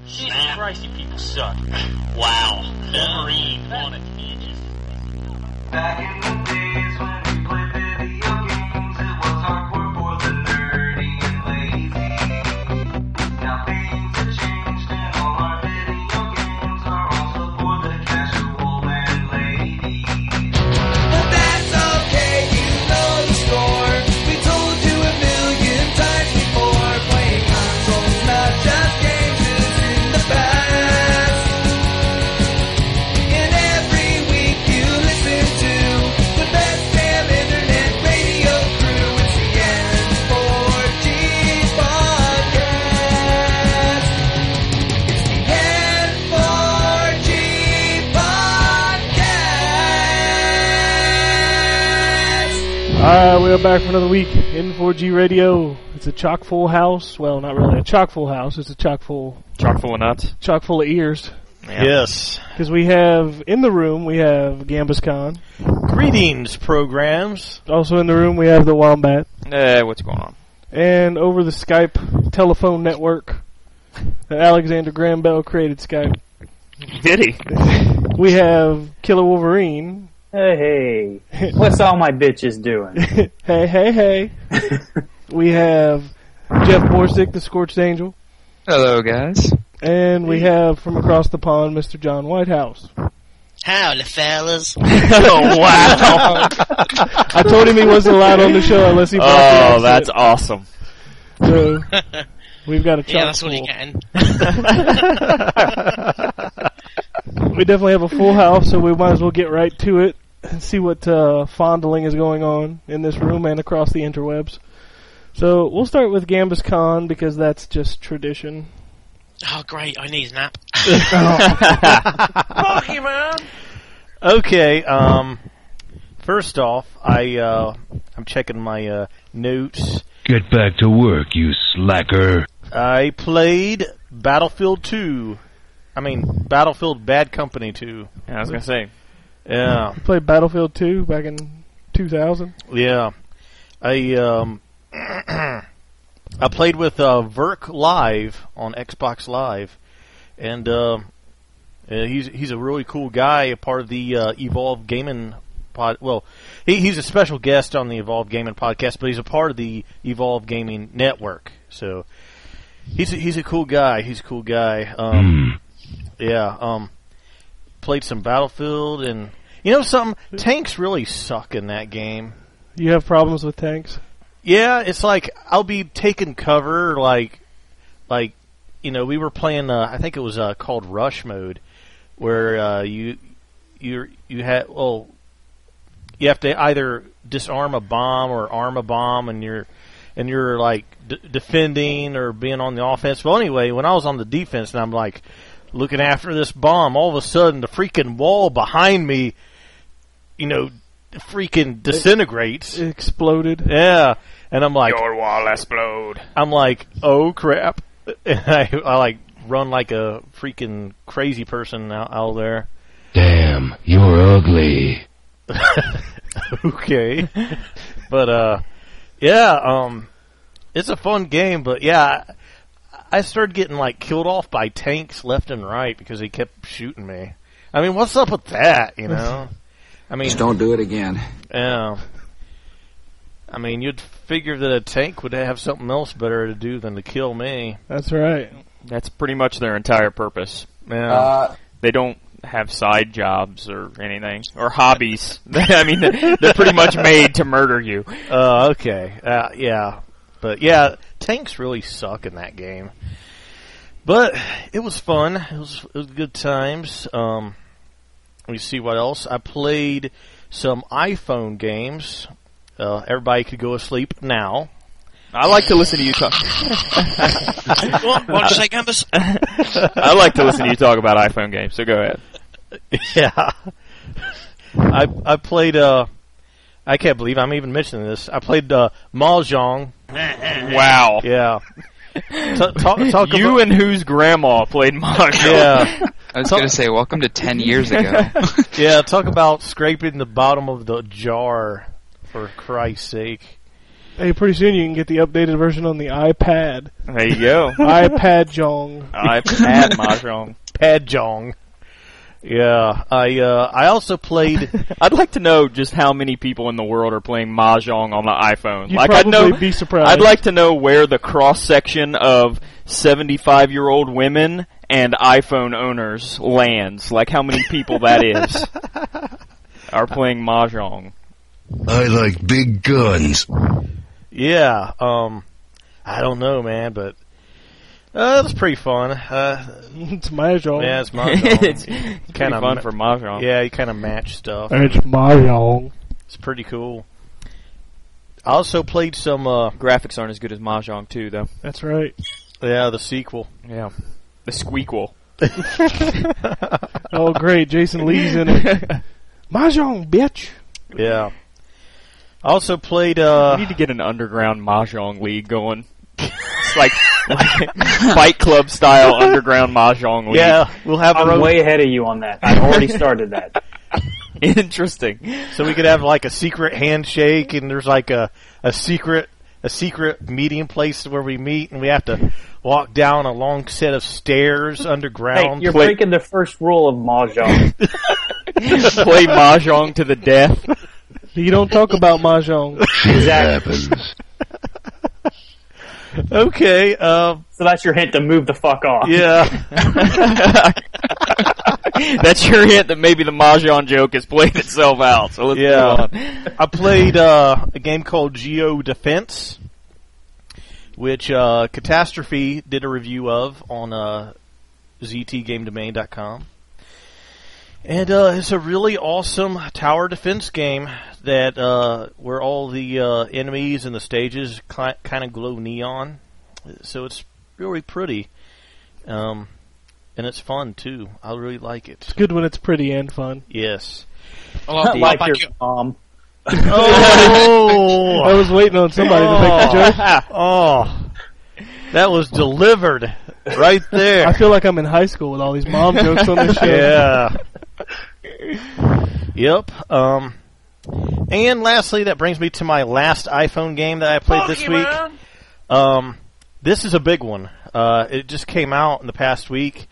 Jesus Christ, you people suck. Wow. Wolverine on a tangent. Back in the days when we played video games, it was hardcore for the nerdy and lazy. Now things have changed and all our video games are also for the casual and lady. But that's okay, you know the score. We told you a million times before. Playing consoles, not just games, is in the past. And every week you listen to the best damn internet radio crew. It's the N4G podcast. It's the N4G podcast. Alright, we are back for another week. N4G Radio. It's a chock full house. Well, not really a chock full house. It's a chock full Chock full of nuts. of ears. Yeah. Yes. Because we have, in the room, we have Gambus Khan. Greetings, programs. Also in the room, we have the Wombat. What's going on? And over the Skype telephone network, Alexander Graham Bell created Skype. Did he? We have Killer Wolverine. Hey, what's all my bitches doing? Hey. We have Jeff Borsick, the Scorched Angel. Hello, guys. And we have, from across the pond, Mr. John Whitehouse. Howdy, fellas. Oh, wow. I told him he wasn't allowed on the show unless he brought Oh, that's awesome. So, we've got a chock Yeah, that's what full. he can. We definitely have a full house, so we might as well get right to it and see what fondling is going on in this room and across the interwebs. So we'll start with Gambus Khan because that's just tradition. Oh, great, I need a nap. Fuck you, man! Okay, first off, I'm checking my notes. Get back to work, you slacker. I played Battlefield 2. I mean, Battlefield Bad Company 2. Yeah, I was going to say. Yeah. We played Battlefield 2 back in 2000. Yeah. I played with Verk Live on Xbox Live, and he's a really cool guy, a part of the Evolve Gaming pod. Well, he's a special guest on the Evolve Gaming podcast, but he's a part of the Evolve Gaming network. So he's a cool guy. He's a cool guy. Yeah. Played some Battlefield, and you know something? Tanks really suck in that game. You have problems with tanks? Yeah, it's like I'll be taking cover, like you know, we were playing. I think it was called Rush Mode, where you have you have to either disarm a bomb or arm a bomb, and you're like defending or being on the offense. Well, anyway, when I was on the defense, and I'm like looking after this bomb, all of a sudden the freaking wall behind me, you know, freaking disintegrates. It exploded. Yeah. And I'm like, Your wall explode. I'm like, oh crap. And I like run like a freaking crazy person out there. Damn, you're ugly. Okay. But, yeah, it's a fun game, but yeah, I started getting like killed off by tanks left and right because they kept shooting me. I mean, what's up with that, you know? I mean, Just don't do it again. yeah. I mean, you'd figure that a tank would have something else better to do than to kill me. That's right. That's pretty much their entire purpose. Yeah. They don't have side jobs or anything. Or hobbies. I mean, they're pretty much made to murder you. Okay. Yeah. But yeah, tanks really suck in that game. But it was fun. It was good times. Let me see what else. I played some iPhone games. Everybody could go to sleep now. I like to listen to you talk. What did you say, Gambus? I like to listen to you talk about iPhone games, so go ahead. Yeah. I played, I can't believe I'm even mentioning this. I played Mahjong. Wow. Yeah. Talk you about, and whose grandma played Mahjong? Yeah. I was going to say, welcome to 10 years ago. Yeah, talk about scraping the bottom of the jar, for Christ's sake. Hey, pretty soon you can get the updated version on the iPad. There you go. iPad Jong. iPad Mahjong. Padjong. Yeah, I also played. I'd like to know just how many people in the world are playing Mahjong on the iPhone. You'd I'd probably know. be surprised. I'd like to know where the cross section of 75-year-old women and iPhone owners lands. Like how many people that is are playing Mahjong. I like big guns. Yeah, I don't know, man, but that's pretty fun. It's Mahjong. Yeah, it's Mahjong. It's kind of fun for Mahjong. Yeah, you kind of match stuff. It's Mahjong. It's pretty cool. I also played some. Graphics aren't as good as Mahjong too, though. That's right. Yeah, the sequel. Yeah, the Squeakquel. Oh, great. Jason Lee's in it. Mahjong, bitch. Yeah. I also played. We need to get an underground Mahjong league going. It's like Fight Club style underground Mahjong league. Yeah, we'll have our I'm own. way ahead of you on that. I've already started that. Interesting. So we could have like a secret handshake, and there's like a secret meeting place where we meet, and we have to walk down a long set of stairs Hey, underground. you're breaking the first rule of Mahjong. Play Mahjong to the death. You don't talk about Mahjong. Shit happens. Okay. So that's your hint to move the fuck off. Yeah. That's your hint that maybe the Mahjong joke has played itself out. So let's move on. I played a game called Geo Defense, which Catastrophe did a review of on ztgamedomain.com. And it's a really awesome tower defense game that where all the enemies and the stages kind of glow neon. So it's really pretty. And it's fun, too. I really like it. It's good when it's pretty and fun. Yes. Well, Like your mom. Oh! I was waiting on somebody to make the joke. Oh, that was delivered right there. I feel like I'm in high school with all these mom jokes on this show. Yeah. Yep. And lastly, that brings me to my last iPhone game that I played this week. This is a big one. It just came out in the past week.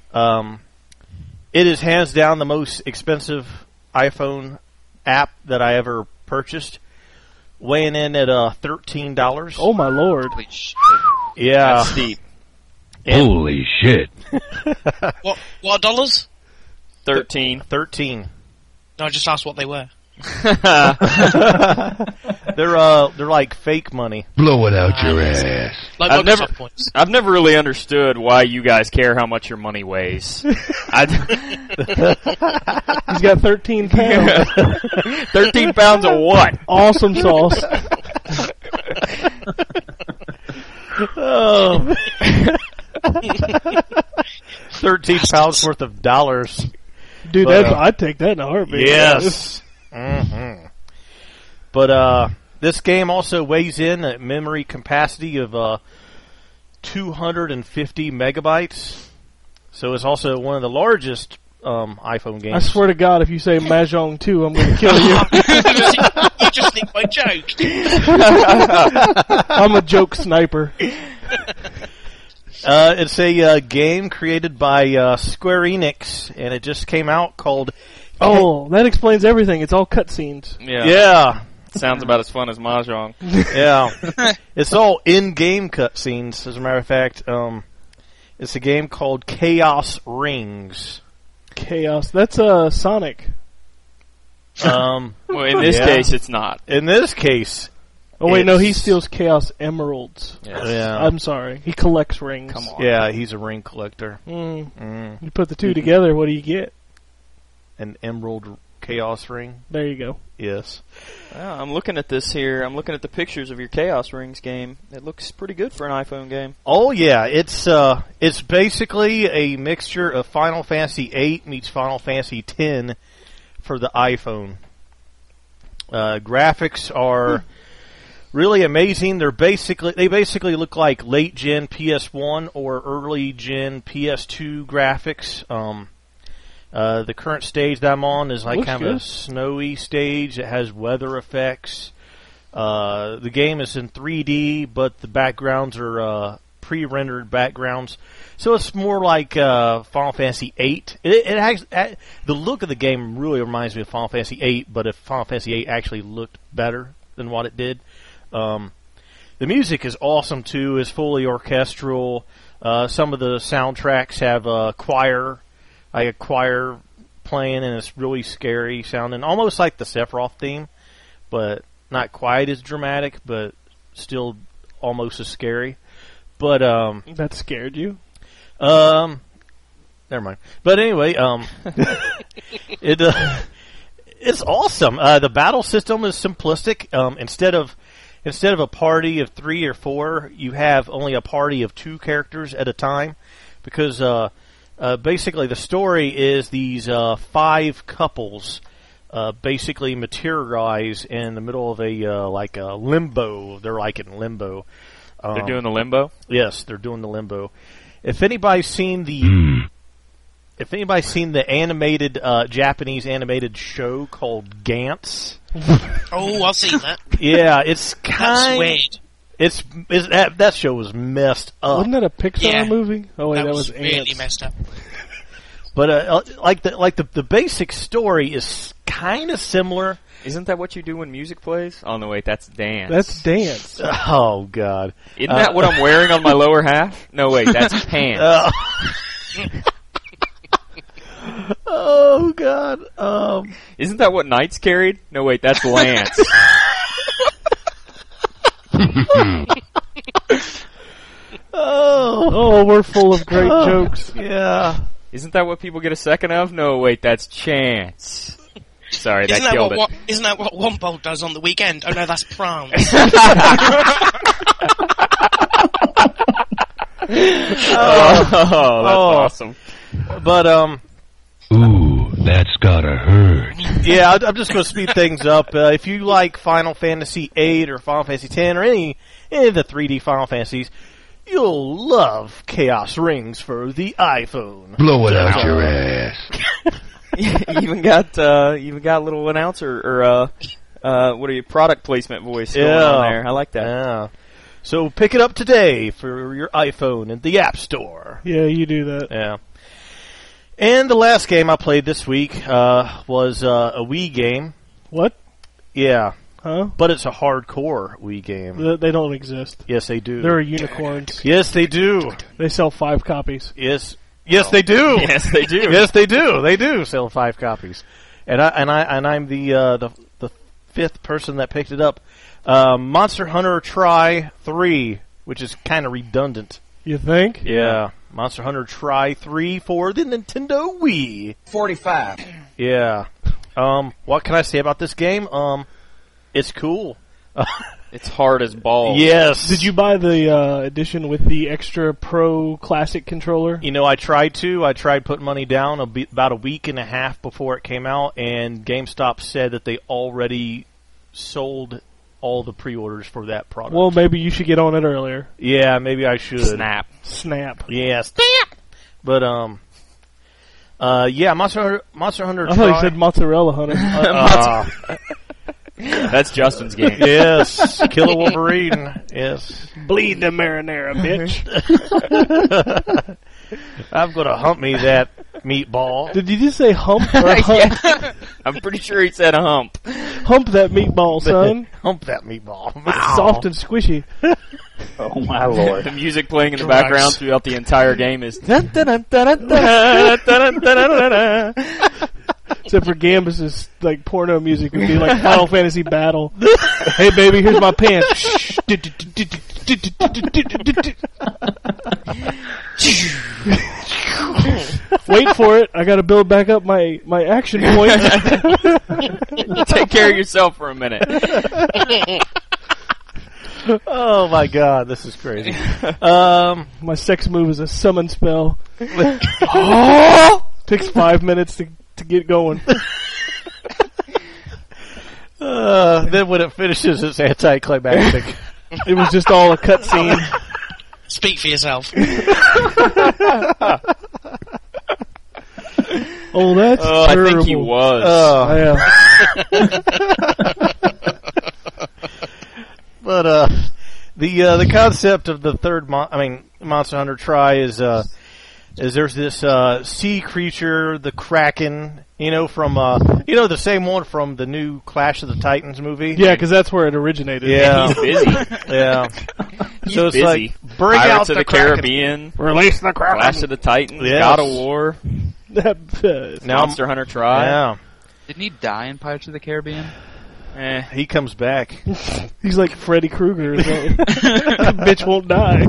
It is hands down the most expensive iPhone app that I ever purchased, weighing in at $13. Oh my lord. Holy shit. Yeah. That's steep. Holy shit. What dollars? 13. 13. No, I just asked what they were. They're like fake money. Blow it out your ass. Like I've Microsoft never- points. I've never really understood why you guys care how much your money weighs. He's got 13 pounds. 13 pounds of what? Awesome sauce. Oh. 13 pounds worth of dollars. Dude, But, I'd take that in a heartbeat. Yes. Mm-hmm. But this game also weighs in a memory capacity of 250 megabytes. So it's also one of the largest iPhone games. I swear to God, if you say Mahjong 2, I'm going to kill you. You just think my joke. I'm a joke sniper. It's a game created by Square Enix, and it just came out called... Oh, that explains everything. It's all cutscenes. Yeah. Sounds about as fun as Mahjong. Yeah. It's all in-game cutscenes, as a matter of fact. It's a game called Chaos Rings. Chaos. That's Sonic. Well, in this Yeah. case, it's not. In this case... Oh, wait, no, he It's- steals Chaos Emeralds. Yeah. I'm sorry. He collects rings. Come on. Yeah, he's a ring collector. You put the two together, what do you get? An emerald chaos ring. There you go. Yes. Well, I'm looking at this here. I'm looking at the pictures of your Chaos Rings game. It looks pretty good for an iPhone game. Oh yeah, it's basically a mixture of Final Fantasy VIII meets Final Fantasy X for the iPhone. Graphics are really amazing. They basically look like late gen PS1 or early gen PS2 graphics. The current stage that I'm on is like Looks kind of a good. snowy stage. It has weather effects. The game is in 3D, but the backgrounds are pre-rendered backgrounds, so it's more like Final Fantasy VIII. The look of the game really reminds me of Final Fantasy VIII, but if Final Fantasy VIII actually looked better than what it did. The music is awesome too. It's fully orchestral. Some of the soundtracks have a choir playing, and it's really scary sounding, almost like the Sephiroth theme, but not quite as dramatic, but still almost as scary. But That scared you? never mind. But anyway, it's awesome. The battle system is simplistic. Instead of a party of 3 or 4, you have only a party of 2 characters at a time, because basically the story is these 5 couples basically materialize in the middle of a limbo. They're like in limbo. They're doing the limbo? Yes, they're doing the limbo. If anybody's seen the animated Japanese animated show called Gantz, Oh, I've seen that. yeah, it's That's kind. weird. That show was messed up. Wasn't that a Pixar Yeah. movie? Oh wait, That that was was really Ants. messed up. But the basic story is kind of similar. Isn't that what you do when music plays? Oh, no, wait, that's dance. That's dance. Oh God! Isn't that what I'm wearing on my lower half? No, wait, that's pants. Oh God! Isn't that what Knights carried? No, wait, that's Lance. Oh, we're full of great jokes. Yeah. Isn't that what people get a second of? No, wait, that's Chance. Sorry, that killed it. Isn't that what Wombold does on the weekend? Oh no, that's prom. Oh, that's awesome. But Ooh, that's gotta hurt. yeah, I'm just going to speed things up. If you like Final Fantasy VIII or Final Fantasy X or any of the 3D Final Fantasies, you'll love Chaos Rings for the iPhone. Blow it out your ass. You even got a little announcer or what are you, product placement voice going on there. I like that. Yeah. So pick it up today for your iPhone in the App Store. Yeah, you do that. Yeah. And the last game I played this week was a Wii game. What? Yeah, Huh? but it's a hardcore Wii game. They don't exist. Yes, they do. They're unicorns. Yes, they do. They sell 5 copies. Yes, they do. Yes, they do. Yes, they do. They do sell 5 copies, and I'm the 5th person that picked it up. Monster Hunter Tri 3, which is kind of redundant. You think? Yeah, Monster Hunter Tri 3 for the Nintendo Wii. 45. Yeah. What can I say about this game? It's cool. It's hard as balls. Yes. Did you buy the edition with the extra Pro Classic controller? You know, I tried putting money down about a week and a half before it came out, and GameStop said that they already sold all the pre-orders for that product. Well, maybe you should get on it earlier. Yeah, maybe I should. Snap. Yeah, snap. But yeah, Monster Hunter. I thought you said Mozzarella Hunter. That's Justin's game. Yes, Killer Wolverine. Yes, Bleed the marinara, bitch. I'm gonna hump me that meatball. Did you just say hump or hump? Yeah. I'm pretty sure he said hump. Hump that meatball, son. Hump that meatball. It's soft and squishy. Oh my lord. The music playing in the Gross. background throughout the entire game is. Except for Gambus's like porno music would be like Final Fantasy Battle. Hey baby, here's my pants. Wait for it. I gotta build back up my action points. Take care of yourself for a minute. Oh my God, this is crazy. My sex move is a summon spell. Takes 5 minutes to get going. Then when it finishes, it's anticlimactic. It was just all a cutscene. Speak for yourself. Oh, that's Oh, I terrible. think he was. Oh. Yeah. the concept of the third Monster Hunter try is there's this sea creature, the Kraken, from the same one from the new Clash of the Titans movie. Yeah, because that's where it originated. Yeah. He's busy. Yeah. He's So it's busy. like, bring Pirates out of the the Kraken. Caribbean, Release the Kraken. Clash of the Titans, Yes. God of War, Now- Monster Hunter Try. Yeah. Didn't he die in Pirates of the Caribbean? He comes back. He's like Freddy Krueger. Or something. Bitch won't die.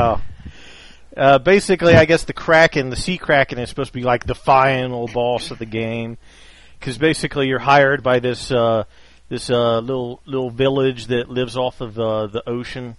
Yeah. Basically, I guess the sea kraken is supposed to be like the final boss of the game, because basically you're hired by this little village that lives off of the ocean,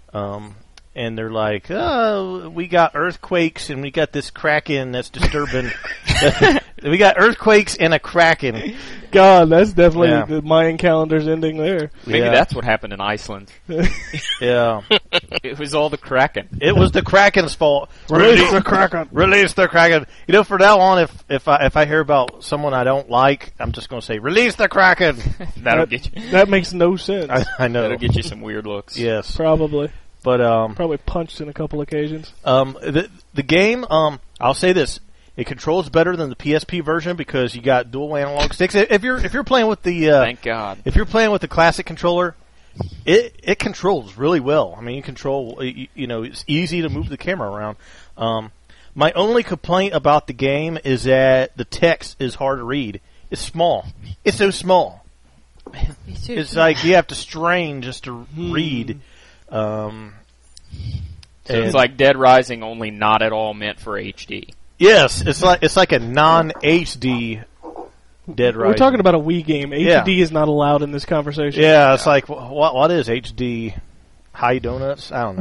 and they're like, we got earthquakes and we got this kraken that's disturbing. We got earthquakes and a kraken. God, that's definitely Yeah. the Mayan calendar's ending there. Maybe Yeah. that's what happened in Iceland. Yeah. It was all the Kraken. It was the kraken's fault. Release the Kraken. Release the kraken. From now on, if I hear about someone I don't like, I'm just going to say, release the kraken. That'll get you. That makes no sense. I know. That'll get you some weird looks. Yes, Probably. but Probably punched in a couple occasions. the game, I'll say this: it controls better than the PSP version because you got dual analog sticks. If you're playing with the Thank God. if you're playing with the classic controller, it controls really well. I mean, you control, it's easy to move the camera around. My only complaint about the game is that the text is hard to read. It's small. It's so small. It's like you have to strain just to read. So it's like Dead Rising, only not at all meant for HD. Yes, it's like a non-HD Dead Rising. We're talking about a Wii game. HD Yeah. is not allowed in this conversation. Yeah, it's like what is HD? High donuts? I don't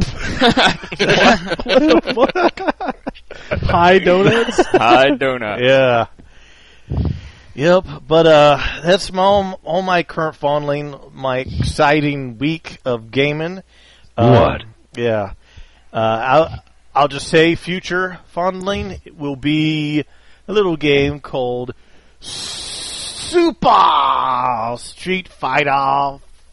know. High donuts. High donut. Yeah. Yep, but that's all my current fondling, my exciting week of gaming. What? Yeah. I'll just say future fondling will be a little game called Super Street Fighter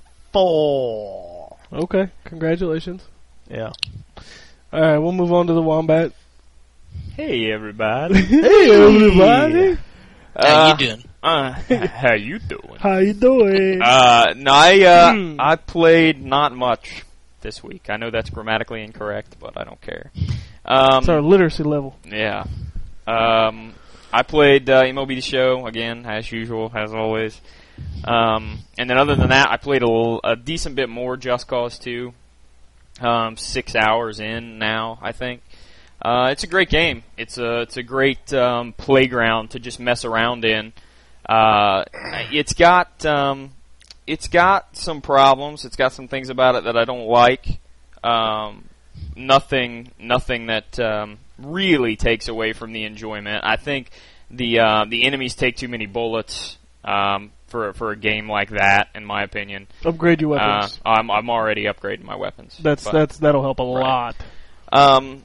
4. Okay, congratulations. Yeah. All right, we'll move on to the Wombat. Hey, everybody. Hey, everybody. How you doing? How you doing? How you doing? No, I played not much this week. I know that's grammatically incorrect, but I don't care. It's our literacy level. Yeah. I played MLB The Show again, as usual, as always. And then other than that, I played a decent bit more Just Cause 2. 6 hours in now, I think. It's a great game. It's a great playground to just mess around in. It's got some problems. It's got some things about it that I don't like. Nothing that really takes away from the enjoyment. I think the enemies take too many bullets for a game like that, in my opinion. Upgrade your weapons. I'm already upgrading my weapons. That'll help a Right. lot.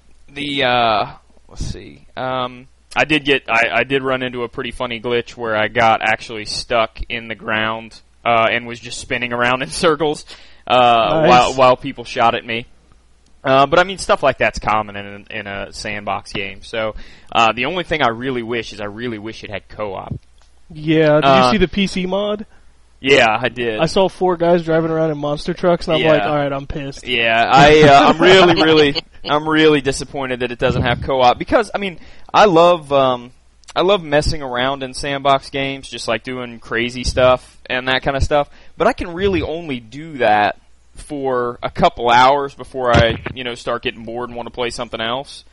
Let's see. I did run into a pretty funny glitch where I got actually stuck in the ground and was just spinning around in circles Nice. while people shot at me. But I mean, stuff like that's common in a sandbox game. So the only thing I really wish it had co-op. Yeah, did you see the PC mod? Yeah, I did. I saw 4 guys driving around in monster trucks, and I'm Yeah. like, all right, I'm pissed. Yeah, I'm really disappointed that it doesn't have co-op because I mean I love messing around in sandbox games, just like doing crazy stuff and that kind of stuff. But I can really only do that for a couple hours before I start getting bored and want to play something else.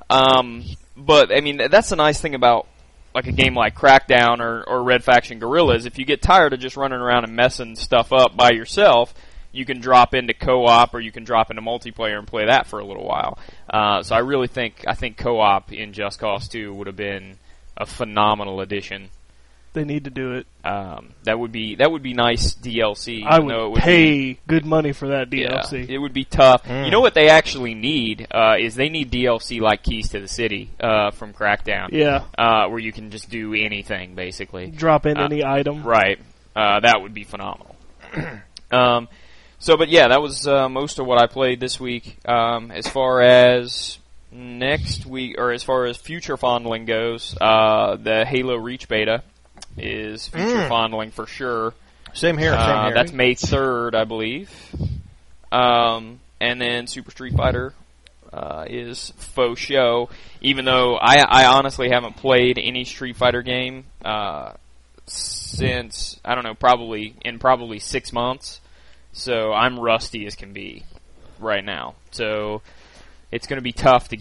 But I mean that's the nice thing about like a game like Crackdown or Red Faction Guerrillas. If you get tired of just running around and messing stuff up by yourself, you can drop into co-op or you can drop into multiplayer and play that for a little while. So I think co-op in Just Cause 2 would have been a phenomenal addition. They need to do it. That would be nice DLC. I even though it would pay good money for that DLC. Yeah, it would be tough. You know what they actually need is they need DLC like Keys to the City from Crackdown. Yeah. Where you can just do anything basically. Drop in any item. Right. That would be phenomenal. But yeah, that was most of what I played this week. As far as next week, or as far as future fondling goes, the Halo Reach beta is future fondling for sure. Same here. Same here. That's May 3rd, I believe. And then Super Street Fighter is faux show. Even though I honestly haven't played any Street Fighter game since, I don't know, probably 6 months. So I'm rusty as can be right now. So it's going to be tough to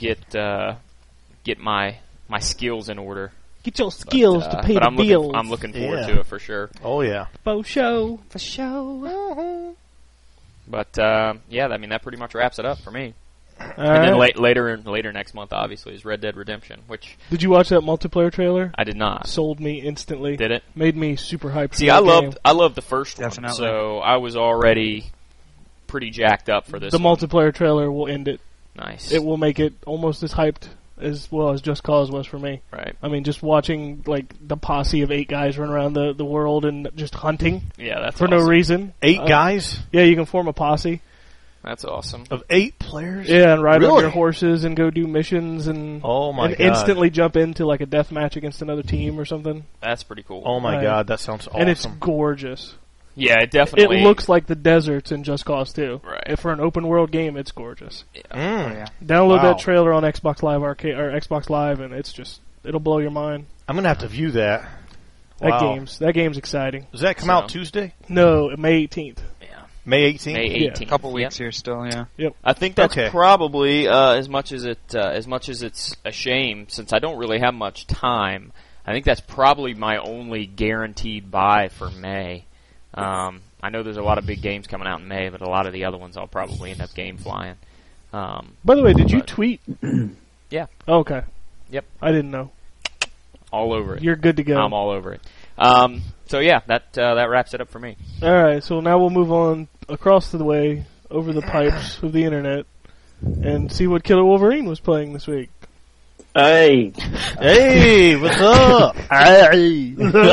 get my skills in order. Get your skills to pay the bills. I'm looking forward to it for sure. Oh yeah. For show. For show. But yeah, I mean that pretty much wraps it up for me. And then later next month, obviously, is Red Dead Redemption. Which did you watch that multiplayer trailer? I did not. Sold me instantly. Did it? Made me super hyped. See, I loved the first one, so I was already pretty jacked up for this. The multiplayer trailer will end it. Nice. It will make it almost as hyped as well as Just Cause was for me. Right. I mean, just watching like the posse of 8 guys run around the world and just hunting. Yeah, that's for awesome. no reason. 8 guys? Yeah, you can form a posse. That's awesome. Of 8 players? Yeah, and ride on Really? your horses and go do missions and God. instantly jump into like a death match against another team or something. That's pretty cool. Oh my god, that sounds awesome. And it's gorgeous. Yeah, it definitely. It looks like the deserts in Just Cause 2. Right. And for an open world game, it's gorgeous. Yeah. Download Wow. that trailer on Xbox Live Arcade or Xbox Live, and it'll blow your mind. I'm gonna have to view that. That game's exciting. Does that come out Tuesday? No, May 18th. May 18th. May 18th. A couple weeks here still, yeah. Yep. I think that's Okay. probably as much as it's a shame, since I don't really have much time. I think that's probably my only guaranteed buy for May. I know there's a lot of big games coming out in May, but a lot of the other ones I'll probably end up game flying. By the way, did you tweet? Yeah. Oh, okay. Yep. I didn't know. All over it. You're good to go. I'm all over it. So yeah, that wraps it up for me. All right, so now we'll move on across the way over the pipes of the internet and see what Killer Wolverine was playing this week. Hey. Hey, what's up? Hey,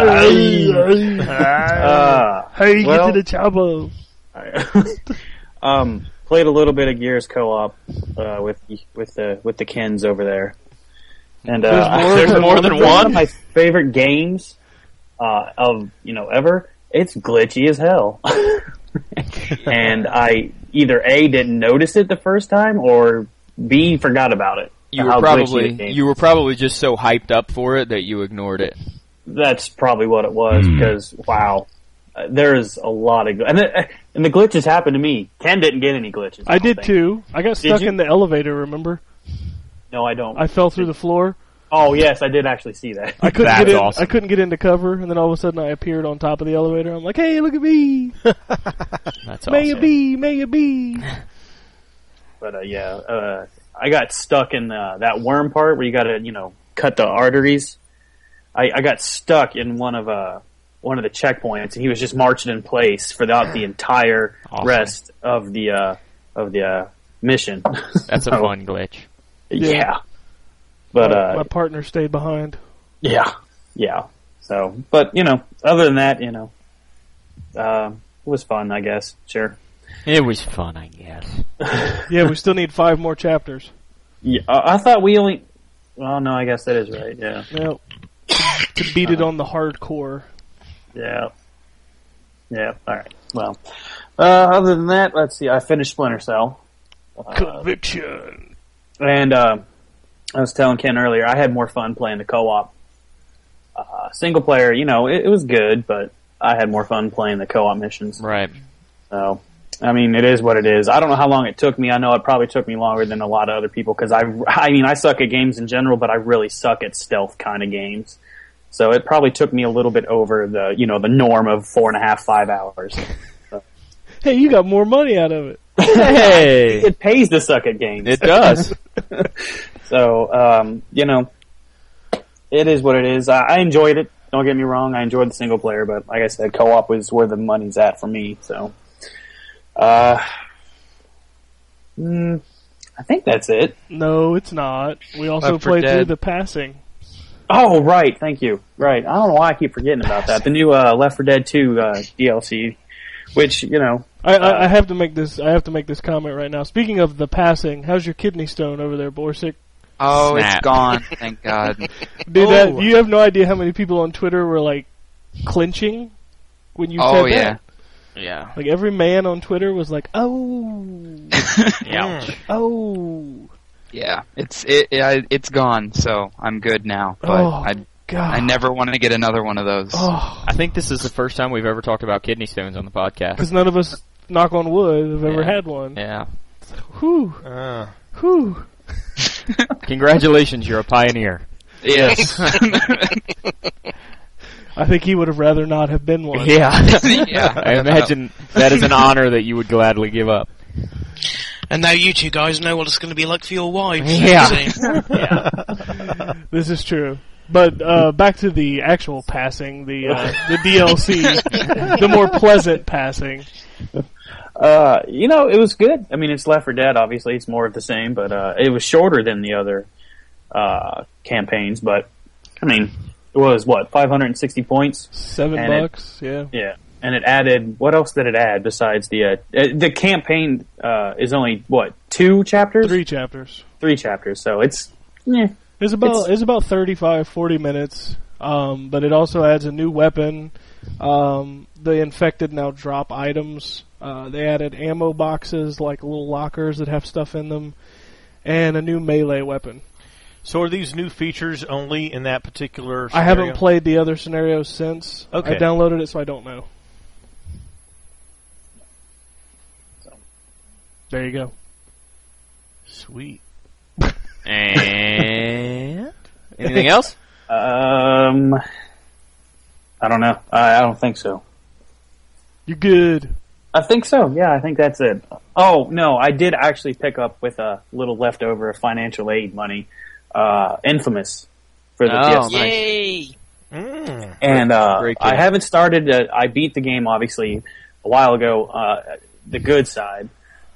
Well- get to the chopper. Played a little bit of Gears co-op with the Kens over there, and There's more than one one? of my favorite games of ever. It's glitchy as hell, and I either A, didn't notice it the first time, or B, forgot about it. You How were glitchy the game probably just so hyped up for it that you ignored it. That's probably what it was, because wow, there is a lot of and the glitches happened to me. Ken didn't get any glitches. I don't did think. too. I got stuck you? in the elevator, remember? No, I don't. I fell through the floor. Oh yes, I did actually see that. I couldn't That's get in. awesome. I couldn't get into cover, and then all of a sudden I appeared on top of the elevator. I'm like, "Hey, look at me! That's May awesome. you be." But I got stuck in that worm part where you got to cut the arteries. I got stuck in one of the checkpoints, and he was just marching in place throughout the entire Awesome. rest of the mission. That's a So, fun glitch. Yeah. But my partner stayed behind. yeah. So, but other than that, it was fun, I guess. Sure. It was fun, I guess. Yeah, we still need 5 more chapters. Yeah, I thought we only. Well, no, I guess that is right. Yeah. Now, to beat it on the hardcore. Yeah. All right. Well, other than that, let's see. I finished Splinter Cell, Conviction. and I was telling Ken earlier I had more fun playing the co-op. Single player, it was good, but I had more fun playing the co-op missions. Right. So, I mean, it is what it is. I don't know how long it took me. I know it probably took me longer than a lot of other people because I suck at games in general, but I really suck at stealth kind of games. So it probably took me a little bit over the norm of 4.5, 5 hours. Hey, you got more money out of it. Hey! It pays to suck at games. It does. So, it is what it is. I enjoyed it. Don't get me wrong. I enjoyed the single player, but like I said, co-op was where the money's at for me. So, I think that's it. No, it's not. We also Left 4 played through Dead. the passing. Oh, right. Thank you. Right. I don't know why I keep forgetting about that. The new Left 4 Dead 2 DLC, which, I I have to make this. I have to make this comment right now. Speaking of the passing, how's your kidney stone over there, Borsig? Oh, Snap. it's gone. Thank God. Dude, you have no idea how many people on Twitter were like clinching when you Oh said yeah. that. Yeah. Like every man on Twitter was like, "Oh, Ouch. oh, Yeah. It's gone. So I'm good now. But oh, God." I never want to get another one of those. Oh, I think this is the first time we've ever talked about kidney stones on the podcast. because none of us, knock on wood, have ever Yeah. had one. Yeah. Whew, whew. Congratulations, you're a pioneer. Yes. I think he would have rather not have been one. Yeah. Yeah. I imagine that is an honor that you would gladly give up. And now you two guys know what it's going to be like for your wives. Yeah. See? This is true. But back to the actual passing, the DLC, the more pleasant passing. It was good. I mean, it's Left 4 Dead, obviously. It's more of the same, but it was shorter than the other campaigns. But, I mean, it was, 560 points? $7, yeah. Yeah. And it added, what else did it add besides the campaign is only, 2 chapters? 3 chapters. 3 chapters, so it's, yeah. It's about 35, 40 minutes, but it also adds a new weapon. The infected now drop items. They added ammo boxes, like little lockers that have stuff in them, and a new melee weapon. So are these new features only in that particular I scenario? haven't played the other scenarios since. Okay. I downloaded it, so I don't know. There you go. Sweet. And anything else? I don't know. I don't think so. You're good. I think so. Yeah, I think that's it. Oh, no, I did actually pick up with a little leftover financial aid money, Infamous for the PS4. Yay! And Great game. I haven't started. I beat the game obviously a while ago, the good side.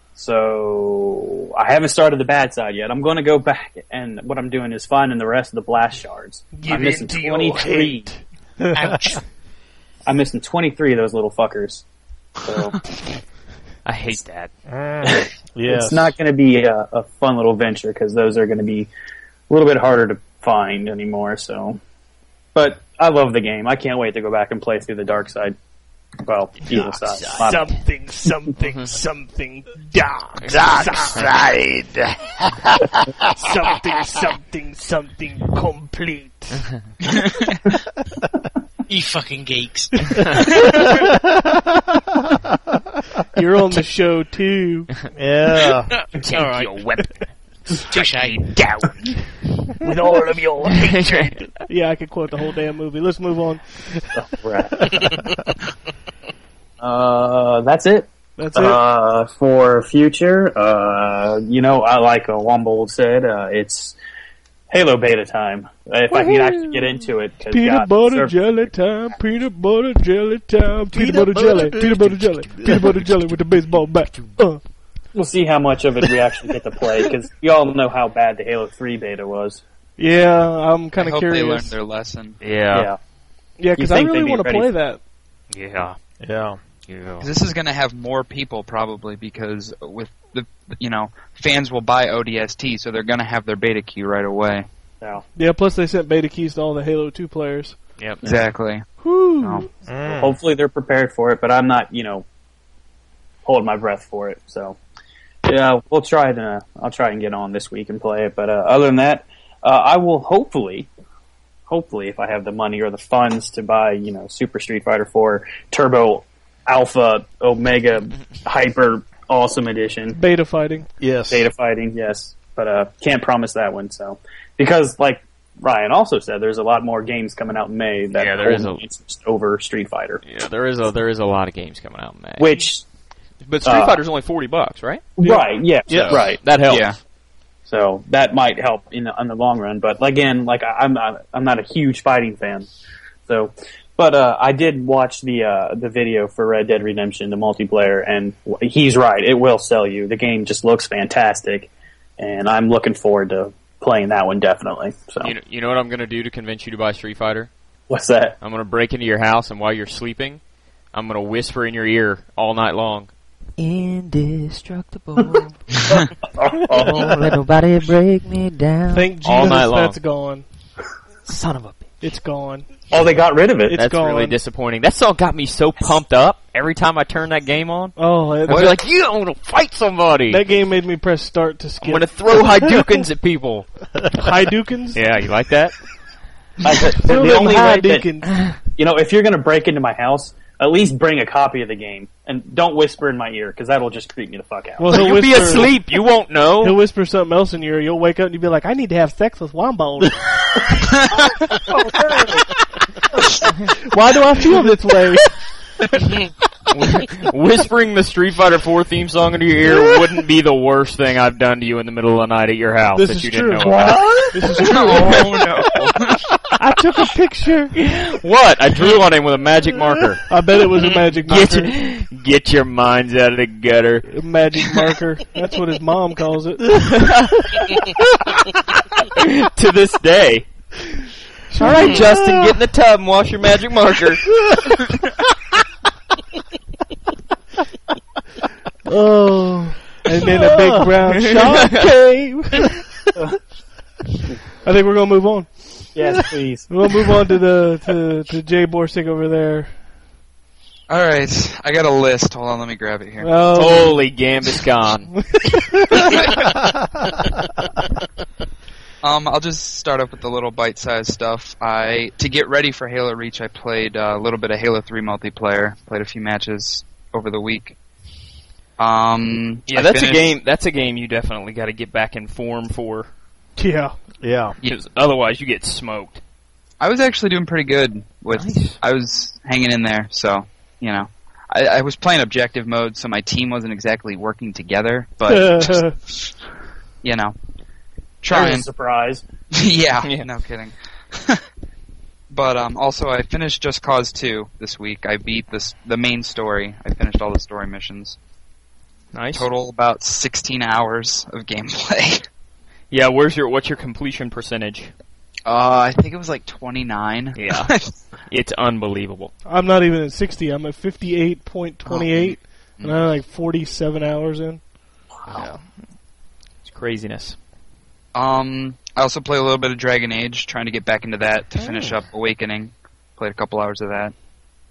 So I haven't started the bad side yet. I'm going to go back, and what I'm doing is finding the rest of the blast shards. I'm missing 23. Ouch. I'm missing 23 of those little fuckers. So I hate that. Yes. it's not going to be a fun little venture because those are going to be a little bit harder to find anymore. So, but I love the game. I can't wait to go back and play through the dark side. Well, evil side. Something, dark. Dark side. Something complete. You fucking geeks. You're on the show too. Yeah. Alright. Your weapon Touche. down with all of your hatred. Yeah, I could quote the whole damn movie. Let's move on. Right. That's it. That's it. For future, I like Wombold said, it's Halo beta time. If I can actually get into it. 'Cause Peanut God, butter serve- jelly time. Peanut butter jelly time. Peanut butter jelly. Peanut butter jelly. Peanut butter jelly with the baseball bat. We'll see how much of it we actually get to play, because we all know how bad the Halo 3 beta was. Yeah, I'm I kind of hope they learned curious. their lesson. Yeah. Yeah, because You I think really they'd be want to ready play for- that. Yeah. Yeah. Yeah. This is going to have more people probably because with the fans will buy ODST, so they're going to have their beta queue right away. So, Yeah, plus they sent beta keys to all the Halo 2 players. Yep. Exactly. Whew. Oh. hopefully they're prepared for it, but I'm not, holding my breath for it. So, yeah, I'll try and get on this week and play it. But other than that, I will hopefully, if I have the money or the funds to buy, Super Street Fighter 4 Turbo Alpha Omega Hyper Awesome Edition. Beta fighting. Yes. Data fighting, yes. But can't promise that one, so. Because, like Ryan also said, there's a lot more games coming out in May that Yeah, there is hold interest over Street Fighter. Yeah, there is a lot of games coming out in May. Which, But Street Fighter's only $40, right? right, yeah, Yeah. right. That helps. Yeah. So that might help in the long run. But again, I'm not a huge fighting fan. So, but I did watch the video for Red Dead Redemption, the multiplayer, and he's right. It will sell you. The game just looks fantastic, and I'm looking forward to playing that one definitely. So, You know what I'm going to do to convince you to buy Street Fighter? what's that? I'm going to break into your house, and while you're sleeping, I'm going to whisper in your ear all night long, indestructible. Won't let nobody break me down. Thank All Jesus night long. that's gone. Son of a bitch. It's gone. Oh, they got rid of it. It's That's gone. really disappointing. That song got me so pumped up every time I turn that game on. Oh, I was like, "You want to fight somebody? that game made me press start to I'm skip. going to throw Hadoukens at people." Hadoukens? Yeah, you like that? Throw The them only way that, Hadoukens. if you're going to break into my house, at least bring a copy of the game. And don't whisper in my ear, because that'll just creep me the fuck out. Well, he'll You'll be whisper- asleep. You won't He'll know. whisper something else in your ear. You'll wake up and you'll be like, I need to have sex with Wombo. Why do I feel this way? Whispering the Street Fighter 4 theme song into your ear wouldn't be the worst thing I've done to you in the middle of the night at your house This that is you true. didn't know about. This is true. Oh no! I took a picture. What? I drew on him with a magic marker. I bet it was a magic marker. Get your minds out of the gutter. A magic marker. That's what his mom calls it. To this day. All right, Justin, get in the tub and wash your magic marker. Oh. And then a big brown shark came. I think we're gonna move on. Yes, please. We'll move on to Jay Borsick over there. All right, I got a list. Hold on, let me grab it here. Oh, Holy Gambus gone. I'll just start up with the little bite-sized stuff. To get ready for Halo Reach, I played a little bit of Halo 3 multiplayer. Played a few matches over the week. Yeah, that's a game you definitely got to get back in form for. yeah. Yeah. Because otherwise you get smoked. I was actually doing pretty good with. Nice. I was hanging in there, so I was playing objective mode, so my team wasn't exactly working together, but just, trying. There's a surprise. Yeah, no kidding. But also, I finished Just Cause 2 this week. I beat the main story. I finished all the story missions. Nice. Total about 16 hours of gameplay. Yeah, what's your completion percentage? I think it was like 29. Yeah. It's unbelievable. I'm not even at 60. I'm at 58.28, and I'm like 47 hours in. Yeah. It's craziness. I also play a little bit of Dragon Age, trying to get back into that to finish up Awakening. Played a couple hours of that.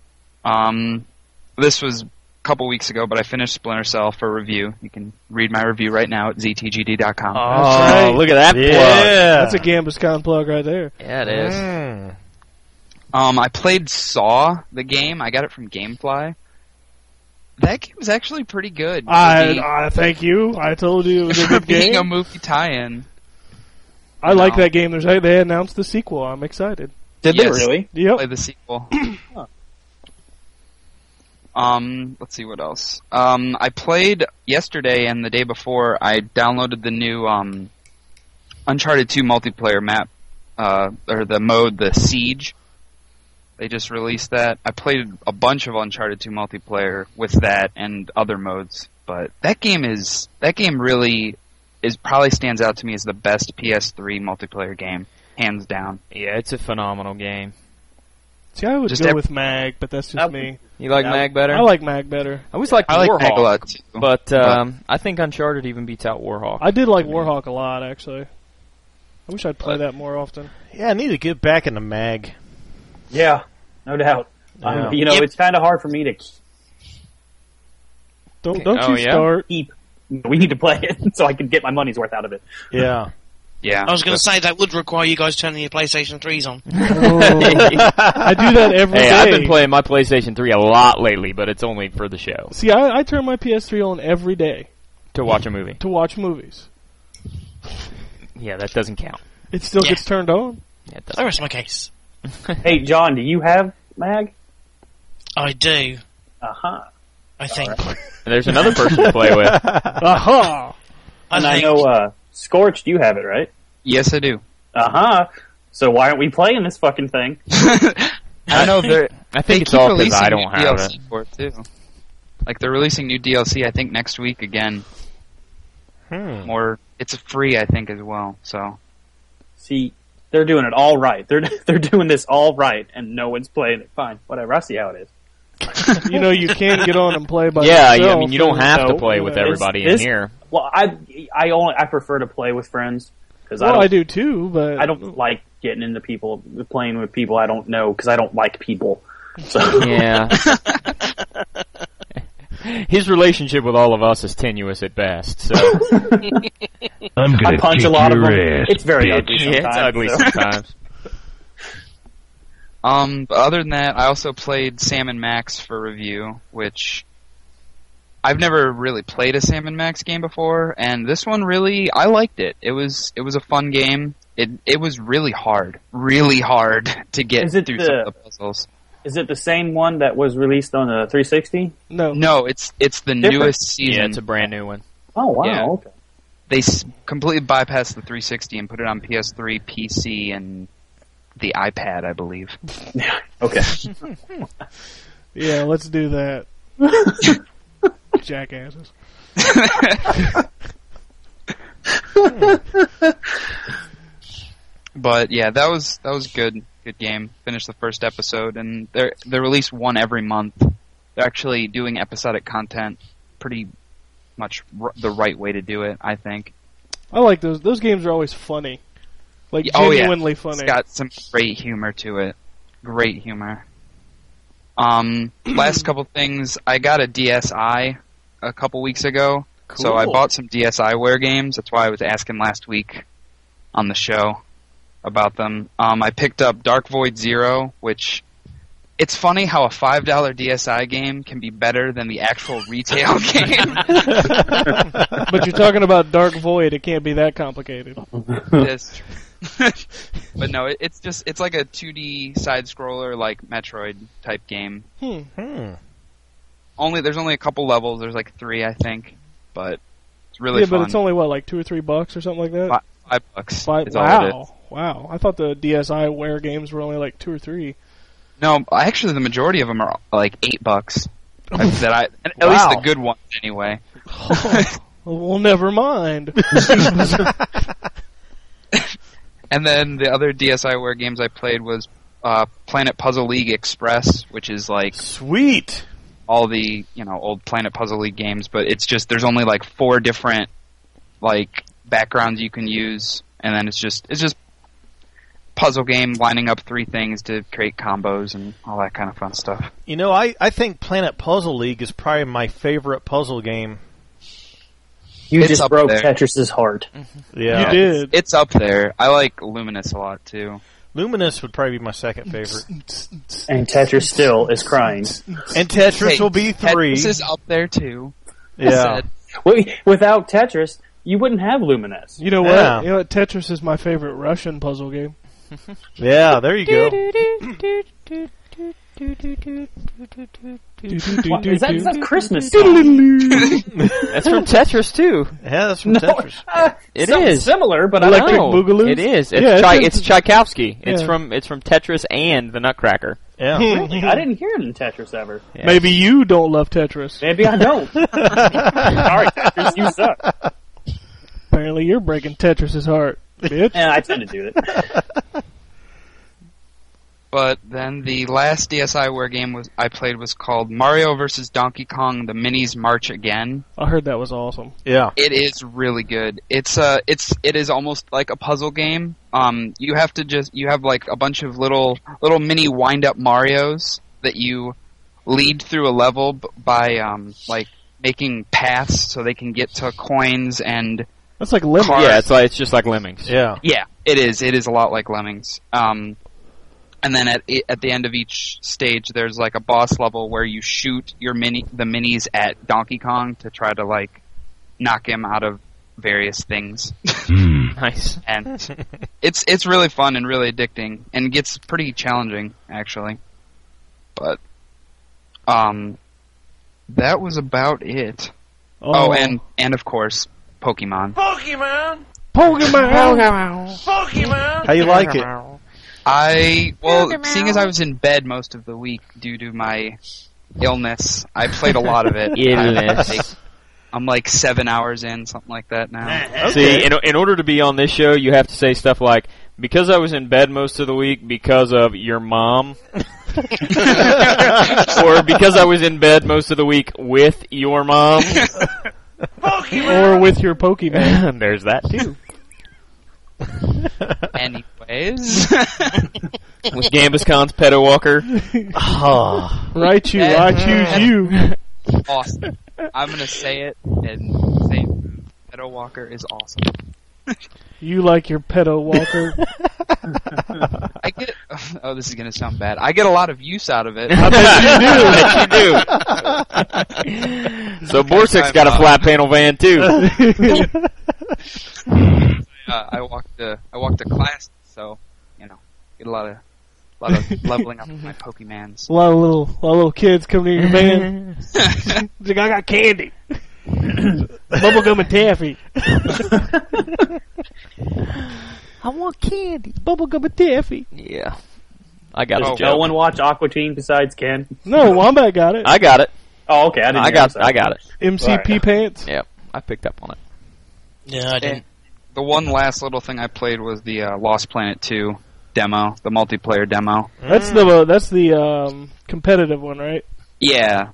This was a couple weeks ago, but I finished Splinter Cell for review. You can read my review right now at ztgd.com. Oh, right. look at that plug. That's a GambusCon plug right there. Yeah, it is. Mm. I played Saw, the game. I got it from GameFly. That game was actually pretty good. I thank you. I told you it was a For good being a game. movie tie-in. I like that game. They announced the sequel. I'm excited. Did Yes. they really? Yep. Play the sequel. Let's see what else. I played yesterday and the day before. I downloaded the new Uncharted 2 multiplayer map, or the mode, the Siege. They just released that. I played a bunch of Uncharted 2 multiplayer with that and other modes, but that game really probably stands out to me as the best PS3 multiplayer game, hands down. Yeah, it's a phenomenal game. See, I would Just go ev- with Mag, but that's just me. You like Yeah. Mag better? I like Mag better. I always liked I like Warhawk, Mag a lot too. but I think Uncharted even beats out Warhawk. I did like Warhawk a lot, actually. I wish I'd play that more often. Yeah, I need to get back into Mag. Yeah, no doubt. Yeah. Yep. It's kind of hard for me to Don't Oh, you yeah? start. keep. We need to play it so I can get my money's worth out of it. Yeah. Yeah. I was going to say that would require you guys turning your PlayStation 3s on. I do that every day. Hey, I've been playing my PlayStation 3 a lot lately, but it's only for the show. See, I turn my PS3 on every day To watch a movie. to watch movies. Yeah, that doesn't count. It still Yeah. gets turned on. Yeah, it The doesn't. rest of my case. Hey, John, do you have Mag? I do, Uh-huh. I think. And there's another person to play with. Aha! And I think. know, Scorched, you have it, right? Yes, I do. Uh-huh. So why aren't we playing this fucking thing? I know they're. I They think it's keep all because releasing I new don't have DLC it. for it too. Like they're releasing new DLC, I think next week again. Or it's free, I think, as well. So See, they're doing it all right. They're doing this all right, and no one's playing it. Fine, whatever. I see how it is. You know, you can get on and play by Yeah, yourself. I mean, you don't have to So, play with yeah. everybody in It's- here. Well, I prefer to play with friends because Well, I do too, but I don't like getting into people playing with people I don't know because I don't like people. So Yeah. His relationship with all of us is tenuous at best. So I'm I gonna punch kick a lot of your them. ass. It's very bitch. ugly yeah, sometimes. it's ugly so. sometimes. But other than that, I also played Sam and Max for review, which I've never really played a Sam and Max game before, and this one really, I liked it. It was a fun game. It was really hard to get Is it through the- some of the puzzles. Is it the same one that was released on the 360? no. No, it's the Different? newest season. Yeah, it's a brand new one. Oh wow! Yeah. Okay. They completely bypassed the 360 and put it on PS3, PC, and the iPad, I believe. Okay. Yeah, let's do that. Jackasses. But yeah, that was good game. Finished the first episode, and they release one every month. They're actually doing episodic content pretty much the right way to do it, I think. I like those. Those games are always funny. Like, Oh, yeah. genuinely funny. It's got some great humor to it. Great humor. Last couple things, I got a DSi a couple weeks ago. So I Cool. bought some DSiWare games. That's why I was asking last week on the show about them. I picked up Dark Void Zero, which it's funny how a $5 DSi game can be better than the actual retail game. But you're talking about Dark Void. It can't be that complicated. Yes. But no, it's like a 2D side scroller like Metroid type game. There's only a couple levels. There's like 3, I think, but it's really Yeah, fun. but it's only what, like $2 or $3 or something like that. $5 is all it is. Wow. I thought the DSiWare games were only like 2 or 3. No, actually, the majority of them are like $8. At least Wow. the good ones anyway. Well, never mind. And then the other DSiWare games I played was Planet Puzzle League Express, which is like Sweet. all the old Planet Puzzle League games, but it's just there's only like 4 different like backgrounds you can use, and then it's just puzzle game lining up 3 things to create combos and all that kind of fun stuff. You know, I think Planet Puzzle League is probably my favorite puzzle game. You It's just up broke there. Tetris's heart. Yeah. You did. It's up there. I like Luminous a lot too. Luminous would probably be my second favorite. And Tetris still is crying. And Tetris Hey, will be 3. Tetris is up there too. Yeah. Without Tetris, you wouldn't have Luminous. You know what? Yeah. You know what? Tetris is my favorite Russian puzzle game. Yeah, there you go. Is that a Christmas song? That's from Tetris too. Yeah, that's from Tetris. It something is similar, but Electric I don't know. Boogaloo? It is. It's, Yeah, it's Tchaikovsky. It's Yeah. from Tetris and the Nutcracker. Yeah. Really? I didn't hear it in Tetris ever. Yeah. Maybe you don't love Tetris. Maybe I don't. Sorry, Tetris, you suck. Apparently you're breaking Tetris's heart, bitch. And I tend to do it. But then the last DSiWare game I played was called Mario vs. Donkey Kong: The Minis March Again. I heard that was awesome. Yeah. It is really good. It is almost like a puzzle game. You have like a bunch of little mini wind up Marios that you lead through a level by like making paths so they can get to coins and That's like Lemon. Cars. Yeah, it's just like Lemmings. Yeah. yeah, it is. It is a lot like Lemmings. And then at the end of each stage, there's like a boss level where you shoot the minis at Donkey Kong to try to like knock him out of various things. Nice. And it's really fun and really addicting and gets pretty challenging actually. But that was about it. Oh, and of course, Pokemon. Pokemon. How you like it? Seeing as I was in bed most of the week due to my illness, I played a lot of it. Illness. I'm like 7 hours in, something like that now. See, in order to be on this show, you have to say stuff like, because I was in bed most of the week because of your mom. Or because I was in bed most of the week with your mom. Or with your Pokemon. There's that too. Anyways. With Gambuscon's Pedo Walker. Raichu, I choose you. Awesome. I'm gonna say it and say Pedo Walker is awesome. You like your Pedo Walker. I get. Oh, this is gonna sound bad. I get a lot of use out of it. I bet you do. So Borsik's got a flat panel van too. I walked to class, so get a lot of leveling up with my Pokemans. A lot of little kids come to your van. It's like, I got candy. Bubblegum and taffy. I want candy. Bubblegum and taffy. Yeah. I got Does it. no one watch Aqua Teen besides Ken? No, Wombat got it. I got it. Oh, okay. I got it. MCP pants. Yep. I picked up on it. Yeah, I didn't. The one last little thing I played was the Lost Planet 2 demo, the multiplayer demo. That's the competitive one, right? Yeah.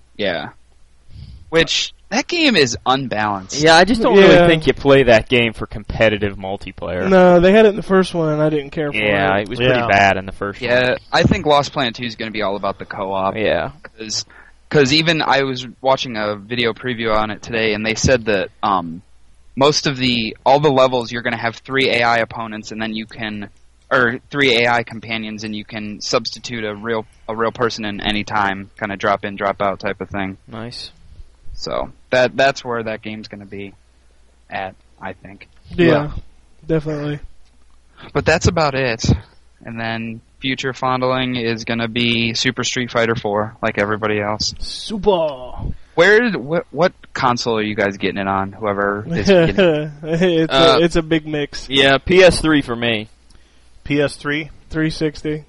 Which that game is unbalanced. Yeah, I just don't really think you play that game for competitive multiplayer. No, they had it in the first one, and I didn't care for it. Yeah, it was pretty bad in the first one. Yeah, I think Lost Planet 2 is going to be all about the co-op. Yeah. Because even I was watching a video preview on it today, and they said that all the levels you're going to have 3 AI opponents, and then you can, or 3 AI companions, and you can substitute a real person in any time, kind of drop in, drop out type of thing. Nice. So that's where that game's going to be at, I think. Yeah, definitely. But that's about it. And then future fondling is going to be Super Street Fighter 4, like everybody else. Super. What console are you guys getting it on? Whoever is getting it. It's a big mix. Yeah, PS3 for me. PS3, 360.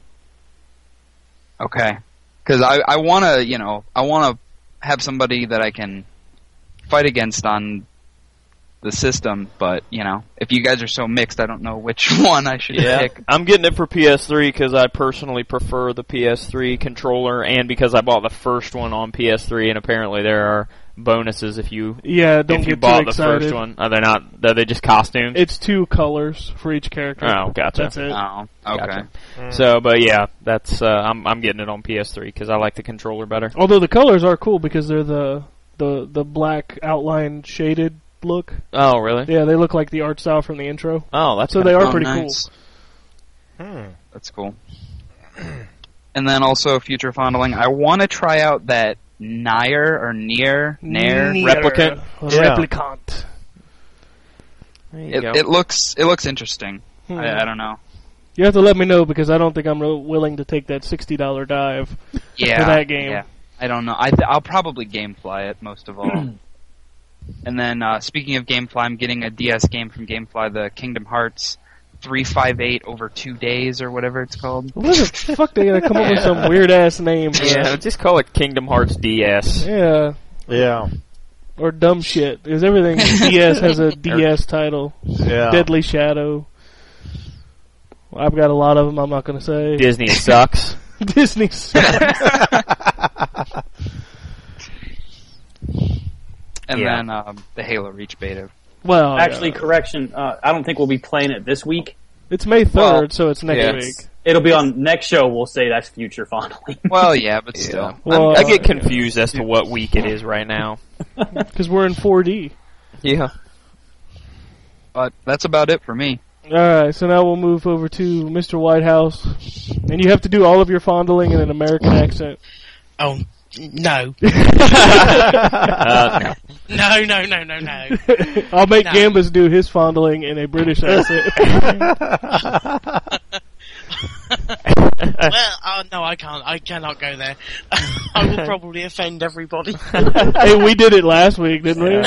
Okay, because I want to have somebody that I can fight against on the system, but if you guys are so mixed, I don't know which one I should pick. I'm getting it for PS3 because I personally prefer the PS3 controller, and because I bought the first one on PS3, and apparently there are bonuses if you don't if you get bought too the excited. first one. Are they not? Are they just costumes? It's 2 colors for each character. Oh, gotcha. That's it. Oh, okay. Gotcha. So, but yeah, that's I'm getting it on PS3 because I like the controller better. Although the colors are cool because they're the black outline shaded look. Oh, really? Yeah, they look like the art style from the intro. Oh, that's so they are pretty nice. cool. That's cool. And then also future fondling, I want to try out that Nair Replicant. Replicant. It looks interesting. I don't know. You have to let me know because I don't think I'm willing to take that $60 dive for that game. Yeah. I don't know. I'll probably GameFly it most of all. And then speaking of GameFly, I'm getting a DS game from GameFly, the Kingdom Hearts 358 over 2 days or whatever it's called. What the fuck? They gotta come up with some weird ass name. Yeah, just call it Kingdom Hearts DS. Yeah. Or dumb shit because everything DS has a DS title. Yeah. Deadly Shadow. I've got a lot of them. I'm not gonna say. Disney sucks. Disney sucks. And then the Halo Reach beta. Well, actually, correction. I don't think we'll be playing it this week. It's May 3rd, so it's next week. It'll be on next show. We'll say that's future fondling. Well, yeah, but still. Well, I get confused as to what week it is right now. Because we're in 4D. Yeah. But that's about it for me. Alright, so now we'll move over to Mr. Whitehouse. And you have to do all of your fondling in an American accent. Oh, no. No. No. I'll make Gambus do his fondling in a British accent. Well, no, I can't. I cannot go there. I will probably offend everybody. Hey, we did it last week, didn't we?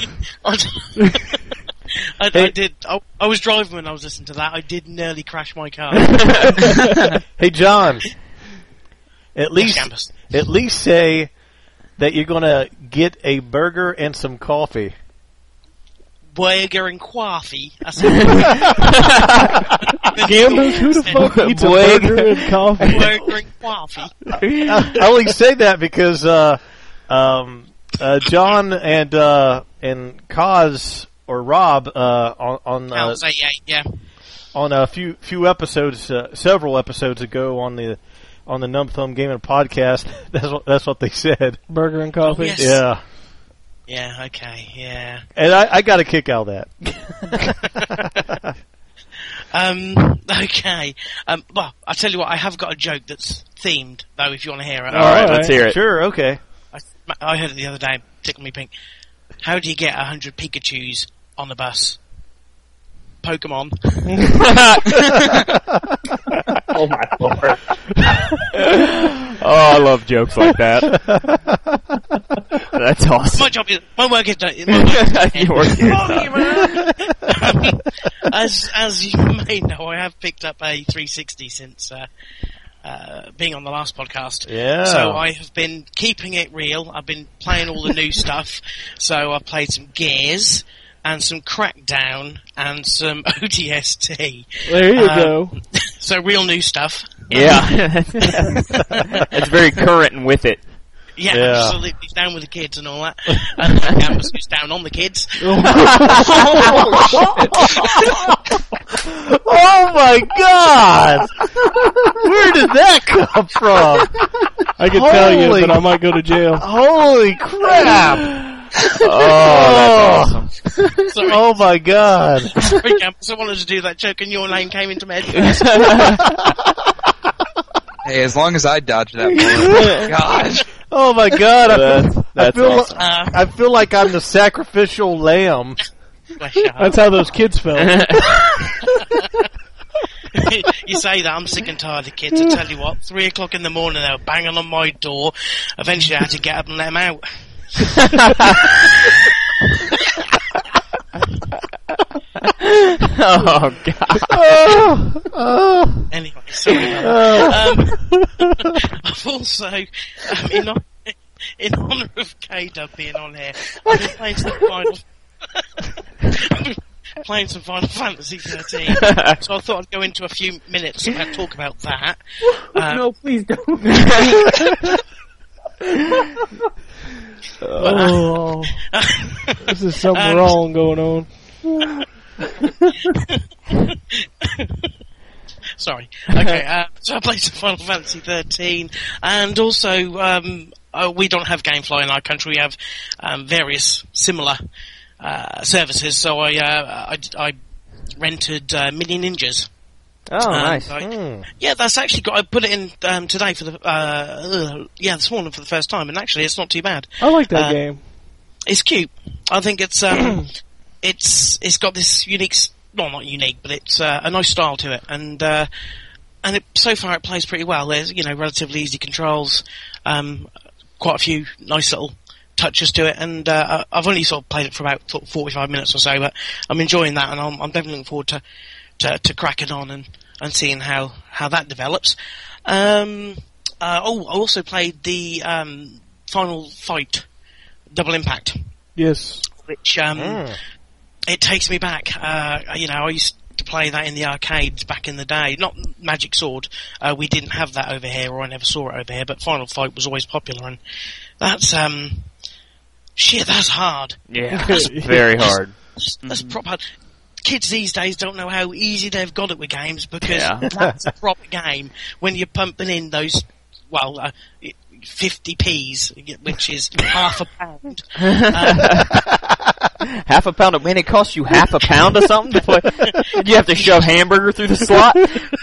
I did. I was driving when I was listening to that. I did nearly crash my car. Hey, John. At least say that you're going to get a burger and some coffee. Burger and coffee. Gambus, who the fuck eats a burger and coffee? Burger and coffee. I only say that because John and Kaz or Rob on I'll say yeah. on a few episodes, several episodes ago on the Numb Thumb Gaming podcast. That's what they said. Burger and coffee. Oh, yes. Yeah. Yeah. Okay. Yeah. And I got a kick out of that. Okay. Well, I'll tell you what. I have got a joke that's themed, though. If you want to hear it. All right, let's hear it. Sure. Okay. I heard it the other day. It tickled me pink. How do you get 100 Pikachus on the bus? Pokemon. Oh my lord. Oh, I love jokes like that. That's awesome. My job is my work is done. Your work is done. As you may know, I have picked up a 360 since being on the last podcast. Yeah. So I have been keeping it real. I've been playing all the new stuff. So I played some Gears and some Crackdown and some ODST. There you go. So real new stuff. Yeah. It's very current and with it. Yeah, Yeah. absolutely. He's down with the kids and all that. And Campus who's down on the kids. Oh my God! Where did that come from? I can tell you, Holy- but I might go to jail. Holy crap! Oh, that's awesome. Sorry, Oh my God! sorry, Campus. I wanted to do that joke and your name came into my head. Hey, as long as I dodge that bullet. Gosh. Oh my God! That's awesome. I feel like I'm the sacrificial lamb. Bless your heart. That's how those kids felt. You say that, I'm sick and tired of kids. I tell you what, 3 o'clock in the morning they were banging on my door. Eventually I had to get up and let them out. Oh, God. Anyway, sorry about that. I've also, in honour of K-Dub being on here, I've been playing some Final Fantasy 13. So I thought I'd go into a few minutes and talk about that. No, please don't. Oh, this is something wrong going on. Sorry. Okay, so I played some Final Fantasy 13, and also we don't have GameFly in our country. We have various similar services. So I rented Mini Ninjas. Oh, nice. Yeah, that's actually got. I put it in today for the this morning for the first time, and actually it's not too bad. I like that game. It's cute. I think it's it's got this unique, well, not unique, but it's a nice style to it, and so far it plays pretty well. There's relatively easy controls, quite a few nice little touches to it, and I've only sort of played it for about 45 minutes or so, but I'm enjoying that, and I'm definitely looking forward to cracking on and seeing how that develops. I also played the Final Fight Double Impact. Yes. Which it takes me back. I used to play that in the arcades back in the day. Not Magic Sword. We didn't have that over here, or I never saw it over here. But Final Fight was always popular, and that's that's hard. Yeah, it's very hard. That's proper. Kids these days don't know how easy they've got it with games, because that's a proper game when you're pumping in those 50p's, which is half a pound. Half a pound of, man, it costs you half a pound or something to play. You have to shove hamburger through the slot.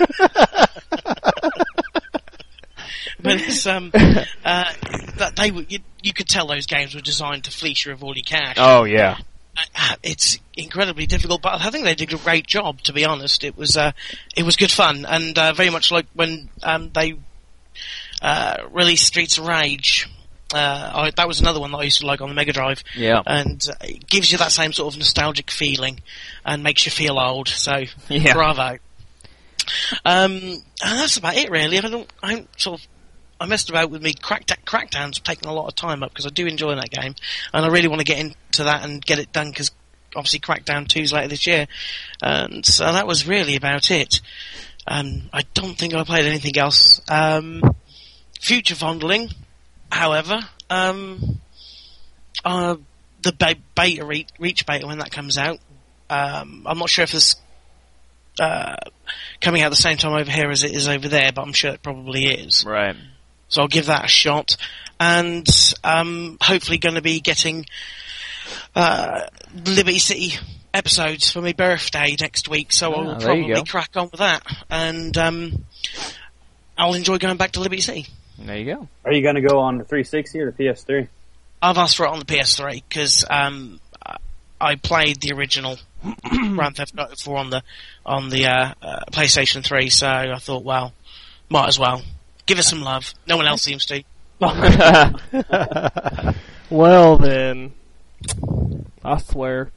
But it's you could tell those games were designed to fleece you of all your cash. Oh yeah. It's incredibly difficult, but I think they did a great job. To be honest, it was good fun, and very much like when they released Streets of Rage. That was another one that I used to like on the Mega Drive. Yeah. And it gives you that same sort of nostalgic feeling and makes you feel old. So, Yeah. bravo. And that's about it, really. I messed about with me. Crackdown's taking a lot of time up because I do enjoy that game, and I really want to get into that and get it done because obviously Crackdown 2's later this year, and so that was really about it. I don't think I played anything else. future fondling, however, the beta reach beta when that comes out. I'm not sure if it's coming out at the same time over here as it is over there, but I'm sure it probably is. Right. So I'll give that a shot, and hopefully going to be getting Liberty City episodes for my birthday next week. So I'll there you probably go. crack on with that, and I'll enjoy going back to Liberty City. There you go. Are you going to go on the 360 or the PS3? I've asked for it on the PS3 because I played the original Grand Theft Auto 4 on the PlayStation 3, so I thought, well, might as well give it some love. No one else seems to. Well then, I swear.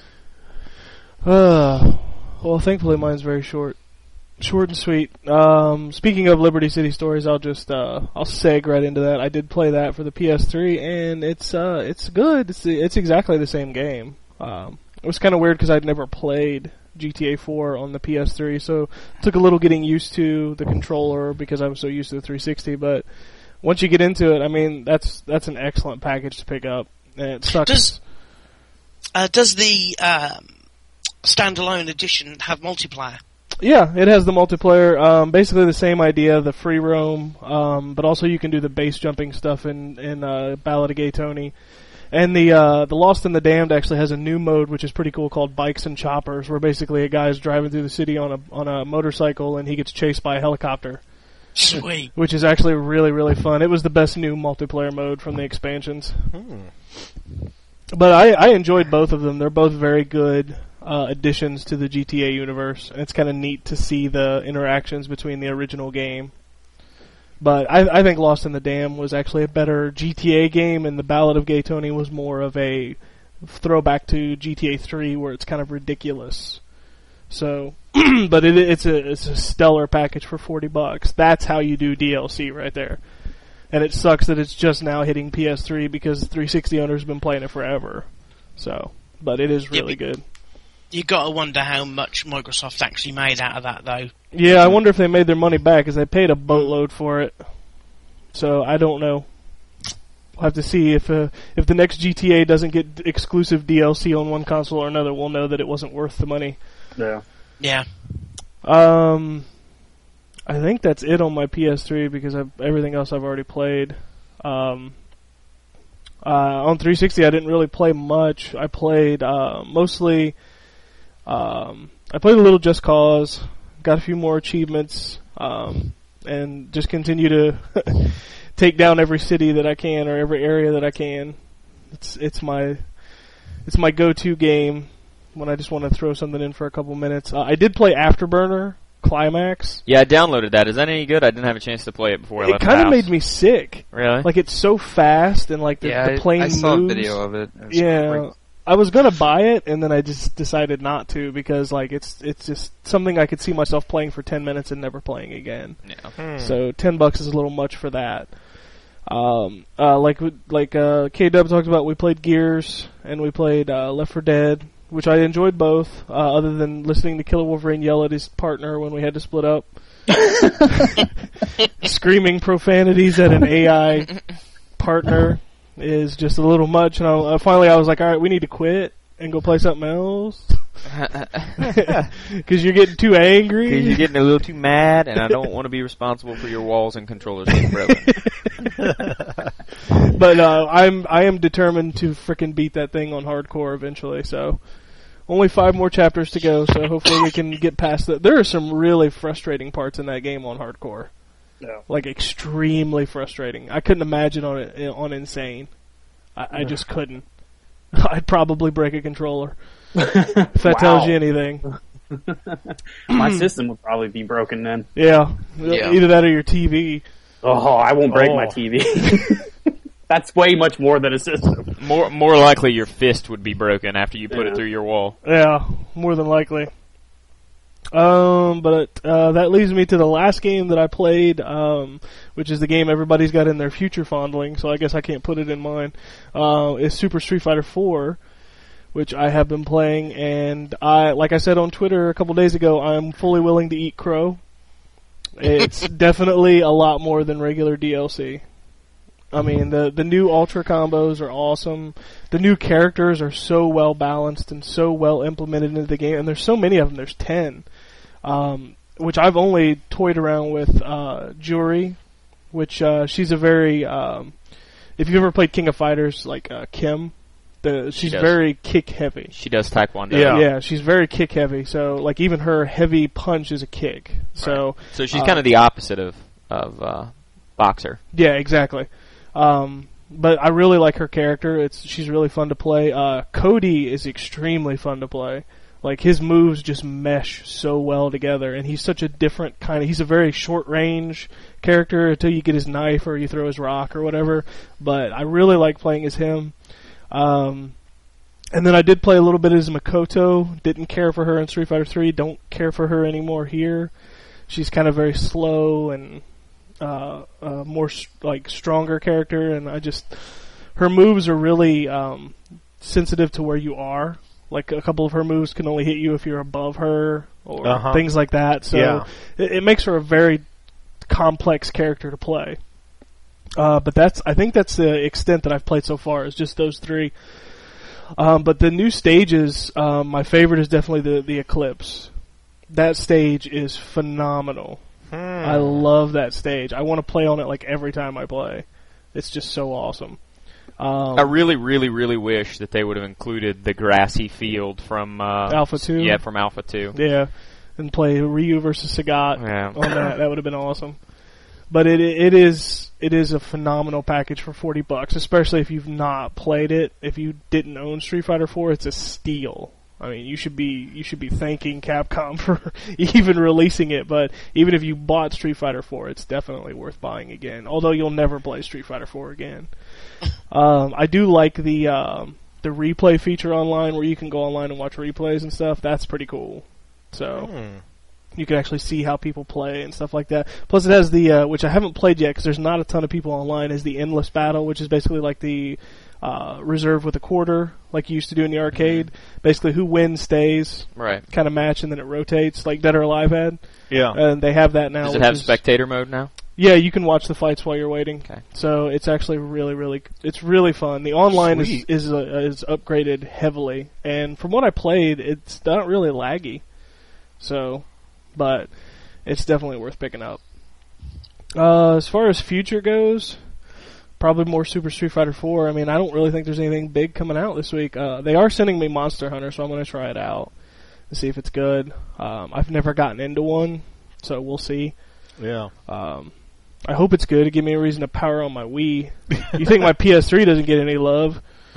Well, thankfully mine's very short and sweet. Speaking of Liberty City stories, I'll seg right into that. I did play that for the PS3, and it's good. It's exactly the same game. It was kind of weird because I'd never played GTA 4 on the PS3, so it took a little getting used to the controller because I was so used to the 360. But once you get into it, I mean, that's an excellent package to pick up. And it sucks. Does the standalone edition have multiplayer? Yeah, it has the multiplayer. Basically the same idea, the free roam, but also you can do the base jumping stuff in Ballad of Gay Tony. And the Lost and the Damned actually has a new mode which is pretty cool called Bikes and Choppers, where basically a guy's driving through the city on a motorcycle and he gets chased by a helicopter. Sweet. Which is actually really, really fun. It was the best new multiplayer mode from the expansions. But I enjoyed both of them. They're both very good additions to the GTA universe. And it's kind of neat to see the interactions between the original game. But I think Lost in the Dam was actually a better GTA game, and the Ballad of Gay Tony was more of a throwback to GTA 3, where it's kind of ridiculous. So, but it's a stellar package for $40. That's how you do DLC right there. And it sucks that it's just now hitting PS3 because 360 owners have been playing it forever. So, but it is really good. You gotta wonder how much Microsoft actually made out of that, though. Yeah, I wonder if they made their money back, because they paid a boatload for it. So, I don't know. We'll have to see if the next GTA doesn't get exclusive DLC on one console or another, we'll know that it wasn't worth the money. Yeah. Yeah. I think that's it on my PS3, because everything else I've already played. On 360, I didn't really play much. I played mostly... I played a little Just Cause, got a few more achievements, and just continue to take down every city that I can or every area that I can. It's my go-to game when I just want to throw something in for a couple minutes. I did play Afterburner Climax. Yeah, I downloaded that. Is that any good? I didn't have a chance to play it before I left It the kind of house. made me sick. Really? Like, it's so fast, and like the plane I saw moves. a video of it. It was Yeah. great. I was gonna buy it, and then I just decided not to, because like it's just something I could see myself playing for 10 minutes and never playing again. Yeah. So $10 is a little much for that. K-Dub talked about, we played Gears and we played Left 4 Dead, which I enjoyed both, other than listening to Killer Wolverine yell at his partner when we had to split up. Screaming profanities at an AI partner is just a little much, and finally I was like, alright, we need to quit and go play something else. Because you're getting too angry. Because you're getting a little too mad, and I don't want to be responsible for your walls and controllers being broken. But I am determined to frickin' beat that thing on hardcore eventually, so only 5 more chapters to go, so hopefully we can get past that. There are some really frustrating parts in that game on hardcore. Yeah. Like, extremely frustrating. I couldn't imagine on Insane. I just couldn't. I'd probably break a controller. If that tells you anything. My system would probably be broken then. Yeah. Yeah. Either that or your TV. Oh, I won't break my TV. That's way much more than a system. More likely your fist would be broken after you put it through your wall. Yeah, more than likely. But that leads me to the last game that I played, which is the game everybody's got in their future fondling, so I guess I can't put it in mine. Is Super Street Fighter 4, which I have been playing, and like I said on Twitter a couple days ago, I'm fully willing to eat crow. It's definitely a lot more than regular DLC. I mean, the new Ultra combos are awesome. The new characters are so well balanced and so well implemented into the game, and there's so many of them. There's 10, which I've only toyed around with Juri, which she's a very. If you've ever played King of Fighters, like Kim, she's very kick heavy. She does Taekwondo. Yeah, she's very kick heavy. So like even her heavy punch is a kick. So she's kind of the opposite of Boxer. Yeah, exactly. But I really like her character. She's really fun to play. Cody is extremely fun to play. Like his moves just mesh so well together, and he's such a different kind of. He's a very short range character until you get his knife or you throw his rock or whatever. But I really like playing as him. And then I did play a little bit as Makoto. Didn't care for her in Street Fighter 3. Don't care for her anymore here. She's kind of very slow and more like stronger character, and her moves are really sensitive to where you are. Like a couple of her moves can only hit you if you're above her or things like that. So it makes her a very complex character to play. But I think that's the extent that I've played so far, is just those 3. But the new stages, my favorite is definitely the Eclipse. That stage is phenomenal. I love that stage. I want to play on it like every time I play. It's just so awesome. I really, really, really wish that they would have included the grassy field from Alpha 2. Yeah, from Alpha 2. Yeah, and play Ryu versus Sagat on that. That would have been awesome. But it is a phenomenal package for $40, especially if you've not played it. If you didn't own Street Fighter 4, it's a steal. I mean, you should be thanking Capcom for even releasing it. But even if you bought Street Fighter 4, it's definitely worth buying again. Although you'll never play Street Fighter 4 again. I do like the replay feature online, where you can go online and watch replays and stuff. That's pretty cool. So you can actually see how people play and stuff like that. Plus, it has the which I haven't played yet because there's not a ton of people online. Is the endless battle, which is basically like the reserve with a quarter, like you used to do in the arcade. Basically, who wins stays. Right. Kind of match, and then it rotates, like Dead or Alive had. Yeah. And they have that now. Does it have spectator mode now? Yeah, you can watch the fights while you're waiting. Okay. So it's actually really, it's really fun. The online is upgraded heavily, and from what I played, it's not really laggy. So, but it's definitely worth picking up. As far as future goes, probably more Super Street Fighter 4. I mean, I don't really think there's anything big coming out this week. They are sending me Monster Hunter, so I'm going to try it out and see if it's good. I've never gotten into one, so we'll see. Yeah. I hope it's good to give me a reason to power on my Wii. You think my PS3 doesn't get any love?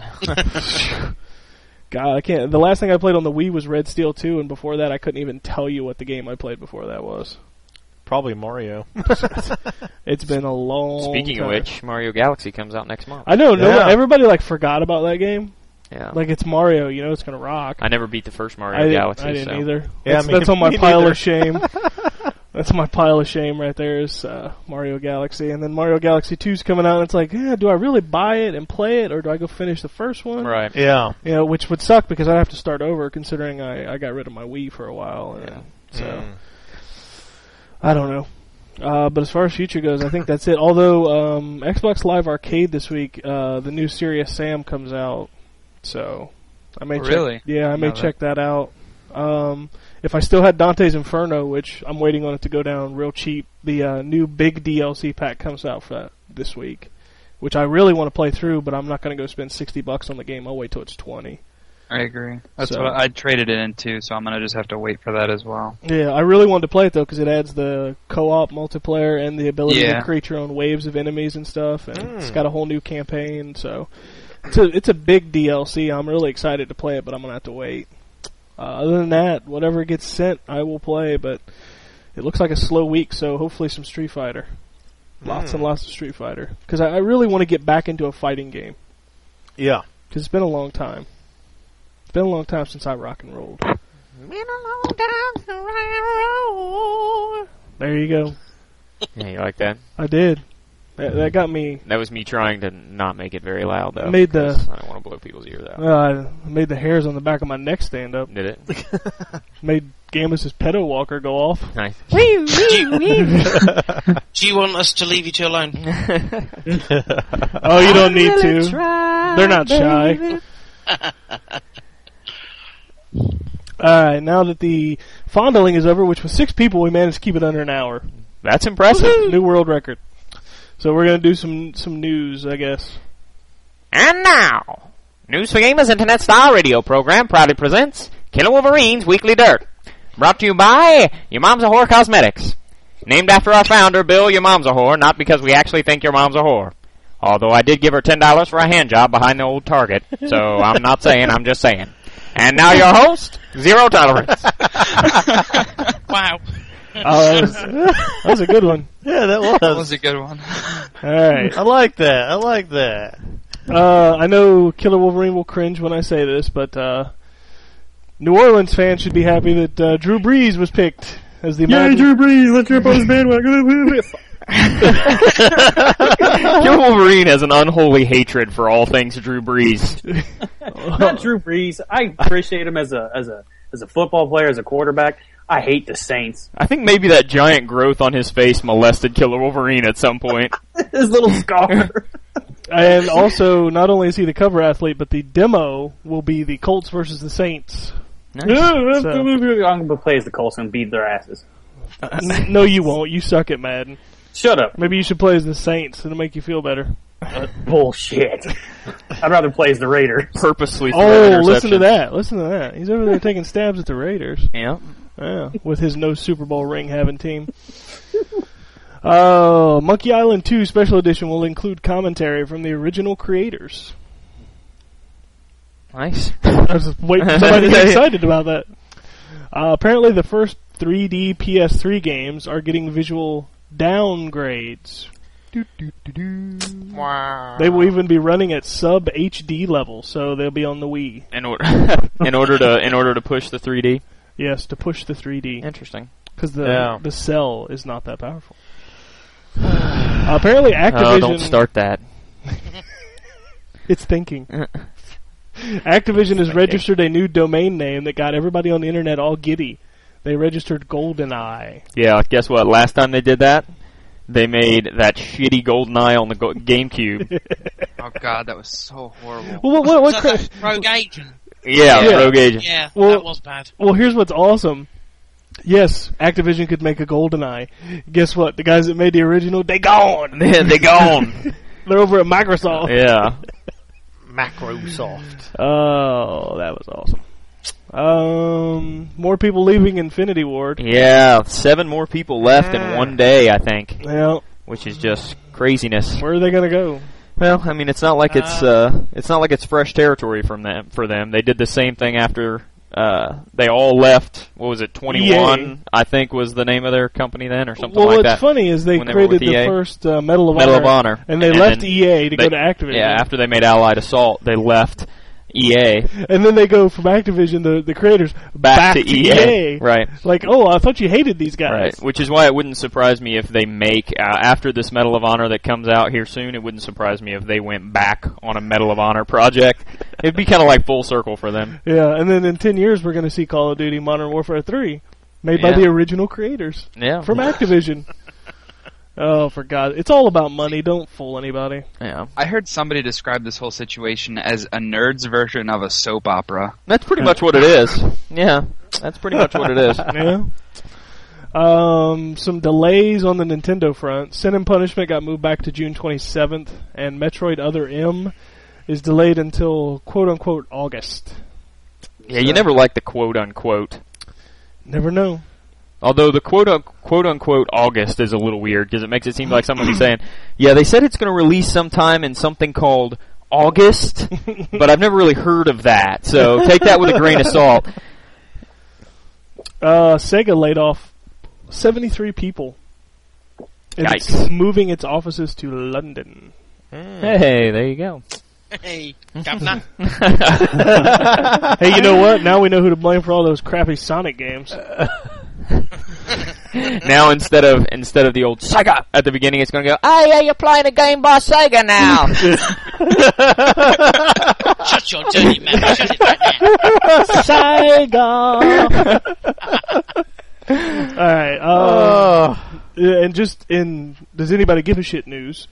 God, I can't. The last thing I played on the Wii was Red Steel 2, and before that I couldn't even tell you what the game I played before that was. Probably Mario. It's been a long Speaking time. of which, Mario Galaxy comes out next month. I know, everybody forgot about that game. Yeah. Like, it's Mario, it's gonna rock. I never beat the first Mario Galaxy. I didn't so. either. Yeah, That's on my me pile neither. of shame. That's my pile of shame right there is Mario Galaxy. And then Mario Galaxy 2's coming out, and it's like, do I really buy it and play it, or do I go finish the first one? Right. Yeah. Which would suck because I'd have to start over, considering I got rid of my Wii for a while. So, I don't know. But as far as future goes, I think that's it. Although, Xbox Live Arcade this week, the new Serious Sam comes out. So, I may check that out. If I still had Dante's Inferno, which I'm waiting on it to go down real cheap, the new big DLC pack comes out for that this week, which I really want to play through, but I'm not going to go spend $60 on the game. I'll wait till it's $20. I agree. That's what I traded it into, so I'm going to just have to wait for that as well. Yeah, I really wanted to play it, though, because it adds the co-op multiplayer and the ability to create your own waves of enemies and stuff, and it's got a whole new campaign, so it's a big DLC. I'm really excited to play it, but I'm going to have to wait. Other than that, whatever gets sent, I will play, but it looks like a slow week, so hopefully some Street Fighter. Lots and lots of Street Fighter. Because I really want to get back into a fighting game. Yeah. Because it's been a long time. It's been a long time since I rock and rolled. Been a long time since I rock and roll. There you go. Yeah, you like that? I did. That got me. That was me trying to not make it very loud, though. Made the- 'cause I don't want to blow people's ears out. Made the hairs on the back of my neck stand up. Did it? Made Gambus's pedo walker go off. Nice. Do you want us to leave you two alone? Oh, you don't need to. They're not shy. Alright, now that the fondling is over, which was 6 people, we managed to keep it under an hour. That's impressive. New world record. So we're going to do some news, I guess. And now, News for Gamers Internet Star Radio program proudly presents Killer Wolverine's Weekly Dirt. Brought to you by Your Mom's a Whore Cosmetics. Named after our founder, Bill, Your Mom's a Whore, not because we actually think your mom's a whore. Although I did give her $10 for a hand job behind the old Target, so I'm not saying, I'm just saying. And now your host, Zero Tolerance. Wow. Oh, that was a good one. Yeah, that was. That was a good one. Alright. I like that. I like that. I know Killer Wolverine will cringe when I say this, but New Orleans fans should be happy that Drew Brees was picked as the Drew Brees, let's rip on his bandwagon. Killer Wolverine has an unholy hatred for all things Drew Brees. Not Drew Brees. I appreciate him as a football player, as a quarterback. I hate the Saints. I think maybe that giant growth on his face molested Killer Wolverine at some point. His little scar. And also, not only is he the cover athlete, but the demo will be the Colts versus the Saints. I'm going to play as the Colts and beat their asses. No, you won't. You suck at Madden. Shut up. Maybe you should play as the Saints. It'll make you feel better. Bullshit. I'd rather play as the Raiders. Purposely throw Oh, listen to interceptions. that. Listen to that. He's over there taking stabs at the Raiders. Yeah. Yeah, with his no Super Bowl ring having team. Monkey Island 2 Special Edition will include commentary from the original creators. Nice. I was just waiting for somebody to get excited about that. Apparently the first 3D PS3 games are getting visual downgrades. Wow. They will even be running at sub HD level, so they'll be on the Wii. In order to push the 3D. Yes, to push the 3D. Interesting. Because the cell is not that powerful. Apparently Activision... Oh, don't start that. It's thinking. Activision has registered a new domain name that got everybody on the internet all giddy. They registered GoldenEye. Yeah, guess what? Last time they did that, they made that shitty GoldenEye on the GameCube. Oh god, that was so horrible. Well, what So that's Rogue Agent. Yeah, Rogue Agent. Yeah, Well- that was bad. Well, here's what's awesome. Yes, Activision could make a GoldenEye. Guess what? The guys that made the original, they gone. They gone. They're over at Microsoft. Yeah. Macrosoft. Oh, that was awesome. More people leaving Infinity Ward. Yeah, 7 more people left in one day, I think. Well, Which is just craziness. where are they gonna go? Well, I mean, it's not like it's fresh territory for them. They did the same thing after they all left. What was it? 21, EA. I think, was the name of their company then, or something Well, like what's that. funny is they when they were created with the EA. first Medal of Medal Honor, of Honor, and they left then EA to go to Activision. Yeah, after they made Allied Assault, they left EA And then they go from Activision, the creators, back to EA. Right. Like, oh, I thought you hated these guys. Right, which is why it wouldn't surprise me if they make, after this Medal of Honor that comes out here soon, it wouldn't surprise me if they went back on a Medal of Honor project. It'd be kind of like full circle for them. Yeah, and then in 10 years we're going to see Call of Duty Modern Warfare 3, made by Yeah. the original creators Yeah. from Activision. Oh, for God. It's all about money. Don't fool anybody. Yeah. I heard somebody describe this whole situation as a nerd's version of a soap opera. That's pretty much what it is. Yeah. That's pretty much what it is. Yeah. Some delays on the Nintendo front. Sin and Punishment got moved back to June 27th, and Metroid Other M is delayed until quote-unquote August. Yeah, you never like the quote-unquote. Never know. Although the quote-unquote August is a little weird because it makes it seem like somebody's saying, yeah, they said it's going to release sometime in something called August, but I've never really heard of that, so take that with a grain of salt. Sega laid off 73 people. And it's Yikes. moving its offices to London. Hey, there you go. Hey, Governor. Hey, you know what? Now we know who to blame for all those crappy Sonic games. Now instead of the old Sega at the beginning, it's going to go, "Oh yeah, you're playing a game by Sega now." Shut your dirty mouth. Shut it right now. Saigon. Alright, and just in does anybody give a shit news?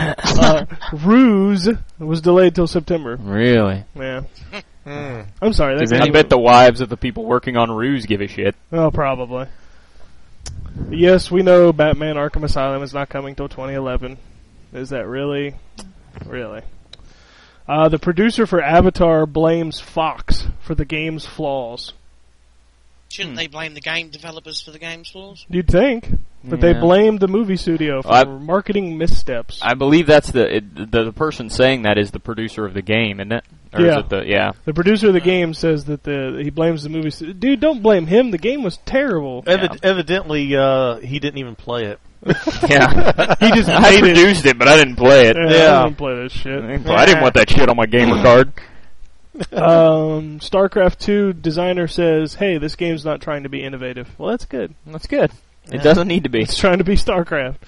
Ruse was delayed till September. Really? Yeah. I'm sorry. That's I bet the wives of the people working on Ruse give a shit. Oh, probably. Yes, we know Batman Arkham Asylum is not coming till 2011. Is that really? Really? The producer for Avatar blames Fox for the game's flaws. Shouldn't they blame the game developers for the game's flaws? You'd think. But they blamed the movie studio for marketing missteps. I believe that's the person saying that is the producer of the game, isn't it? Or Yeah. Is it The producer of the game says that he blames the movie studio. Dude, don't blame him. The game was terrible. Evidently, he didn't even play it. Yeah. He just I made it. produced it, but I didn't play it. I didn't play this shit. I didn't want that shit on my gamer card. StarCraft 2 designer says, "Hey, this game's not trying to be innovative." Well, that's good. That's good. It doesn't need to be. It's trying to be StarCraft.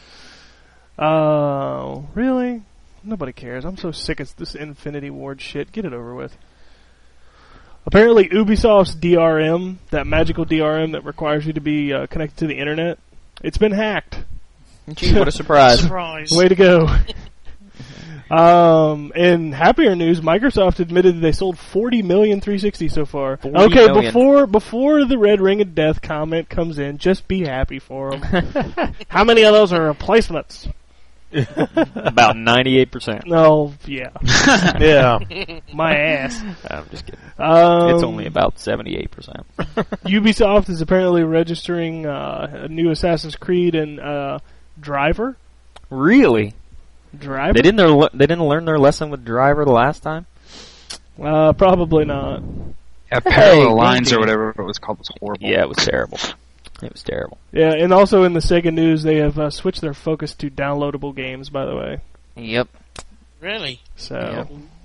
Really? Nobody cares. I'm so sick of this Infinity Ward shit. Get it over with. Apparently, Ubisoft's DRM, that magical DRM that requires you to be connected to the internet, it's been hacked. Gee, what a surprise. Surprise. Way to go. In happier news, Microsoft admitted that they sold 40 million 360 so far. 40 Okay, million. before the Red Ring of Death comment comes in, just be happy for them. How many of those are replacements? About 98%. No, yeah. Yeah. My ass. I'm just kidding. It's only about 78%. Ubisoft is apparently registering a new Assassin's Creed and Driver. Really? Driver? They didn't learn their lesson with Driver the last time? Probably not. Yeah, Parallel Lines or whatever it was called was horrible. Yeah, it was terrible. It was terrible. Yeah, and also in the Sega news, they have switched their focus to downloadable games, by the way. Yep. Really? So,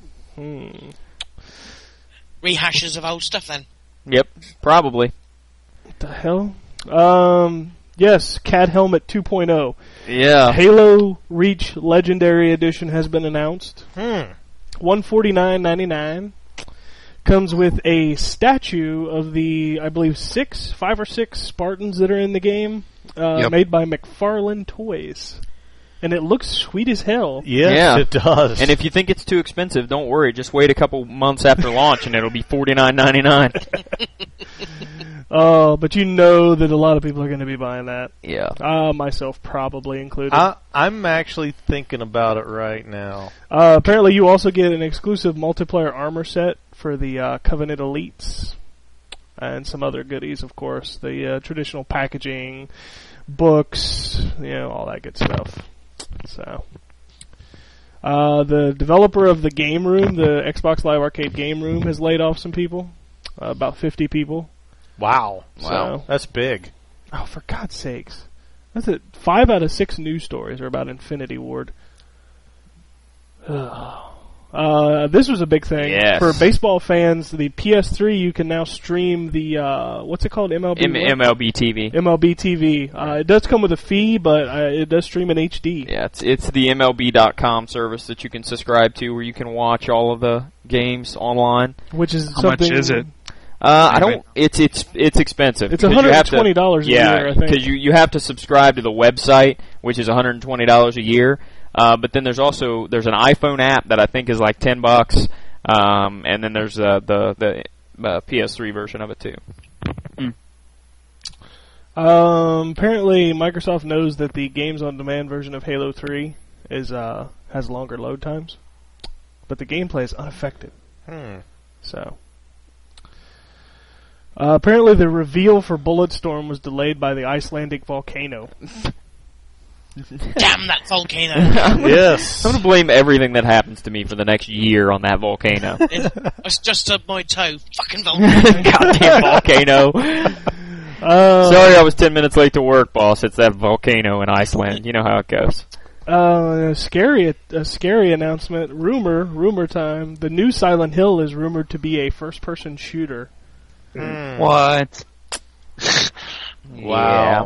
Rehashes of old stuff then. Yep, probably. What the hell? Yes, Cat Helmet 2.0. Yeah. Halo Reach Legendary Edition has been announced. $149.99. Comes with a statue of the, I believe, 5 or 6 Spartans that are in the game, made by McFarlane Toys. And it looks sweet as hell. Yes, it does. And if you think it's too expensive, don't worry. Just wait a couple months after launch, and it'll be $49.99. But you know that a lot of people are going to be buying that. Yeah. Myself probably included. I'm actually thinking about it right now. Apparently you also get an exclusive multiplayer armor set for the Covenant Elites. And some other goodies, of course. The traditional packaging, books, all that good stuff. So, the developer of the Game Room, the Xbox Live Arcade Game Room, has laid off some people. About 50 people. Wow. So, That's big. Oh, for God's sakes. That's it. 5 out of 6 news stories are about Infinity Ward. This was a big thing. Yes. For baseball fans, the PS3, you can now stream the, what's it called? MLB MLB TV. MLB TV. It does come with a fee, but it does stream in HD. Yeah, it's the MLB.com service that you can subscribe to where you can watch all of the games online. Which is How much is it? I don't. It's expensive. It's because you have to- $120 a year, I think. because you have to subscribe to the website, which is $120 a year. But then there's an iPhone app that I think is like $10. And then there's the PS3 version of it too. Apparently, Microsoft knows that the games on demand version of Halo 3 has longer load times, but the gameplay is unaffected. So. Apparently, the reveal for Bulletstorm was delayed by the Icelandic volcano. Damn that volcano. Yes. I'm going to blame everything that happens to me for the next year on that volcano. I just stubbed my toe. Fucking volcano. Goddamn volcano. Sorry I was 10 minutes late to work, boss. It's that volcano in Iceland. You know how it goes. A scary announcement. Rumor time. The new Silent Hill is rumored to be a first-person shooter. What? Wow.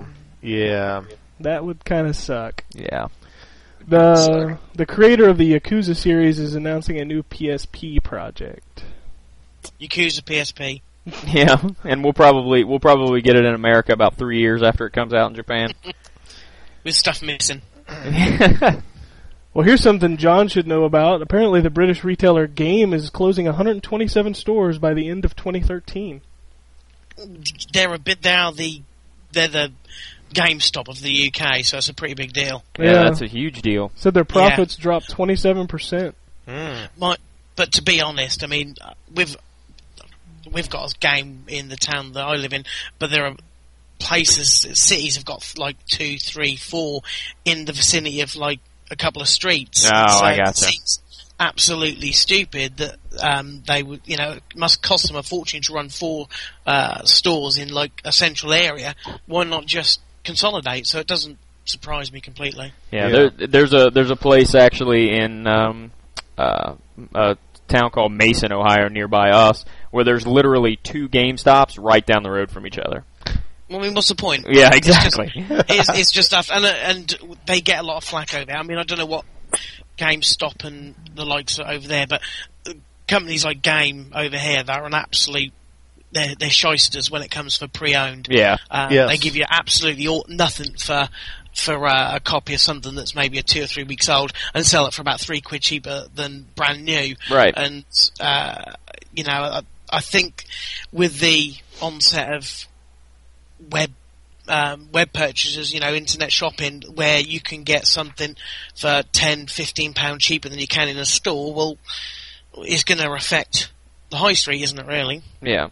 Yeah. That would kind of suck. Yeah. The creator of the Yakuza series is announcing a new PSP project. Yakuza PSP. Yeah, and we'll probably get it in America about 3 years after it comes out in Japan. With stuff missing. Well, here's something John should know about. Apparently, the British retailer Game is closing 127 stores by the end of 2013. They're the GameStop of the UK, so it's a pretty big deal. Yeah, that's a huge deal. Said their profits dropped 27%. But to be honest, I mean, we've got a Game in the town that I live in, but there are cities have got like 2, 3, 4 in the vicinity of like a couple of streets. Oh, so I gotcha. It seems absolutely stupid that they would, it must cost them a fortune to run 4 stores in like a central area. Why not just consolidate? So it doesn't surprise me completely. Yeah. There's a place actually in a town called Mason, Ohio, nearby us, where there's literally 2 GameStops right down the road from each other. Well, I mean, what's the point? Yeah, exactly. It's just stuff, and they get a lot of flack over there. I mean, I don't know what GameStop and the likes are over there, but companies like Game over here, they're an absolute, they're shysters when it comes for pre-owned. Yeah. Yes. They give you absolutely nothing for a copy of something that's maybe 2 or 3 weeks old and sell it for about £3 cheaper than brand new. Right. And, I think with the onset of web purchases, internet shopping, where you can get something for £10-15 cheaper than you can in a store, well, it's going to affect the high street, isn't it, really? Yeah.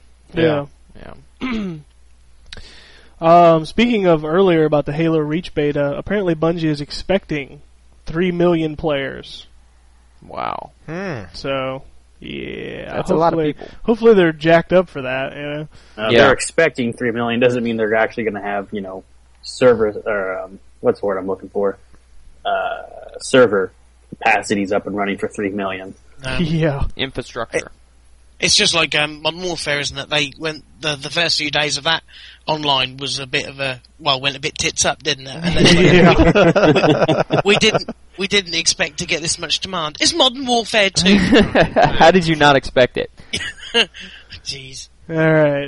Speaking of earlier about the Halo Reach beta, apparently Bungie is expecting 3 million players. Wow. So, yeah. That's a lot of people. Hopefully they're jacked up for that, They're expecting 3 million. Doesn't mean they're actually going to have, servers, or, what's the word I'm looking for? Server capacities up and running for 3 million. Yeah. Infrastructure. It's just like Modern Warfare, isn't it? They went the first few days of that online was a bit of went a bit tits up, didn't it? And then we didn't expect to get this much demand. It's Modern Warfare 2. How did you not expect it? Jeez. Alright,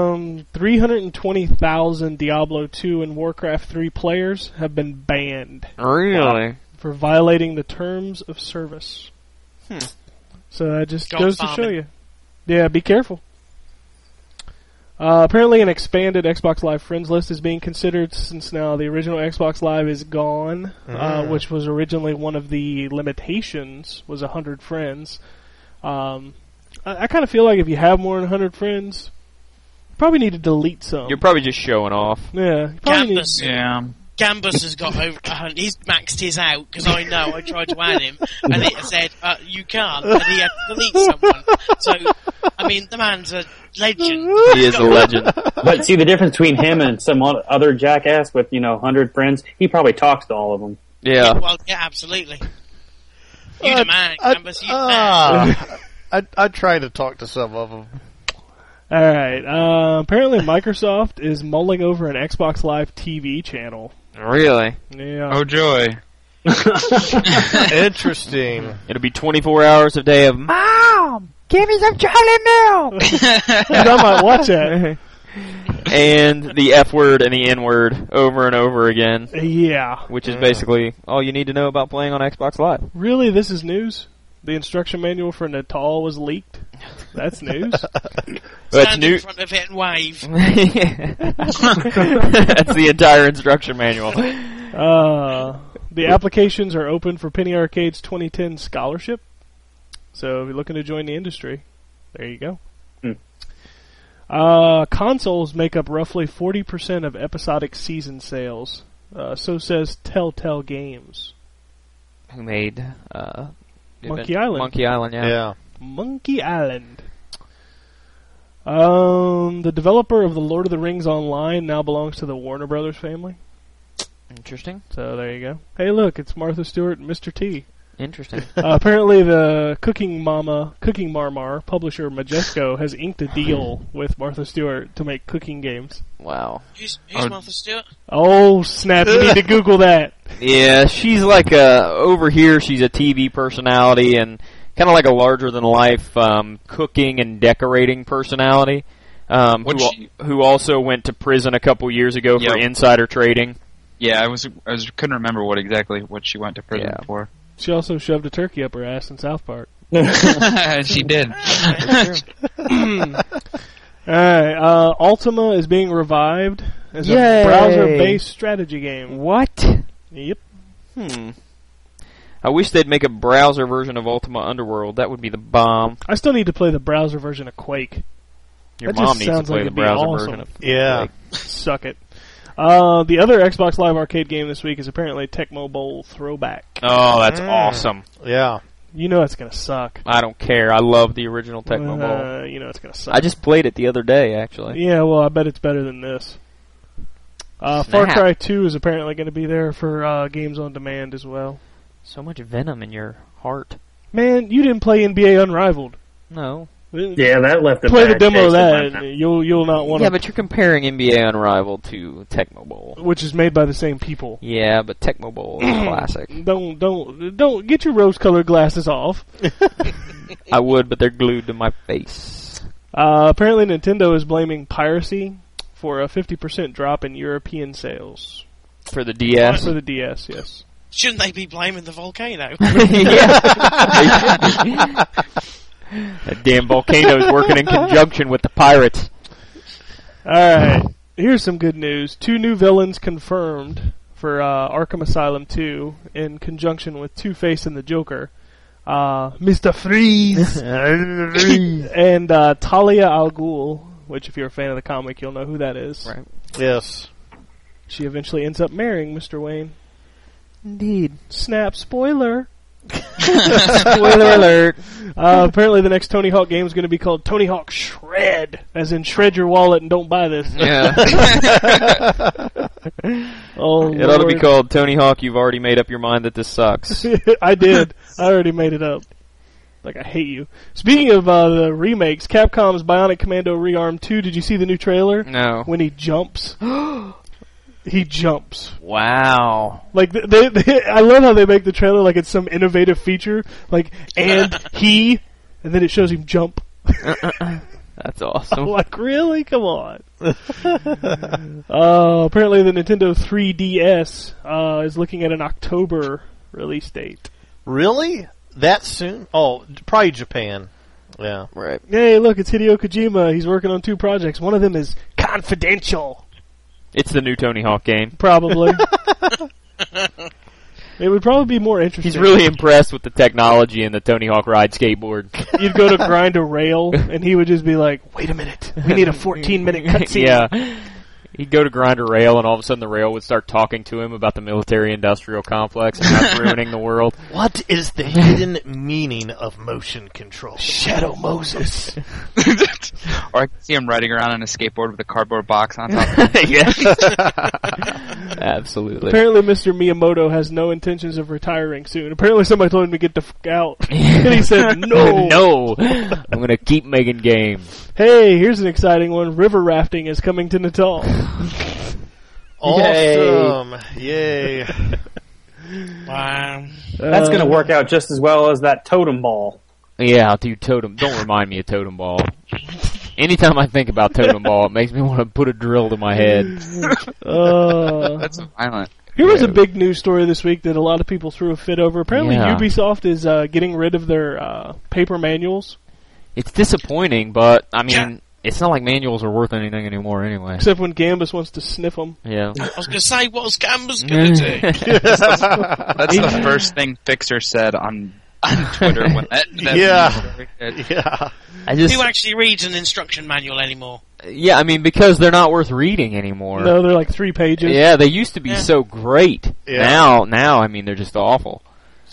320,000 Diablo 2 and Warcraft 3 players have been banned. Really? For violating the terms of service. So that just goes to show you. Yeah, be careful. Apparently an expanded Xbox Live Friends list is being considered, since now the original Xbox Live is gone, which was originally one of the limitations, was 100 friends. I kind of feel like if you have more than 100 friends, you probably need to delete some. You're probably just showing off. Yeah. Gambus has got over. He's maxed his out because I know I tried to add him and it said you can't, and he had to delete someone. So, I mean, the man's a legend. He is a legend. But see, the difference between him and some other jackass with 100 friends, he probably talks to all of them. Yeah. Well, yeah, absolutely. You the man, Gambus. You the man. I try to talk to some of them. Alright, apparently Microsoft is mulling over an Xbox Live TV channel. Really? Yeah. Oh, joy. Interesting. It'll be 24 hours a day of Mom, give me some Charlie Milk. I might watch that. And the F word and the N word over and over again. Yeah. Which is basically all you need to know about playing on Xbox Live. Really? This is news? The instruction manual for Natal was leaked? That's news. Stand in front of it and wave. That's the entire instruction manual. The applications are open for Penny Arcade's 2010 scholarship. So if you're looking to join the industry, there you go. Consoles make up roughly 40% of episodic season sales. So says Telltale Games. Who made Monkey Island. Monkey Island, yeah. Monkey Island. The developer of the Lord of the Rings Online now belongs to the Warner Brothers family. Interesting. So there you go. Hey, look, it's Martha Stewart and Mr. T. Interesting. Apparently, the Cooking Marmar publisher Majesco has inked a deal with Martha Stewart to make cooking games. Wow. Who's Martha Stewart? Oh snap! You need to Google that. Yeah, she's like over here. She's a TV personality and kind of like a larger than life cooking and decorating personality. Who also went to prison a couple years ago for insider trading. Yeah, I couldn't remember what she went to prison for. She also shoved a turkey up her ass in South Park. She did. Alright, Ultima is being revived as a browser-based strategy game. What? Yep. I wish they'd make a browser version of Ultima Underworld. That would be the bomb. I still need to play the browser version of Quake. Your that mom just needs to sounds play like the it'd be browser awesome. version of Yeah. Suck it. The other Xbox Live Arcade game this week is apparently Tecmo Bowl Throwback. Oh, that's awesome. Yeah. You know it's gonna suck. I don't care. I love the original Tecmo Bowl. You know it's gonna suck. I just played it the other day, actually. Yeah, well, I bet it's better than this. Far Cry 2 is apparently going to be there for Games on Demand as well. So much venom in your heart. Man, you didn't play NBA Unrivaled. No. Yeah, that left a Play the bad demo of taste in my that. mouth. And you'll not want to. Yeah, but you're comparing NBA Unrivaled to Tecmo Bowl. Which is made by the same people. Yeah, but Tecmo Bowl is classic. Don't get your rose-colored glasses off. I would, but they're glued to my face. Apparently, Nintendo is blaming piracy for a 50% drop in European sales. For the DS? For the DS, yes. Shouldn't they be blaming the volcano? Yeah. That damn volcano's working in conjunction with the pirates. Alright, here's some good news. 2 new villains confirmed for Arkham Asylum 2 in conjunction with Two-Face and the Joker. Mr. Freeze! And Talia al Ghul, which if you're a fan of the comic, you'll know who that is. Right. Yes. She eventually ends up marrying Mr. Wayne. Indeed. Snap, spoiler! Spoiler alert. Apparently the next Tony Hawk game is going to be called Tony Hawk Shred, as in shred your wallet and don't buy this. Yeah. Oh, it ought to be called Tony Hawk, You've Already Made Up Your Mind That This Sucks. I did. I already made it up. Like, I hate you. Speaking of the remakes, Capcom's Bionic Commando Rearm 2, did you see the new trailer? No. When he jumps. He jumps. Wow. Like, I love how they make the trailer like it's some innovative feature. Like, and then it shows him jump. That's awesome. I'm like, really? Come on. Apparently the Nintendo 3DS is looking at an October release date. Really? That soon? Oh, probably Japan. Yeah. Right. Hey, look, it's Hideo Kojima. He's working on 2 projects. One of them is confidential. It's the new Tony Hawk game. Probably. It would probably be more interesting. He's really impressed with the technology in the Tony Hawk Ride skateboard. You'd go to grind a rail, and he would just be like, wait a minute, we need a 14-minute cutscene. Yeah. He'd go to grind a rail, and all of a sudden the rail would start talking to him about the military-industrial complex and how it's ruining the world. What is the hidden meaning of motion control? Shadow Moses. Or I can see him riding around on a skateboard with a cardboard box on top. Yes. Absolutely. Apparently Mr. Miyamoto has no intentions of retiring soon. Apparently somebody told him to get the fuck out. And he said, no. No. I'm going to keep making games. Hey, here's an exciting one. River rafting is coming to Natal. Awesome. Yay. Wow. That's going to work out just as well as that totem ball. Yeah, dude, Totem. Don't remind me of Totem Ball. Anytime I think about Totem Ball, it makes me want to put a drill to my head. That's violent. Here was a big news story this week that a lot of people threw a fit over. Apparently Yeah. Ubisoft is getting rid of their paper manuals. It's disappointing, but, I mean, it's not like manuals are worth anything anymore anyway. Except when Gambus wants to sniff them. Yeah. I was going to say, what's Gambus going to do? That's the first thing Fixer said on Twitter when that Yeah. yeah. Who actually reads an instruction manual anymore? Yeah, I mean, because they're not worth reading anymore. No, they're like 3 pages. Yeah, they used to be so great. Yeah. Now, I mean, they're just awful.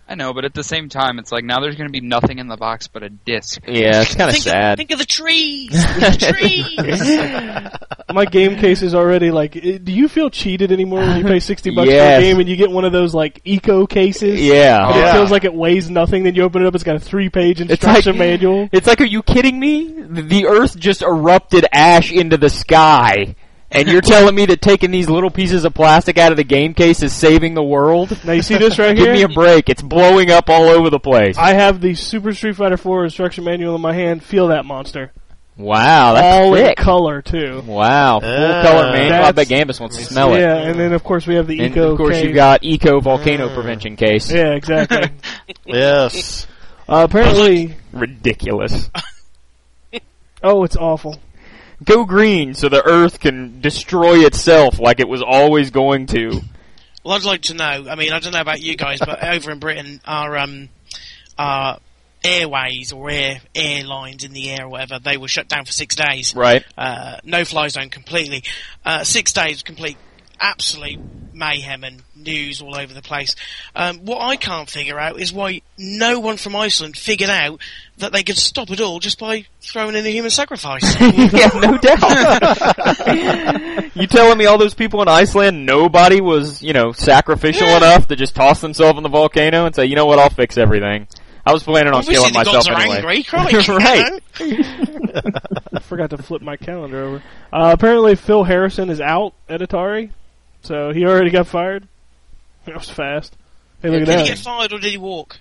I know, but at the same time, it's like now there's going to be nothing in the box but a disc. Yeah, it's kind of sad. Think of the trees. The trees. My game case is already like. Do you feel cheated anymore when you pay $60 for Yes. a game and you get one of those like eco cases? Yeah. And Yeah. it feels like it weighs nothing. Then you open it up, it's got a 3-page instruction manual. It's like, are you kidding me? The Earth just erupted ash into the sky. And you're telling me that taking these little pieces of plastic out of the game case is saving the world? Now you see this right Give here? me a break. It's blowing up all over the place. I have the Super Street Fighter 4 instruction manual in my hand. Feel that monster. Wow, that's All in thick. color too. Wow, full Yeah. color manual. I bet That's- Gambus wants to smell it. Yeah, and then of course we have the And eco of course case. you've got Eco Volcano Prevention Case. Yeah, exactly. Yes. Apparently, Ridiculous. oh, it's awful. Go green so the Earth can destroy itself like it was always going to. Well, I'd like to know. I mean, I don't know about you guys, but over in Britain, our airways or airlines in the air or whatever, they were shut down for 6 days. Right. No fly zone completely. 6 days complete absolute mayhem and news all over the place. What I can't figure out is why no one from Iceland figured out that they could stop it all just by throwing in a human sacrifice. Yeah, no doubt. You telling me all those people in Iceland, nobody was, sacrificial enough to just toss themselves in the volcano and say, you know what, I'll fix everything. I was planning on killing Obviously the myself gods are anyway. angry, crikey, Right. I forgot to flip my calendar over. Apparently Phil Harrison is out at Atari, so he already got fired. That was fast. Hey, look Did at he get that. fired or did he walk?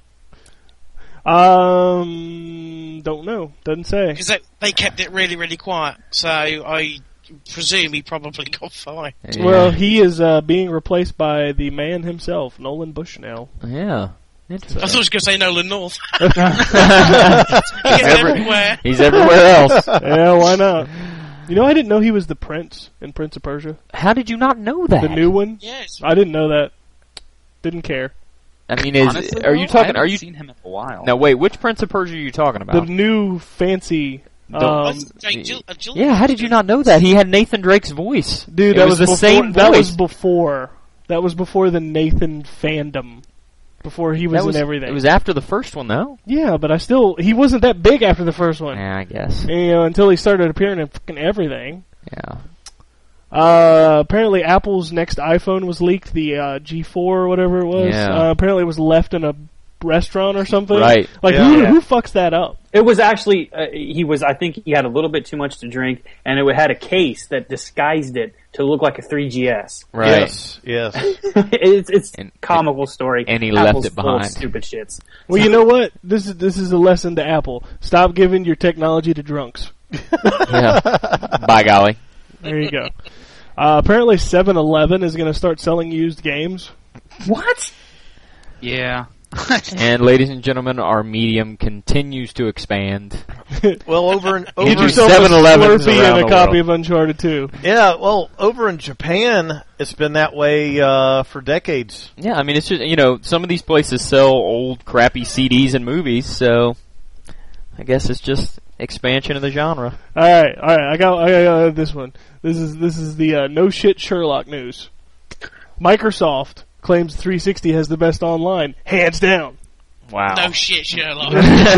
Don't know. Doesn't say. Because they kept it really, really quiet. So I presume he probably got fired. Yeah. Well, he is being replaced by the man himself, Nolan Bushnell. Yeah. I thought he was going to say Nolan North. He's He's everywhere. He's everywhere else. Yeah, why not? You know, I didn't know he was the prince in Prince of Persia. How did you not know that? The new one? Yes. I didn't know that. Didn't care. I mean, Honestly, are you though, talking? I Are haven't you? seen him in a while? Now wait, which Prince of Persia are you talking The about? new fancy. Yeah, how did you not know that? He had Nathan Drake's voice. Dude, It that was the before, same That was voice. before. That was before the Nathan fandom. Before he was, in everything. It was after the first one, though. Yeah, but he wasn't that big after the first one. Yeah, I guess. Until he started appearing in fucking everything. Yeah. Apparently Apple's next iPhone was leaked, the G4 or whatever it was. Yeah. Apparently it was left in a restaurant or something. Right. Like, Yeah. who fucks that up? It was actually I think he had a little bit too much to drink, and it had a case that disguised it to look like a 3GS. Right. Yes. it's And- comical story. and he Apple's left it full of behind. stupid shits. Well, you know what? This is a lesson to Apple. Stop giving your technology to drunks. Yeah. By golly. There you go. Apparently 7-Eleven is going to start selling used games. What? Yeah. And ladies and gentlemen, our medium continues to expand. Well, over Get in yourself a 7-Elevens Slurpee around and a the copy world. of Uncharted 2. yeah, well, over in Japan, it's been that way for decades. Yeah, I mean, it's just, some of these places sell old, crappy CDs and movies, so I guess it's just expansion of the genre. All right. I got this one. This is the no shit Sherlock news. Microsoft claims 360 has the best online, hands down. Wow. No shit, Sherlock.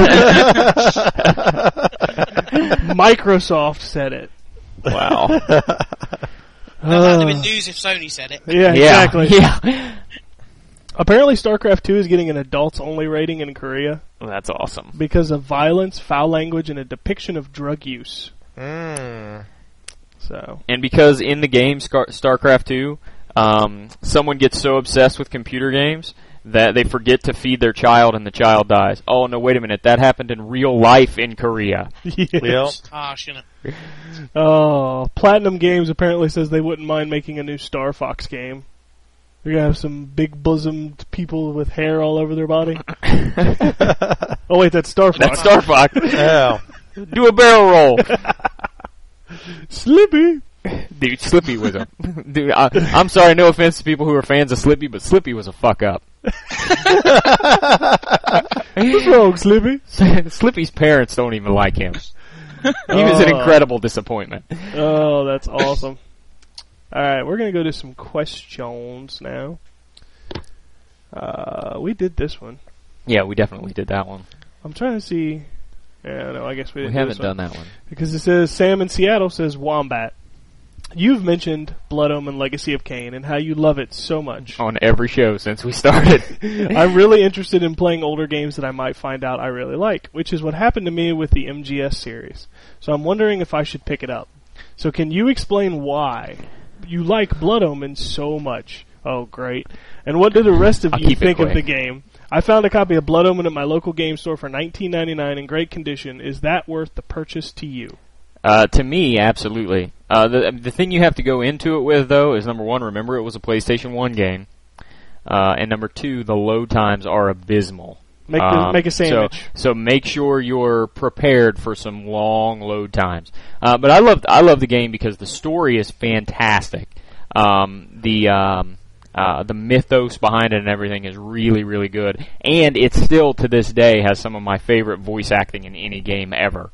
Microsoft said it. Wow. That would have been news if Sony said it. Yeah, Yeah. exactly. Yeah. Apparently, StarCraft 2 is getting an adults-only rating in Korea Well, that's awesome. because of violence, foul language, and a depiction of drug use. Mm. So, And because in the game StarCraft 2, someone gets so obsessed with computer games that they forget to feed their child and the child dies. Oh, no, wait a minute. That happened in real life in Korea. Yep. Harsh, isn't it? oh, Platinum Games apparently says they wouldn't mind making a new Star Fox game. They're gonna have some big-bosomed people with hair all over their body. Oh wait, that's Star Fox. That's Star Fox. Yeah. Do a barrel roll. Slippy. Dude, Slippy was a... Dude, I'm sorry, no offense to people who are fans of Slippy, but Slippy was a fuck up. What's wrong, Slippy? Slippy's parents don't even like him. He was an incredible disappointment. Oh, that's awesome. Alright, we're gonna go to some questions now. We did this one. Yeah, we definitely did that one. I'm trying to see. Yeah, no, I guess we We didn't. do haven't this one. done that one. Because it says Sam in Seattle says Wombat. You've mentioned Blood Omen Legacy of Kain and how you love it so much. On every show since we started. I'm really interested in playing older games that I might find out I really like, which is what happened to me with the MGS series. So I'm wondering if I should pick it up. So can you explain why you like Blood Omen so much? Oh, great. And what do the rest of I'll you keep it think of quick. the game? I found a copy of Blood Omen at my local game store for $19.99 in great condition. Is that worth the purchase to you? To me, absolutely. The thing you have to go into it with, though, is number one, remember it was a PlayStation 1 game. And number two, the load times are abysmal. Make a sandwich. So make sure you're prepared for some long load times. But I love the game because the story is fantastic. The mythos behind it and everything is really, really good. And it still, to this day, has some of my favorite voice acting in any game ever.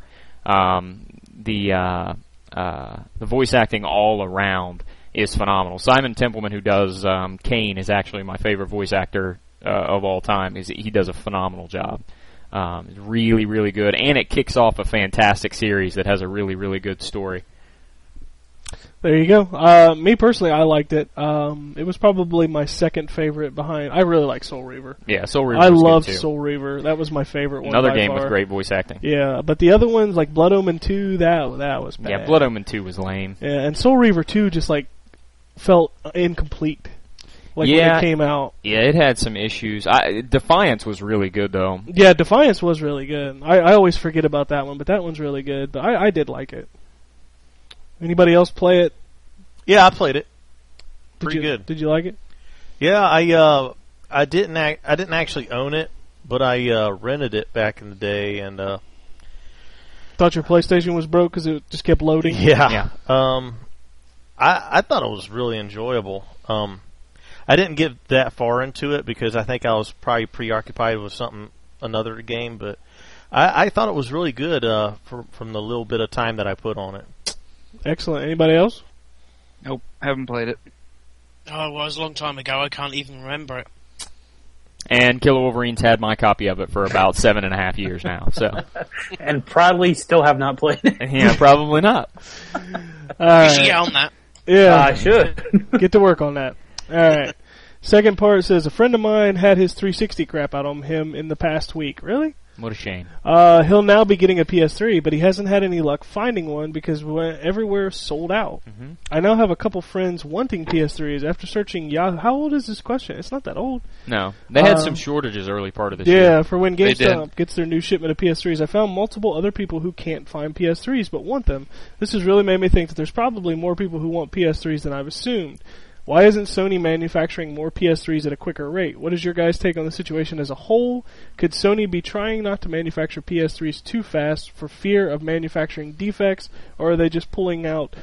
The voice acting all around is phenomenal. Simon Templeman, who does Kain, is actually my favorite voice actor of all time. He does a phenomenal job. It's really, really good, and it kicks off a fantastic series that has a really, really good story. There you go. Me personally, I liked it. It was probably my second favorite behind. I really like Soul Reaver. Yeah, Soul Reaver. I was good, loved too. Soul Reaver. That was my favorite one. Another by game far. with great voice acting. Yeah, but the other ones like Blood Omen 2, that was bad. Yeah, Blood Omen 2 was lame. Yeah, and Soul Reaver 2 just like felt incomplete. Like when it came out. Yeah, it had some issues. Defiance was really good, though. Yeah, Defiance was really good. I always forget about that one, but that one's really good. But I did like it. Anybody else play it? Yeah, I played it. Pretty Did you, good. Did you like it? Yeah, I didn't actually own it, but I rented it back in the day, and Thought your PlayStation was broke because it just kept loading? yeah. I thought it was really enjoyable. I didn't get that far into it because I think I was probably preoccupied with another game, but I thought it was really good from the little bit of time that I put on it. Excellent. Anybody else? Nope, haven't played it. Oh, well, it was a long time ago. I can't even remember it. And Killer Wolverine's had my copy of it for about 7.5 years now. So, And proudly still have not played it. yeah, probably not. You should get on that. Yeah. I should. Get to work on that. Alright. Second part says, a friend of mine had his 360 crap out on him in the past week. Really? What a shame. He'll now be getting a PS3, but he hasn't had any luck finding one because everywhere sold out. Mm-hmm. I now have a couple friends wanting PS3s after searching Yahoo. How old is this question? It's not that old. No, they had some shortages early part of this Yeah, year. for when They GameStop gets their new shipment of PS3s, I found multiple other people who can't find PS3s but want them. This has really made me think that there's probably more people who want PS3s than I've assumed. Why isn't Sony manufacturing more PS3s at a quicker rate? What is your guys' take on the situation as a whole? Could Sony be trying not to manufacture PS3s too fast for fear of manufacturing defects, or are they just pulling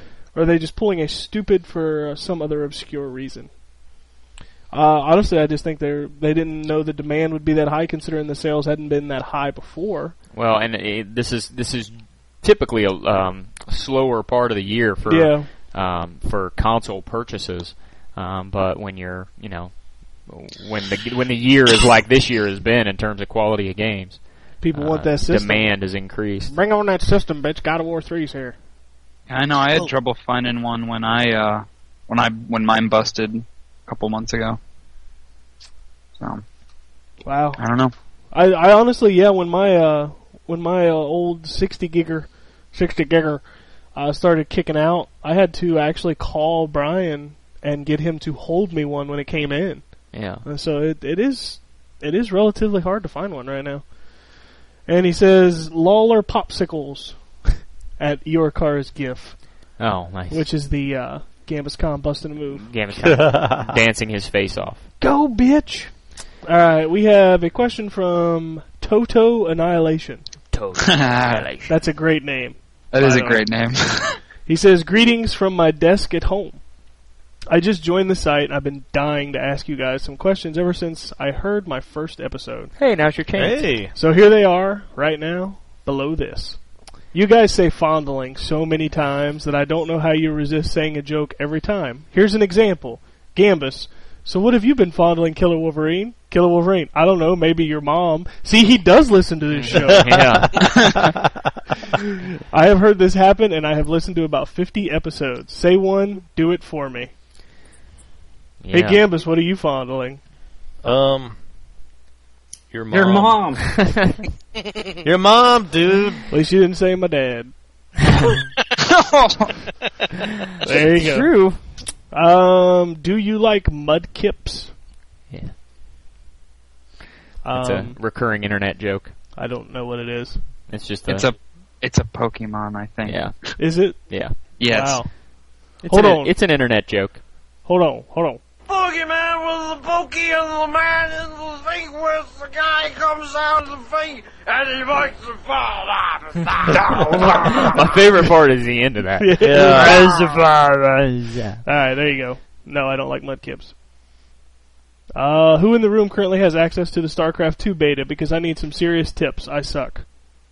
a stupid for some other obscure reason? Honestly, I just think they didn't know the demand would be that high, considering the sales hadn't been that high before. Well, and this is typically a slower part of the year for console purchases. But when you're, when the year is like this year has been in terms of quality of games, people want that system. Demand is increased. Bring on that system, bitch! God of War 3's here. I know I had trouble finding one when when mine busted a couple months ago. So Wow. I don't know. I honestly, when my old 60 gigger started kicking out, I had to actually call Brian and get him to hold me one when it came in. Yeah. And so it is relatively hard to find one right now. And he says, Lawler Popsicles at your car's GIF. Oh, nice. Which is the Gambus Khan busting a move. Gambus Khan dancing his face off. Go, bitch! Alright, we have a question from Toto Annihilation. Toto Annihilation. That's a great name. That is a great name. He says, greetings from my desk at home. I just joined the site, and I've been dying to ask you guys some questions ever since I heard my first episode. Hey, now's your chance. Hey. So here they are, right now, below this. You guys say fondling so many times that I don't know how you resist saying a joke every time. Here's an example. Gambus, So what have you been fondling, Killer Wolverine? Killer Wolverine, I don't know, maybe your mom. See, he does listen to this show. Yeah. I have heard this happen, and I have listened to about 50 episodes. Say one, do it for me. Hey, Yeah. Gambus, what are you fondling? Your mom. Your mom. Your mom, dude. At least you didn't say my dad. There you go. True. Do you like Mudkips? Yeah. It's a recurring internet joke. I don't know what it is. It's just It's a Pokemon, I think. yeah. Is it? Yeah. Yes. Wow. It's Hold an, on. It's an internet joke. Hold on. Boogeyman was the pokey and the man in the thing where the guy comes out of the thing and he makes the fall out. My favorite part is the end of that. Alright, there you go. No, I don't like Mudkips. Who in the room currently has access to the StarCraft 2 beta? Because I need some serious tips. I suck.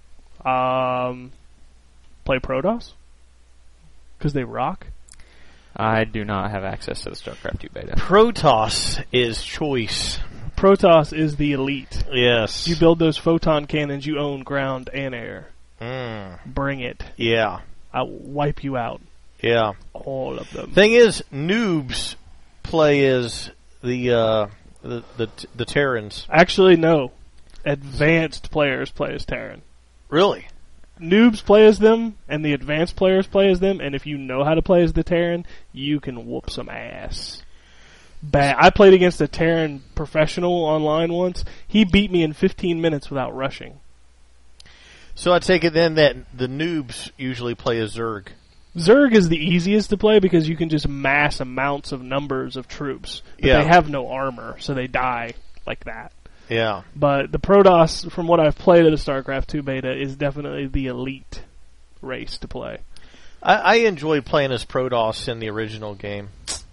Play Protoss? Because they rock? I do not have access to the StarCraft 2 beta. Protoss is choice. Protoss is the elite. Yes. You build those photon cannons, you own ground and air. Bring it. Yeah. I'll wipe you out. Yeah. All of them. Thing is, noobs play as the Terrans. Actually, no. Advanced players play as Terran. Really? Noobs play as them, and the advanced players play as them, and if you know how to play as the Terran, you can whoop some ass. Bad. I played against a Terran professional online once. He beat me in 15 minutes without rushing. So I take it then that the noobs usually play as Zerg. Zerg is the easiest to play because you can just mass amounts of numbers of troops. But Yeah. they have no armor, so they die like that. Yeah. But the Protoss, from what I've played of the StarCraft 2 beta, is definitely the elite race to play. I enjoyed playing as Protoss in the original game.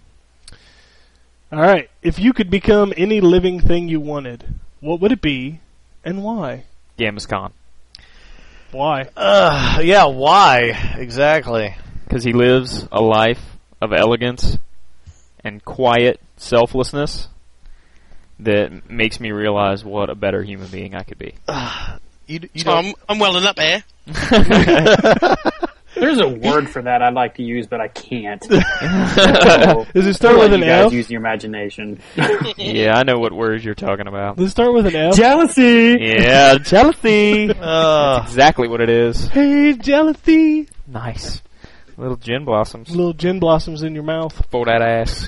Alright, if you could become any living thing you wanted, what would it be, and why? Gambus Khan. Why? Yeah, why? Exactly. Because he lives a life of elegance and quiet selflessness that makes me realize what a better human being I could be. You I'm welling up here. There's a word for that I'd like to use, but I can't. Does it start with an you guys F? use your imagination. Yeah, I know what words you're talking about. Does it start with an F? Jealousy! Yeah, jealousy! That's exactly what it is. Hey, jealousy! Nice. Little gin blossoms. Little gin blossoms in your mouth. For that ass.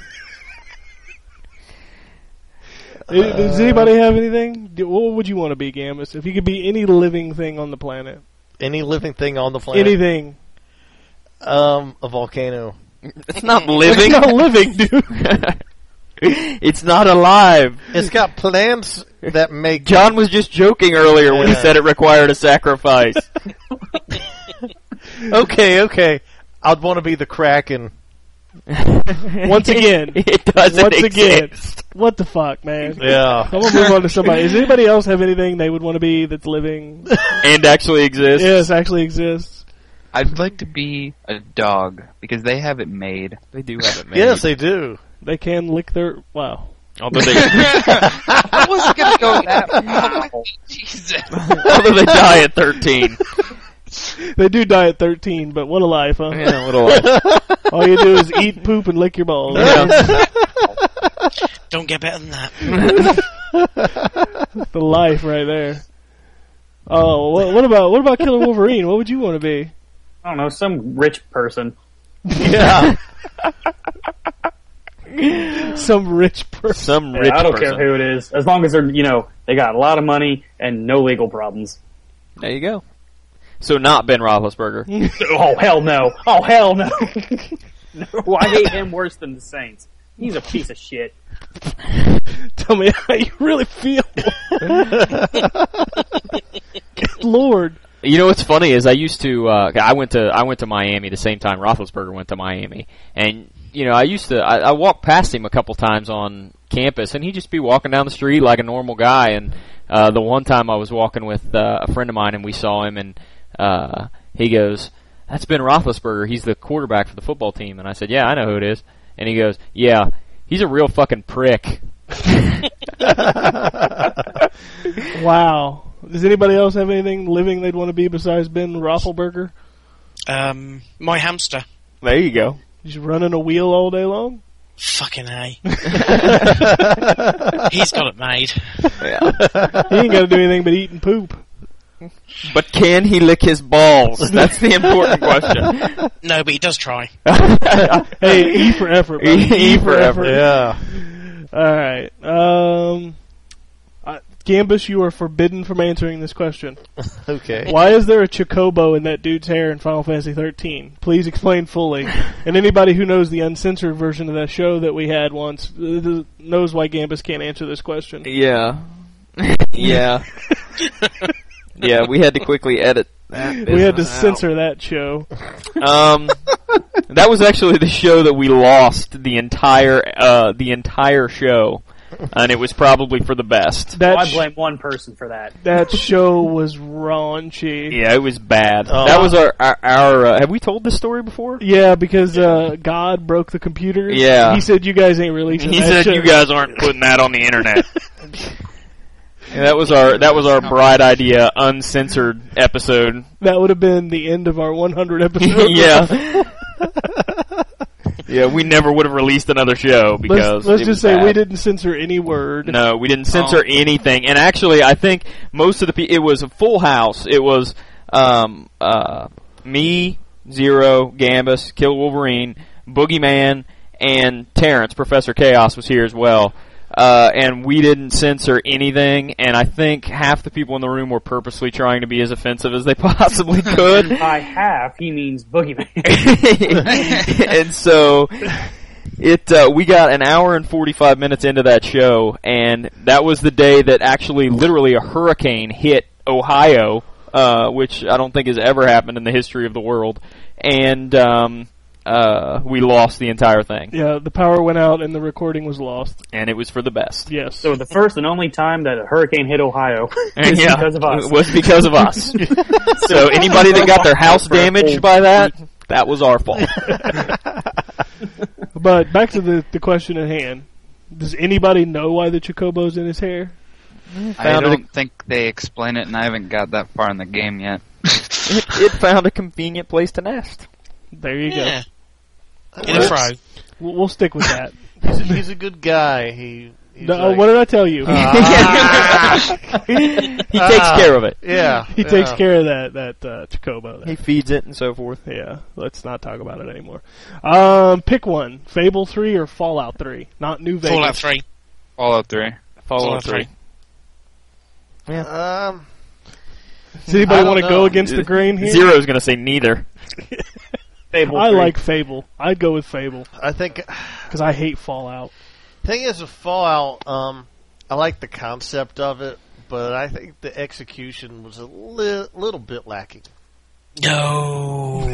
Does anybody have anything? What would you want to be, Gambus? If you could be any living thing on the planet. Any living thing on the planet? Anything. A volcano. It's not living. It's not living, dude. It's not alive. It's got plants that make... John was just joking earlier when he said it required a sacrifice. Okay. I'd want to be the Kraken. Once again. It doesn't Once again. exist. What the fuck, man? Yeah. I'm gonna move on to somebody. Does anybody else have anything they would want to be that's living? And actually exists. Yes, actually exists. I'd like to be a dog because they have it made. They do have it made. Yes, they do. They can lick their... Wow. Although they, I wasn't gonna go that far. Jesus. although they die at 13. They do die at 13, but what a life, huh? Yeah, a little. All you do is eat, poop, and lick your balls. Yeah. Don't get better than that. The life right there. Oh, what about Killer Wolverine? What would you want to be? I don't know, some rich person. Yeah. Some rich person. Some Yeah, rich I don't person. care who it is. As long as they're, they got a lot of money and no legal problems. There you go. So not Ben Roethlisberger. Oh, hell no. Oh, hell no. No, I hate him worse than the Saints. He's a piece of shit. Tell me how you really feel. Good Lord. You know what's funny is I used to I went to Miami the same time Roethlisberger went to Miami, and I walked past him a couple times on campus, and he'd just be walking down the street like a normal guy. And the one time I was walking with a friend of mine, and we saw him, and he goes, "That's Ben Roethlisberger. He's the quarterback for the football team." And I said, "Yeah, I know who it is." And he goes, "Yeah, He's a real fucking prick. Wow. Does anybody else have anything living they'd want to be besides Ben Roethlisberger? My hamster. There you go. Just running a wheel all day long? Fucking A. He's got it made. He ain't got to do anything but eat and poop. But can he lick his balls? That's the important question. No, but he does try. Hey, E for effort, buddy. E for effort. Yeah. Alright. Gambus, you are forbidden from answering this question. Okay. Why is there a Chocobo in that dude's hair in Final Fantasy 13? Please explain fully. And anybody who knows the uncensored version of that show that we had once knows why Gambus can't answer this question. Yeah. Yeah. Yeah, we had to quickly edit that. We had to censor that show. That was actually the show that we lost the entire show. And it was probably for the best. I blame one person for that. That show was raunchy. Yeah, it was bad. That was our have we told this story before? Yeah, because God broke the computers. Yeah. He said you guys ain't releasing that He said show. you guys aren't putting that on the internet. And that was our bright idea uncensored episode. That would have been the end of our 100 episodes. Yeah. Yeah, we never would have released another show because let's it just was say bad. we didn't censor any word. No, we didn't censor anything. And actually, I think most of the it was a full house. It was me, Zero, Gambus, Kill Wolverine, Boogeyman, and Terrence. Professor Chaos was here as well. And we didn't censor anything, and I think half the people in the room were purposely trying to be as offensive as they possibly could. By half, he means Boogeyman. And so, we got an hour and 45 minutes into that show, and that was the day that actually literally a hurricane hit Ohio, which I don't think has ever happened in the history of the world, and we lost the entire thing. Yeah, the power went out and the recording was lost. And it was for the best. Yes. So the first and only time that a hurricane hit Ohio is because of us. It was because of us. So anybody that got their house damaged by that was our fault. But back to the question at hand. Does anybody know why the Chocobo's in his hair? I don't think they explain it, and I haven't got that far in the game yet. It found a convenient place to nest. There you Yeah. go. In a fro. We'll stick with that. He's a good guy. He's like, what did I tell you? He takes care of it. Yeah. He takes care of that Chocobo. He feeds it and so forth. Yeah, let's not talk about it anymore. Pick one. Fable 3 or Fallout 3? Not New Vegas. Fallout 3. Fallout 3. Fallout 3. Yeah. Does anybody I don't want to know. go against the grain here? Zero's going to say neither. Fable I 3. like Fable. I'd go with Fable. I think Because I hate Fallout. thing is with Fallout, I like the concept of it, but I think the execution was a little bit lacking. No.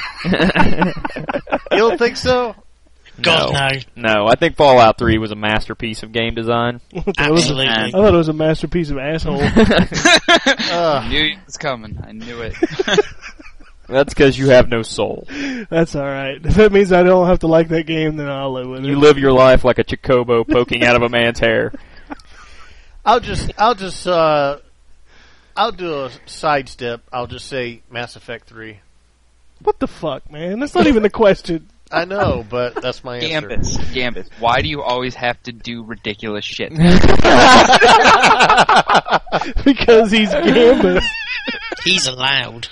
You don't think so? God, no. No, I think Fallout 3 was a masterpiece of game design. Absolutely. I thought it was a masterpiece of asshole. I knew it was coming. I knew it. That's because you have no soul. That's alright. If that means I don't have to like that game, then I'll live with it. You live your life like a Chocobo poking out of a man's hair. I'll do a sidestep. I'll just say Mass Effect 3. What the fuck, man? That's not even the question. I know, but that's my answer. Gambus, why do you always have to do ridiculous shit? Because he's Gambus. He's allowed.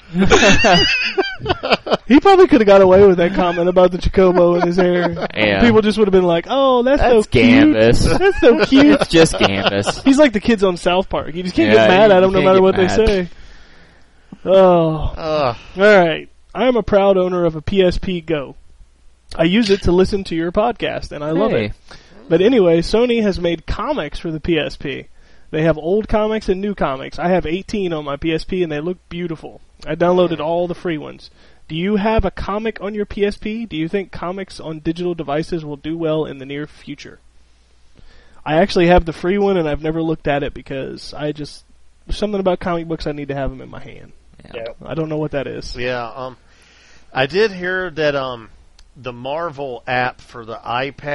He probably could have got away with that comment about the Chocobo in his hair. Yeah. People just would have been like, "Oh, that's so cute. Gambus. That's so cute." It's just Gambus. He's like the kids on South Park. You just can't Yeah, get mad you at them no can't matter get what they mad. say. Oh, all right. I am a proud owner of a PSP Go. I use it to listen to your podcast, and I love Hey. it. But anyway, Sony has made comics for the PSP. They have old comics and new comics. I have 18 on my PSP, and they look beautiful. I downloaded all the free ones. Do you have a comic on your PSP? Do you think comics on digital devices will do well in the near future? I actually have the free one, and I've never looked at it because there's something about comic books I need to have them in my hand. Yeah. I don't know what that is. Yeah, I did hear that the Marvel app for the iPad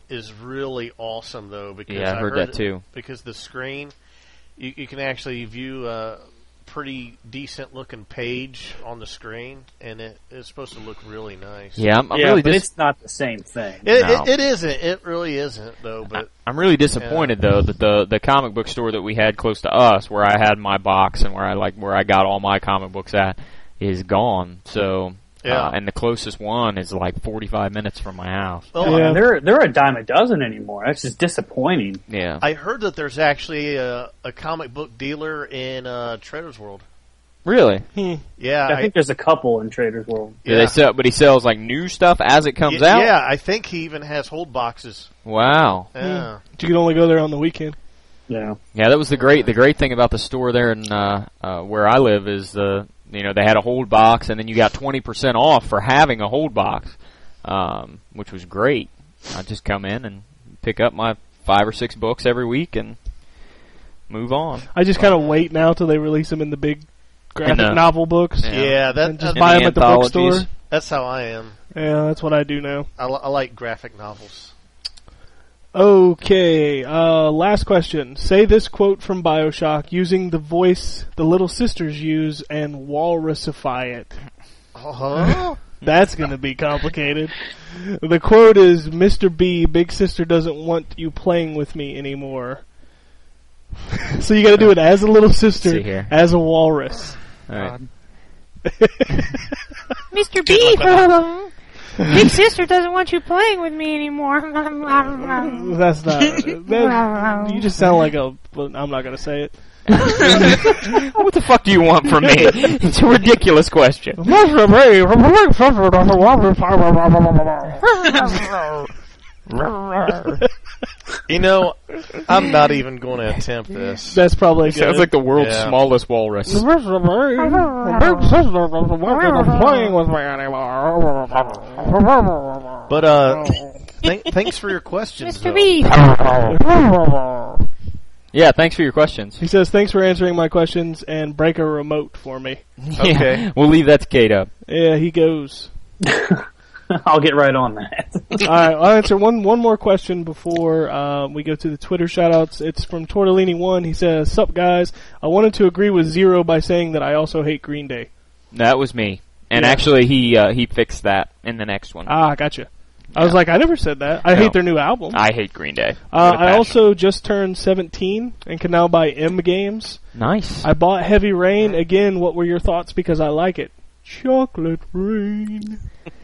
is really awesome though, because Yeah, I heard that too. Because the screen, you can actually view a pretty decent looking page on the screen, and it's supposed to look really nice. Yeah, I'm yeah, really but it's not the same thing. It isn't. It really isn't though. But I'm really disappointed though that the comic book store that we had close to us, where I had my box and where I got all my comic books at, is gone. So. Yeah. And the closest one is like 45 minutes from my house. Oh, Yeah, they're a dime a dozen anymore. That's just disappointing. Yeah. I heard that there's actually a comic book dealer in Trader's World. Really? Yeah, I think there's a couple in Trader's World. Do they sell? But he sells like new stuff as it comes out. Yeah, I think he even has hold boxes. Wow. Yeah. But you can only go there on the weekend. Yeah. Yeah, that was the great thing about the store there in where I live is they had a hold box, and then you got 20% off for having a hold box, which was great. I just come in and pick up my 5 or 6 books every week and move on. I just kind of wait now till they release them in the big graphic novel books. Yeah, and just buy them at the bookstore. That's how I am. Yeah, that's what I do now. I like graphic novels. Okay, last question. Say this quote from BioShock using the voice the little sisters use and walrusify it. Uh-huh. That's going to be complicated. The quote is, Mr. B, big sister doesn't want you playing with me anymore. So you got to do it as a little sister, as a walrus. All right. Mr. B, big sister doesn't want you playing with me anymore. That's not. You just sound like a. Well, I'm not going to say it. What the fuck do you want from me? It's a ridiculous question. You know, I'm not even going to attempt this. That's probably good. Sounds like the world's smallest walrus. Big sister doesn't want you playing with me anymore. But thanks for your questions. Mr. B. Yeah, thanks for your questions. He says, thanks for answering my questions and break a remote for me. Okay. Yeah, we'll leave that to Kato. Yeah, he goes. I'll get right on that. Alright, I'll answer one more question before we go to the Twitter shoutouts. It's from Tortellini1. He says, sup guys, I wanted to agree with Zero by saying that I also hate Green Day. That was me. And Yeah. actually, he fixed that in the next one. Ah, gotcha. I was like, I never said that. I hate their new album. I hate Green Day. I also just turned 17 and can now buy M games. Nice. I bought Heavy Rain. Again, what were your thoughts? Because I like it. Chocolate Rain.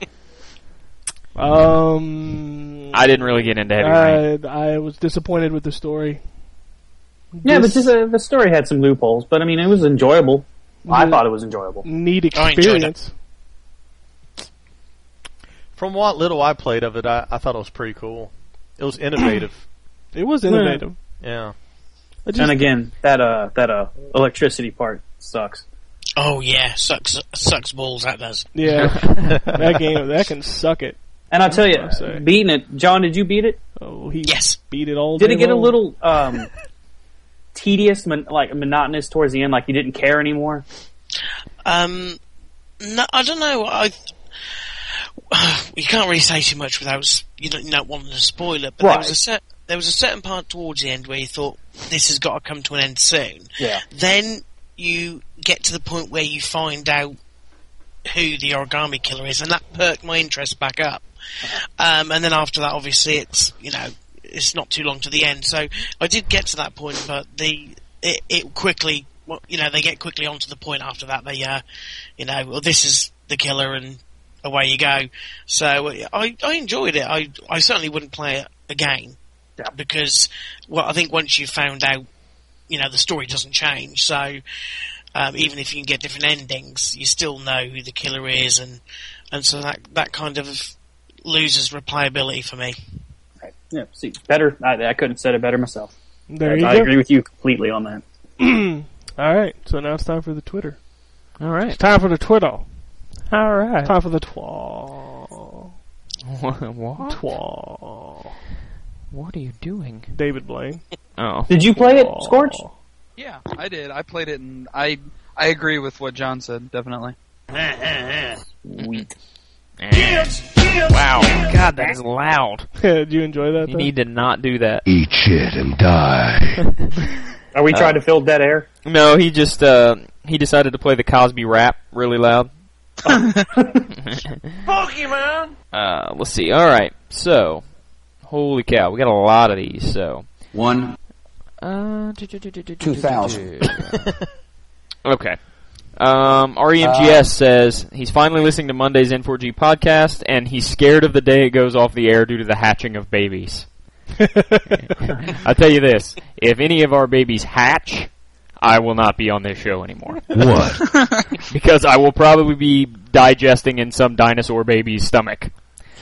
I didn't really get into Heavy Rain. I was disappointed with the story. Yeah, but just the story had some loopholes, but I mean, it was enjoyable. I thought it was enjoyable. Neat I enjoyed experience. From what little I played of it, I thought it was pretty cool. It was innovative. It was innovative. Yeah. And again, that electricity part sucks. Oh yeah, sucks balls. That does. Yeah, that game that can suck it. And I'll tell you, I'll say. beating it, John, did you beat it? Oh, he Yes. beat it all. Did day it get long. a little tedious, monotonous towards the end? Like you didn't care anymore? No, I don't know. You can't really say too much without not wanting to spoil it. But Right. there was a certain part towards the end where you thought this has got to come to an end soon. Yeah. Then you get to the point where you find out who the origami killer is, and that perked my interest back up. And then after that, obviously, it's not too long to the end. So I did get to that point, but it quickly, they get quickly onto the point after that. They, well, this is the killer, and away you go. So I enjoyed it. I certainly wouldn't play it again because, well, I think once you've found out, the story doesn't change. So even if you can get different endings, you still know who the killer is, and so that kind of loses replayability for me. Right. Yeah, see, better. I couldn't have said it better myself. There you I go. agree with you completely on that. All right, so now it's time for the Twitter. All right. It's time for the Twitter. All right. Time for the twa. What? Twa. What are you doing? David Blaine. Oh. Did you play it, Scorch? Yeah, I did. I played it, and I agree with what John said, definitely. Sweet. Wow. God, that is loud. Did you enjoy that? You need to not do that. Eat shit and die. Are we trying to fill dead air? No, he just he decided to play the Cosby rap really loud. Pokemon! Let's see. All right. So, holy cow, we got a lot of these. So, 2000. Okay. REMGS says he's finally listening to Monday's N4G podcast, and he's scared of the day it goes off the air due to the hatching of babies. I'll tell you this: if any of our babies hatch, I will not be on this show anymore. What? Because I will probably be digesting in some dinosaur baby's stomach.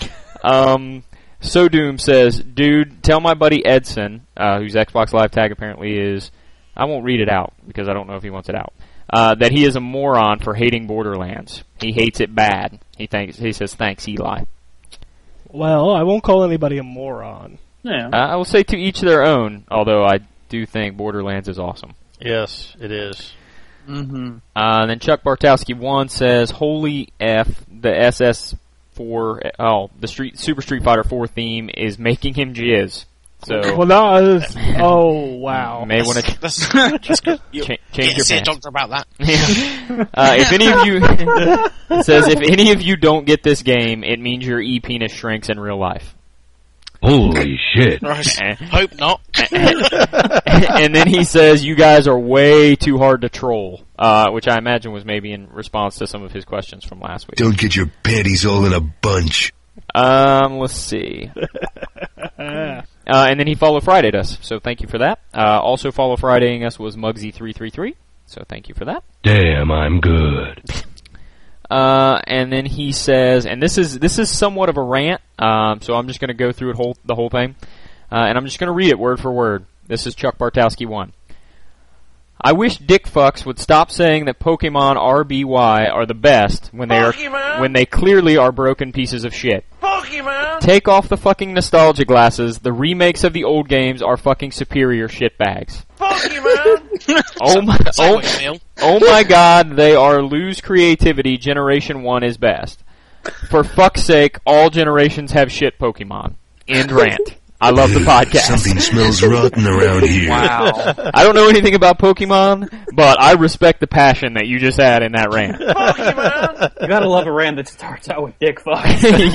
So Doom says, dude, tell my buddy Edson, whose Xbox Live tag apparently is, I won't read it out because I don't know if he wants it out, that he is a moron for hating Borderlands. He hates it bad. He says, thanks, Eli. Well, I won't call anybody a moron. Yeah. I will say to each their own, although I do think Borderlands is awesome. Yes, it is. Mm-hmm. Then Chuck Bartowski 1 says, holy F, the SS4, the Super Street Fighter 4 theme is making him jizz. So, Well, no, oh, wow. may want to That's good. change Yeah, your see a pants. doctor about that. If any of you, it says, if any of you don't get this game, it means your E-penis shrinks in real life. Holy shit. Right. Hope not. And then he says, you guys are way too hard to troll, which I imagine was maybe in response to some of his questions from last week. Don't get your panties all in a bunch. Let's see. And then he follow Friday'd us, so thank you for that. Also follow Fridaying us was Mugsy333, so thank you for that. Damn, I'm good. And then he says, and this is somewhat of a rant, so I'm just going to go through the whole thing, and I'm just going to read it word for word. This is Chuck Bartowski 1. I wish dick fucks would stop saying that Pokemon RBY are the best when they clearly are broken pieces of shit. Pokemon! Take off the fucking nostalgia glasses. The remakes of the old games are fucking superior shitbags. Pokemon! Oh my god, they are lose creativity. Generation 1 is best. For fuck's sake, all generations have shit Pokemon. End rant. I love the podcast. Something smells rotten around here. Wow. I don't know anything about Pokemon, but I respect the passion that you just had in that rant. Pokemon! You gotta love a rant that starts out with dick fuck.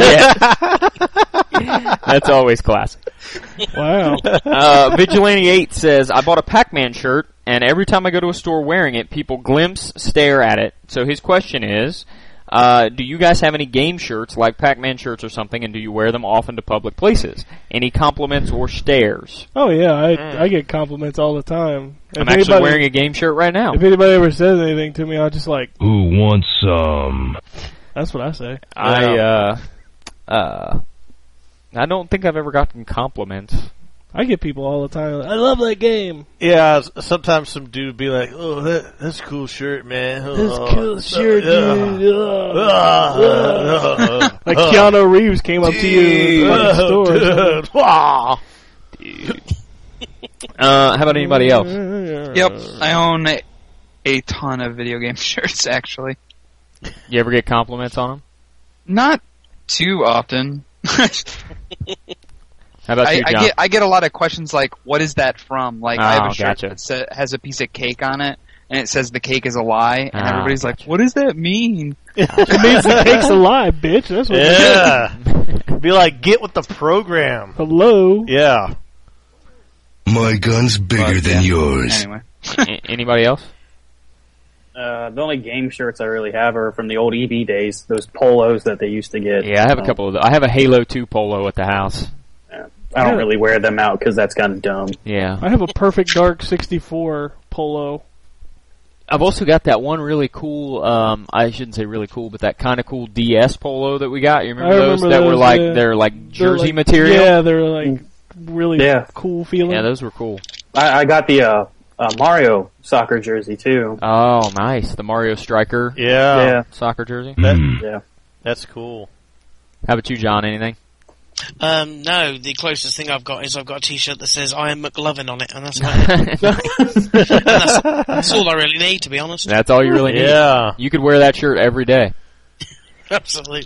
Yeah. That's always classic. Wow. Vigilante8 says, I bought a Pac-Man shirt, and every time I go to a store wearing it, people glimpse, stare at it. So his question is, do you guys have any game shirts, like Pac-Man shirts or something, and do you wear them often to public places? Any compliments or stares? Oh, yeah, I get compliments all the time. I'm actually wearing a game shirt right now. If anybody ever says anything to me, I'll just like, Who wants some? that's what I say. I don't think I've ever gotten compliments. I get people all the time, I love that game. Yeah, sometimes some dude would be like, "Oh, that's a cool shirt, man. That's a cool shirt, dude. Like Keanu Reeves came up to you at the store. How about anybody else? Yep, I own a ton of video game shirts, actually. You ever get compliments on them? Not too often. How about you, John? I get a lot of questions like, what is that from? Like, I have a shirt gotcha. that has a piece of cake on it, and it says the cake is a lie, and everybody's like, what does that mean? It means the cake's a lie, bitch. That's what it Yeah. Be like, get with the program. is. Hello? Yeah. My gun's bigger than yours. Anyway. Anybody else? The only game shirts I really have are from the old EB days, those polos that they used to get. Yeah, I have a couple of those. I have a Halo 2 polo at the house. I don't really wear them out because that's kind of dumb. Yeah. I have a Perfect Dark 64 polo. I've also got that one really cool, I shouldn't say really cool, but that kind of cool DS polo that we got. You remember those? That were like, yeah. they're like jersey like, material? Yeah, they're like really cool feeling. Yeah, those were cool. I got the Mario soccer jersey too. Oh, nice. The Mario Striker Yeah. soccer jersey. Yeah. That's cool. How about you, John? Anything? No, the closest thing I've got is I've got a t-shirt that says I am McLovin on it, and that's about it. And that's all I really need, to be honest. That's all you really need. Yeah. You could wear that shirt every day. Absolutely.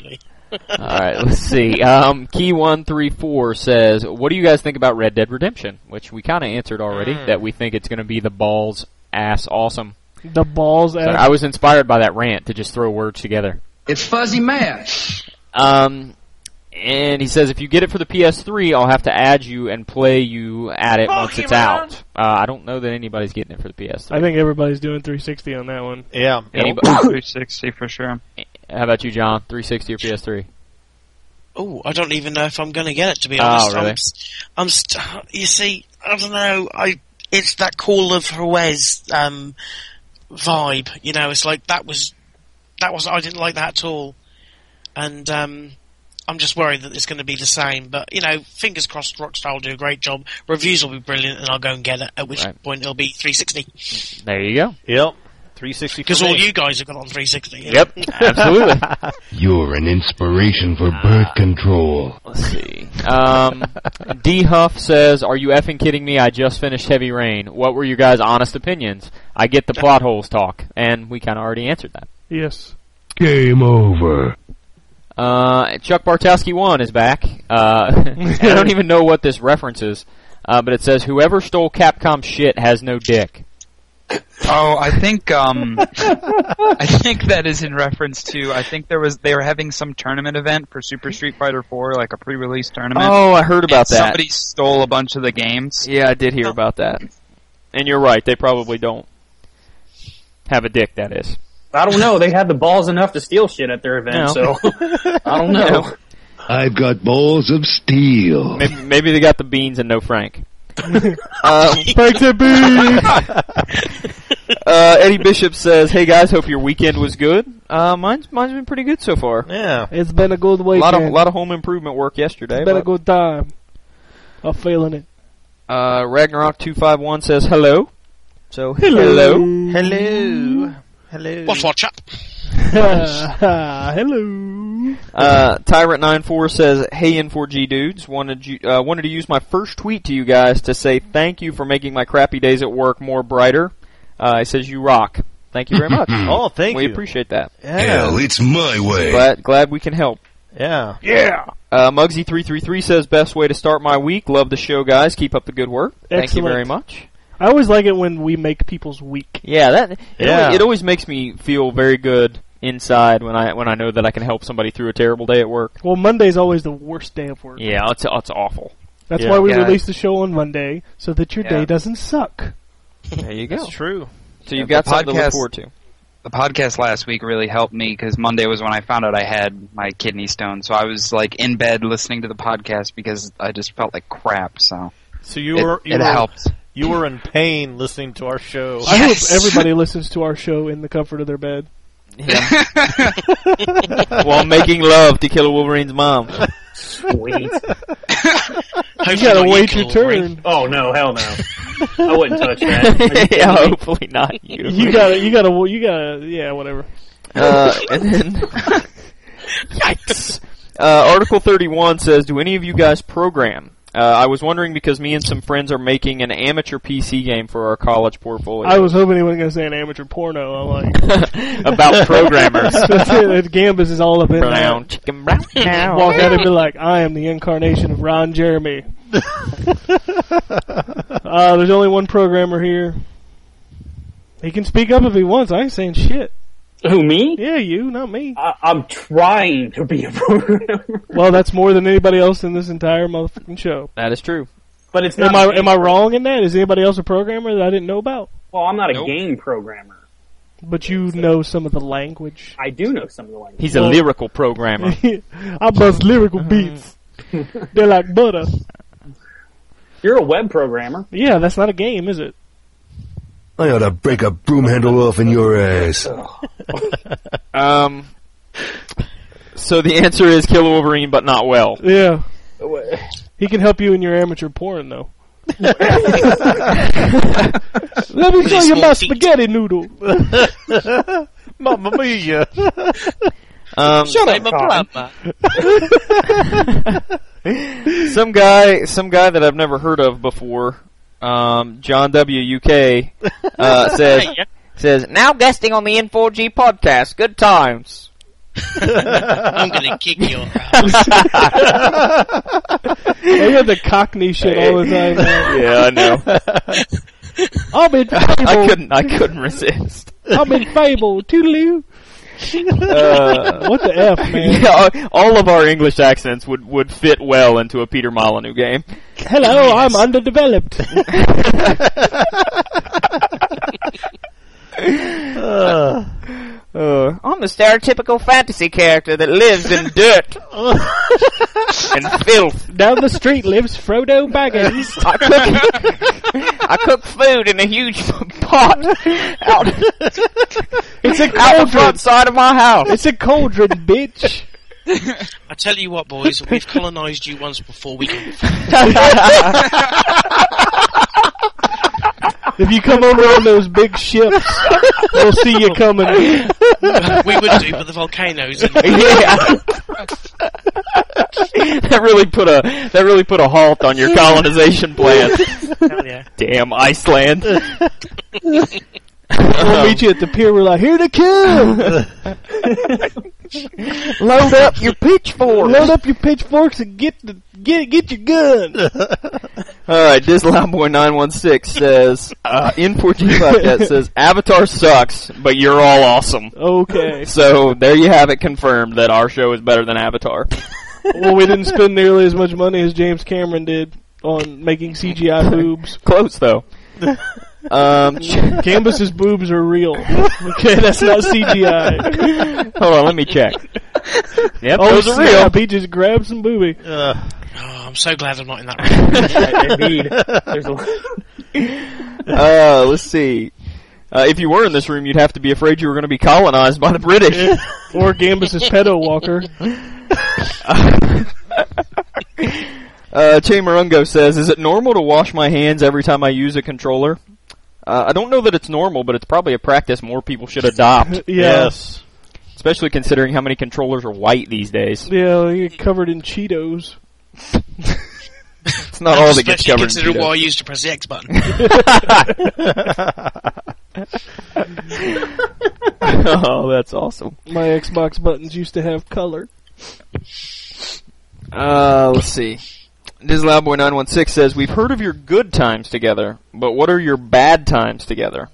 Alright, let's see. Key134 says, what do you guys think about Red Dead Redemption? Which we kind of answered already, that we think it's going to be the balls ass awesome. The balls So ass. I was inspired by that rant to just throw words together. It's fuzzy math. And he says, if you get it for the PS3, I'll have to add you and play you at it once it's out. I don't know that anybody's getting it for the PS3. I think everybody's doing 360 on that one. Yeah. Anybody? 360 for sure. How about you, John? 360 or PS3? Oh, I don't even know if I'm going to get it, to be honest. Oh, really? You see, I don't know. It's that Call of Juarez vibe. You know, it's like that was. I didn't like that at all, and I'm just worried that it's going to be the same. But you know, fingers crossed, Rockstar will do a great job. Reviews will be brilliant, and I'll go and get it. At which point it'll be 360. There you go. Yep. 360 Because all you guys have got on 360. Yep, absolutely. You're an inspiration for birth control. Let's see. D Huff says, are you effing kidding me? I just finished Heavy Rain. What were your guys' honest opinions? I get the plot holes talk, and we kind of already answered that. Yes. Game over. Chuck Bartowski 1 is back. I don't even know what this references, but it says, whoever stole Capcom's shit has no dick. Oh, I think I think that is in reference to. I think they were having some tournament event for Super Street Fighter 4, like a pre-release tournament. Oh, I heard about that. Somebody stole a bunch of the games. Yeah, I did hear about that. And you're right, they probably don't have a dick, that is. I don't know. They had the balls enough to steal shit at their event, so I don't know. I've got balls of steel. Maybe they got the beans and no Frank. Eddie Bishop says, hey guys, hope your weekend was good. Mine's been pretty good so far. Yeah. It's been a good A weekend. lot of home improvement work yesterday. It's been a good time. I'm feeling it. Ragnarok251 says hello. So, Hello. Hello. What's up? Hello. Tyrant94 says, hey N4G dudes, wanted to use my first tweet to you guys to say thank you for making my crappy days at work more brighter. He says you rock. Thank you very much. Oh, thank you. We appreciate that. Yeah. Hell, it's my way. Glad we can help. Yeah. Muggsy333 says, best way to start my week. Love the show, guys. Keep up the good work. Thank you Excellent. very much. I always like it when we make people's week. Yeah, it always makes me feel very good inside when I know that I can help somebody through a terrible day at work. Well, Monday's always the worst day of work. Yeah, it's awful. That's Yeah. why we Yeah. release the show on Monday, so that your day doesn't suck. There you go. That's true. So you've Yeah, got the something to look podcast- forward to. The podcast last week really helped me because Monday was when I found out I had my kidney stone. So I was like in bed listening to the podcast because I just felt like crap. So So it helped. You were in pain listening to our show. I hope everybody listens to our show in the comfort of their bed. While making love to Killer Wolverine's mom. Sweet. You gotta wait your turn. Oh no, hell no. I wouldn't touch that. Yeah, hopefully not you. You gotta, yeah, whatever. And then, yikes. Article 31 says, do any of you guys program? I was wondering because me and some friends are making an amateur PC game for our college portfolio. I was hoping he wasn't gonna say an amateur porno. I'm like, about programmers. Gambus is all up in Brown that. chicken, brown cow. Walk out and be like, I am the incarnation of Ron Jeremy. There's only one programmer here. He can speak up if he wants. I ain't saying shit. Who, me? Yeah, you, not me. I'm trying to be a programmer. Well, that's more than anybody else in this entire motherfucking show. That is true. But it's not. Am I wrong in that? Is anybody else a programmer that I didn't know about? Well, I'm not a Nope. game programmer. But you know some of the language. I do know some of the language. He's a lyrical programmer. I bust lyrical beats. They're like butter. You're a web programmer. Yeah, that's not a game, is it? I ought to break a broom handle off in your ass. So the answer is Killer Wolverine, but not well. Yeah. He can help you in your amateur porn, though. Let me show you my spaghetti noodle. Mamma mia. Shut up, plumber. Some guy that I've never heard of before, John W. UK, says, now guesting on the N4G podcast. Good times. I'm gonna kick your ass. They got the Cockney shit all the time, man. Yeah, I know. I'm in Fable. I couldn't resist. I'm in Fable. Toodaloo. What the F, man? Yeah, all of our English accents would fit well into a Peter Molyneux game. Hello, I'm underdeveloped. I'm the stereotypical fantasy character that lives in dirt and filth. Down the street lives Frodo Baggins. I cook food in a huge pot out. It's a out the cauldron. front side of my house. It's a cauldron, bitch. I tell you what, boys, we've colonised you once before. We can. If you come over on those big ships, we'll see you coming. We would do, but the volcanoes. And That really put a halt on your colonization plans. Hell yeah. Damn Iceland. We'll meet you at the pier. We're like, here to kill. Load up your pitchforks. Load up your pitchforks and get your gun. Alright, DisLoudBoy916 says, N4G5 says, Avatar sucks, but you're all awesome. Okay. So, there you have it confirmed that our show is better than Avatar. Well, we didn't spend nearly as much money as James Cameron did on making CGI boobs. Close, though. Canvas's boobs are real. Okay, that's not CGI. Hold on, let me check. Yep, Oh, those are real. snap, he just grabbed some booby. Oh, I'm so glad I'm not in that room. Indeed. There's a Let's see. If you were in this room, you'd have to be afraid you were going to be colonized by the British. Or Gambus's pedo walker. Chamarungo says, is it normal to wash my hands every time I use a controller? I don't know that it's normal, but it's probably a practice more people should adopt. Yes. Especially considering how many controllers are white these days. Yeah, you get covered in Cheetos. It's not all that gets Especially covered in considering Cheetos. what I used to press the X button. Oh, that's awesome. My Xbox buttons used to have color. Let's see. DisLoudBoy916 says, we've heard of your good times together, but what are your bad times together?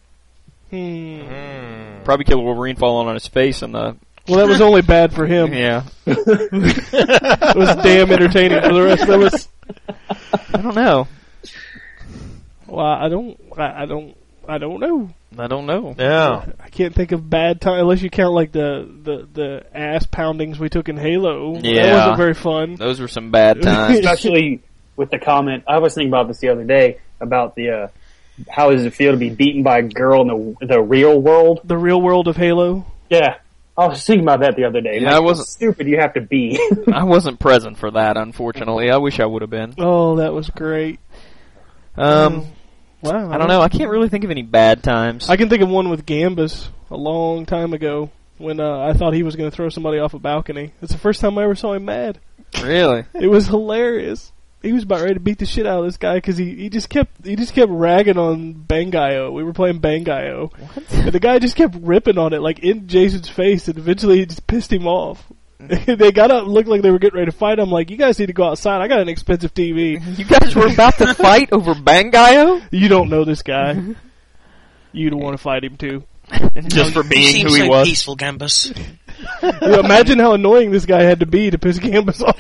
Probably Killer Wolverine falling on his face in the... Well, that was only bad for him. Yeah. It was damn entertaining for the rest of us. I don't know. Well, I don't know. I don't know. Yeah. I can't think of bad time unless you count like the ass poundings we took in Halo. Yeah. That wasn't very fun. Those were some bad times. especially with the comment. I was thinking about this the other day about the how does it feel to be beaten by a girl in the real world? The real world of Halo. Yeah, I was thinking about that the other day. Yeah, Like, I wasn't- how stupid you have to be. I wasn't present for that, unfortunately. I wish I would have been. Oh, that was great. Wow, I don't know. I can't really think of any bad times. I can think of one with Gambus a long time ago when I thought he was going to throw somebody off a balcony. It's the first time I ever saw him mad. Really? It was hilarious. He was about ready to beat the shit out of this guy because he just kept ragging on Bangai-O. We were playing Bangai-O. And the guy just kept ripping on it like in Jason's face, and eventually it just pissed him off. They got up and looked like they were getting ready to fight. I'm like, you guys need to go outside. I got an expensive TV. You guys were about to fight over Bangai-O? You don't know this guy. You'd want to fight him too. Just for You being seem who he so was? peaceful, Gambus. You imagine how annoying this guy had to be to piss Gambus off.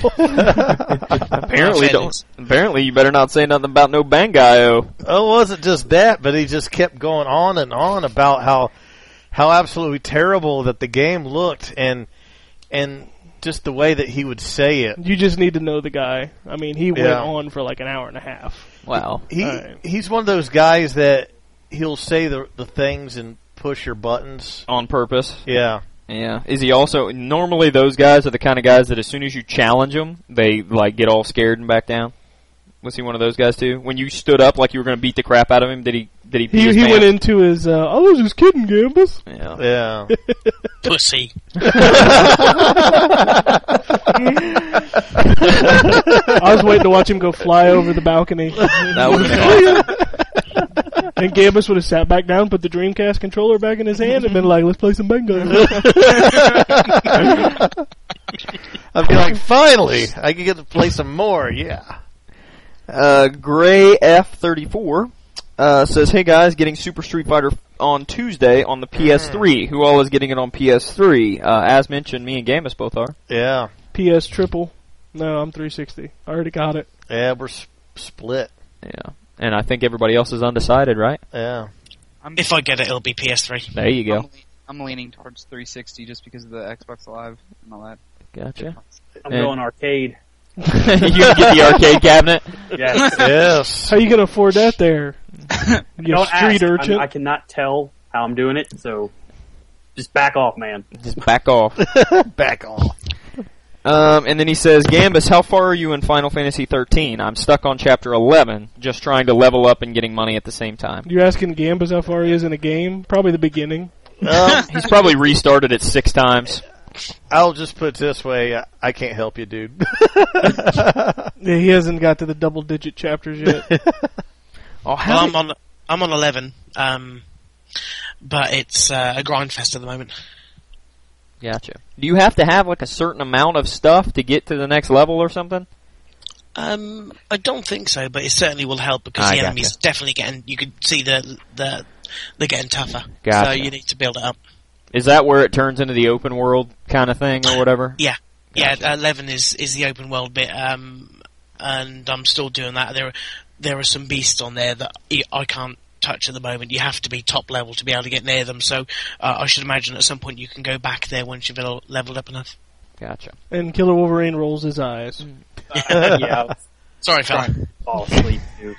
Apparently you better not say nothing about no Bangai-O. Oh, it wasn't just that, but he just kept going on and on about how absolutely terrible that the game looked and just the way that he would say it. You just need to know the guy. I mean, he went Yeah. on for like an hour and a half. Wow. He's one of those guys that he'll say the things and push your buttons. On purpose? Yeah. Yeah. Is he also... Normally those guys are the kind of guys that as soon as you challenge them, they like get all scared and back down. Was he one of those guys too? When you stood up like you were going to beat the crap out of him, did he pee his He pants? went into his, I was just kidding, Gambus. Yeah. Yeah. Pussy. I was waiting to watch him go fly over the balcony. That would have been awesome. And Gambus would have sat back down, put the Dreamcast controller back in his hand, and been like, let's play some bingo. I'd be like, finally, I can get to play some more, yeah. Gray F34 says, hey guys, getting Super Street Fighter on Tuesday on the PS3. Who all is getting it on PS3? As mentioned, me and Gambus both are. Yeah. PS triple. No, I'm 360. I already got it. Yeah, we're split. Yeah. And I think everybody else is undecided, right? Yeah. If I get it, it'll be PS3. There you go. I'm leaning towards 360 just because of the Xbox Live and all that. Gotcha. I'm going arcade. You can get the arcade cabinet? Yes. Yes. How you gonna afford that there? You Don't street ask. urchin. I cannot tell how I'm doing it, so just back off, man. Just back off. Back off. And then he says, Gambus, how far are you in Final Fantasy 13? I'm stuck on Chapter 11, just trying to level up and getting money at the same time. You're asking Gambus how far he is in a game? Probably the beginning. He's probably restarted it 6 times. I'll just put it this way, I can't help you, dude. Yeah, he hasn't got to the double-digit chapters yet. Oh, Well, I'm on 11, but it's a grind fest at the moment. Gotcha. Do you have to have like a certain amount of stuff to get to the next level or something? I don't think so, but it certainly will help because the enemies definitely getting. You can see they're getting tougher. Gotcha. So you need to build it up. Is that where it turns into the open world kind of thing or whatever? Yeah, Gotcha. yeah. 11 is the open world bit, and I'm still doing that. There are some beasts on there that I can't touch at the moment. You have to be top level to be able to get near them. So I should imagine at some point you can go back there once you've leveled up enough. Gotcha. And Killer Wolverine rolls his eyes. Yeah. Sorry, fella. Fall asleep too.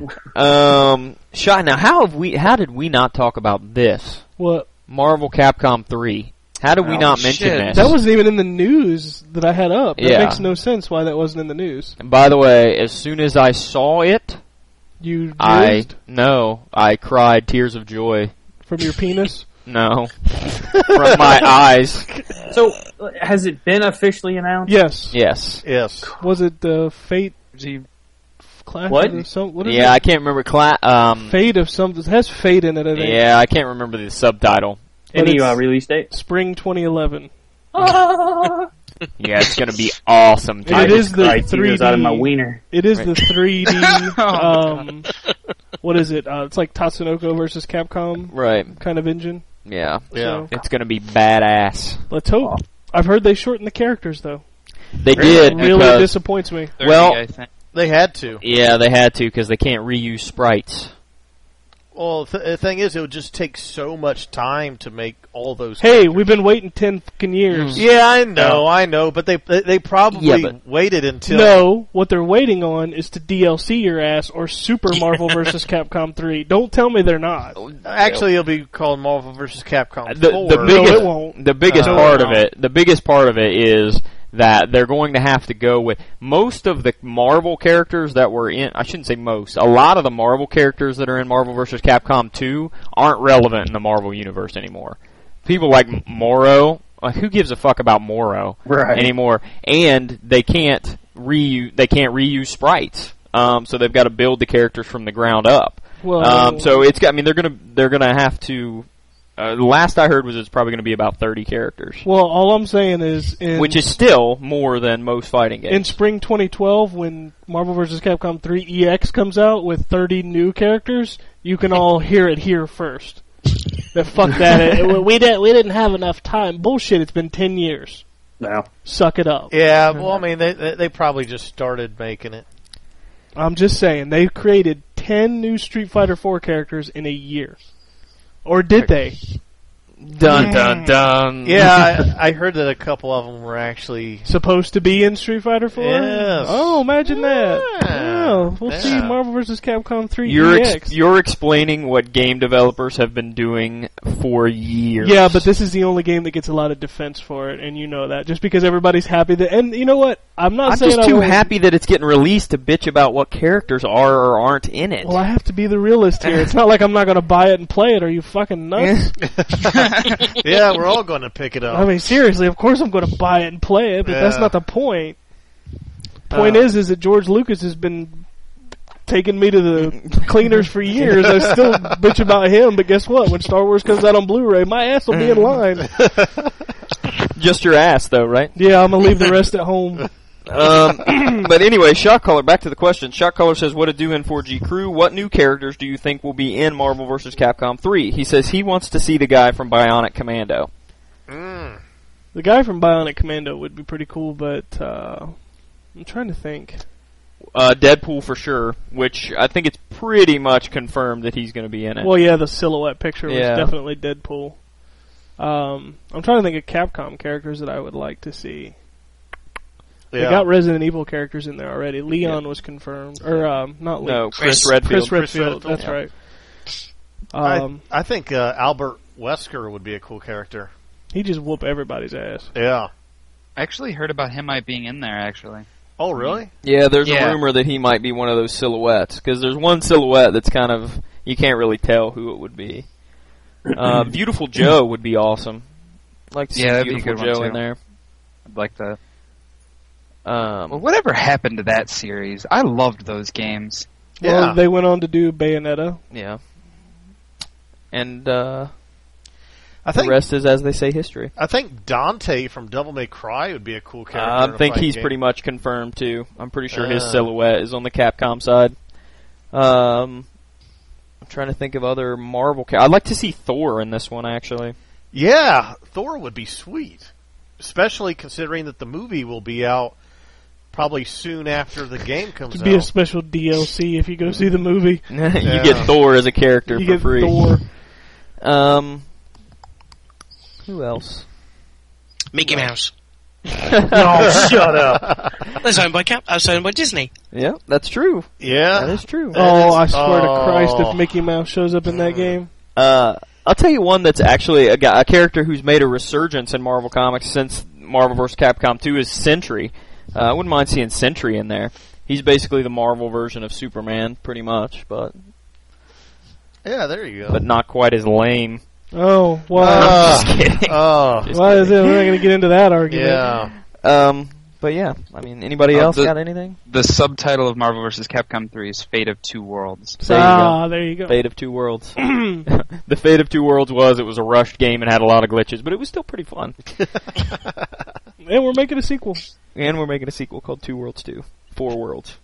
So. Shy. Now, how did we not talk about this? What? Marvel Capcom 3. How did we not mention this? That wasn't even in the news that I had up. That Yeah. makes no sense why that wasn't in the news. And by the way, as soon as I saw it, You I jizzed cried tears of joy. from your penis? No, from my eyes. So, has it been officially announced? Yes. Yes. Yes. Was it the Fate Clash? What? What is Yeah, it? I can't remember. Fate of something. It has Fate in it, I think. Yeah, I can't remember the subtitle. Any it's- release date? Spring 2011. Yeah, it's gonna be awesome. And it is the Cried tears 3D. out of my wiener. It is Right. the 3D. What is it? It's like Tatsunoko versus Capcom Right. kind of engine. Yeah. So, It's gonna be badass. let's hope. I've heard they shortened the characters though. They did It really because disappoints me. 30, Well- I think. They had to. yeah, they had to because they can't reuse sprites. Well, the thing is, it would just take so much time to make all those. Hey, we've been waiting 10 fucking years. Yeah, I know, but they probably Yeah, but- waited until. No, what they're waiting on is to DLC your ass or Super Marvel vs. Capcom 3. Don't tell me they're not. Actually, it'll be called Marvel vs. Capcom 4. The No, biggest it won't. the biggest No, part it of it. The biggest part of it is that they're going to have to go with most of the Marvel characters that were in. I shouldn't say most. A lot of the Marvel characters that are in Marvel vs. Capcom 2 aren't relevant in the Marvel universe anymore. People like Moro. Who gives a fuck about Moro anymore? And they can't reuse sprites. So they've got to build the characters from the ground up. Well, So it's got. I mean, they're gonna have to. The last I heard was it's probably going to be about 30 characters, well, all I'm saying is, which is still more than most fighting games. in spring 2012, when Marvel vs. Capcom 3 EX comes out with 30 new characters, you can all hear it here first. That fuck that. We didn't have enough time. Bullshit. It's been 10 years. No. Suck it up. Yeah, well, I mean, they probably just started making it. I'm just saying they created 10 new Street Fighter 4 characters in a year. Or did they? Dun dun dun. Yeah, I heard that a couple of them were actually. Supposed to be in Street Fighter 4? Yes. Oh, imagine that. Yeah, we'll Yeah. see Marvel vs. Capcom 3 You're EX. you're explaining what game developers have been doing for years. Yeah, but this is the only game that gets a lot of defense for it, and you know that. Just because everybody's happy that... And you know what? I'm not I'm saying just I too won't- happy that it's getting released to bitch about what characters are or aren't in it. Well, I have to be the realist here. It's not like I'm not going to buy it and play it. Are you fucking nuts? Yeah, we're all going to pick it up. I mean, seriously, of course I'm going to buy it and play it, but that's Yeah. not the point. Point is that George Lucas has been taken me to the cleaners for years. I still bitch about him, but guess what? When Star Wars comes out on Blu-ray, my ass will be in line. Just your ass, though, right? Yeah, I'm gonna leave the rest at home. But anyway, Shot Caller, back to the question. Shot Caller says, what a do in 4G crew. What new characters do you think will be in Marvel vs. Capcom 3? He says he wants to see the guy from Bionic Commando. The guy from Bionic Commando would be pretty cool, but I'm trying to think. Deadpool for sure, which I think it's pretty much confirmed that he's going to be in it. Well, yeah, the silhouette picture was Yeah. definitely Deadpool. I'm trying to think of Capcom characters that I would like to see. They got Resident Evil characters in there already. Leon was confirmed. Or, not Leon. No, Chris Redfield. Chris Redfield, that's yeah. right. I think Albert Wesker would be a cool character. He just whoop everybody's ass. Yeah. I actually heard about him being in there, actually. Oh, really? Yeah, there's Yeah. a rumor that he might be one of those silhouettes, because there's one silhouette that's kind of, you can't really tell who it would be. Beautiful Joe would be awesome. I'd like to see Yeah, that'd be a Beautiful good one, Joe in too. there. I'd like to... Well, whatever happened to that series? I loved those games. Well, they went on to do Bayonetta. Yeah. And I the think rest is, as they say, history. I think Dante from Devil May Cry would be a cool character. I in a think fighting he's game. pretty much confirmed, too. I'm pretty sure his silhouette is on the Capcom side. I'm trying to think of other Marvel I'd like to see Thor in this one, actually. Yeah, Thor would be sweet. Especially considering that the movie will be out probably soon after the game comes It'd be a out. special DLC if you go see the movie. You get Thor as a character You for get free. Thor. Who else? Mickey Mouse. Oh, shut up. That's owned by that's owned by Disney. Yeah, that's true. Yeah. That is true. Oh, I swear to Christ, Oh. if Mickey Mouse shows up in that game. I'll tell you one that's actually a character who's made a resurgence in Marvel Comics since Marvel vs. Capcom 2 is Sentry. I wouldn't mind seeing Sentry in there. He's basically the Marvel version of Superman, pretty much, but there you go. but not quite as lame. Oh, wow. Just kidding. Oh. Just Why is it? kidding. We're not going to get into that argument. Yeah. But yeah, I mean, anybody else got anything? The subtitle of Marvel vs. Capcom 3 is Fate of Two Worlds. There you go. There you go. Fate of Two Worlds. The Fate of Two Worlds was a rushed game and had a lot of glitches, but it was still pretty fun. And we're making a sequel. And we're making a sequel called Two Worlds 2. 4 Worlds.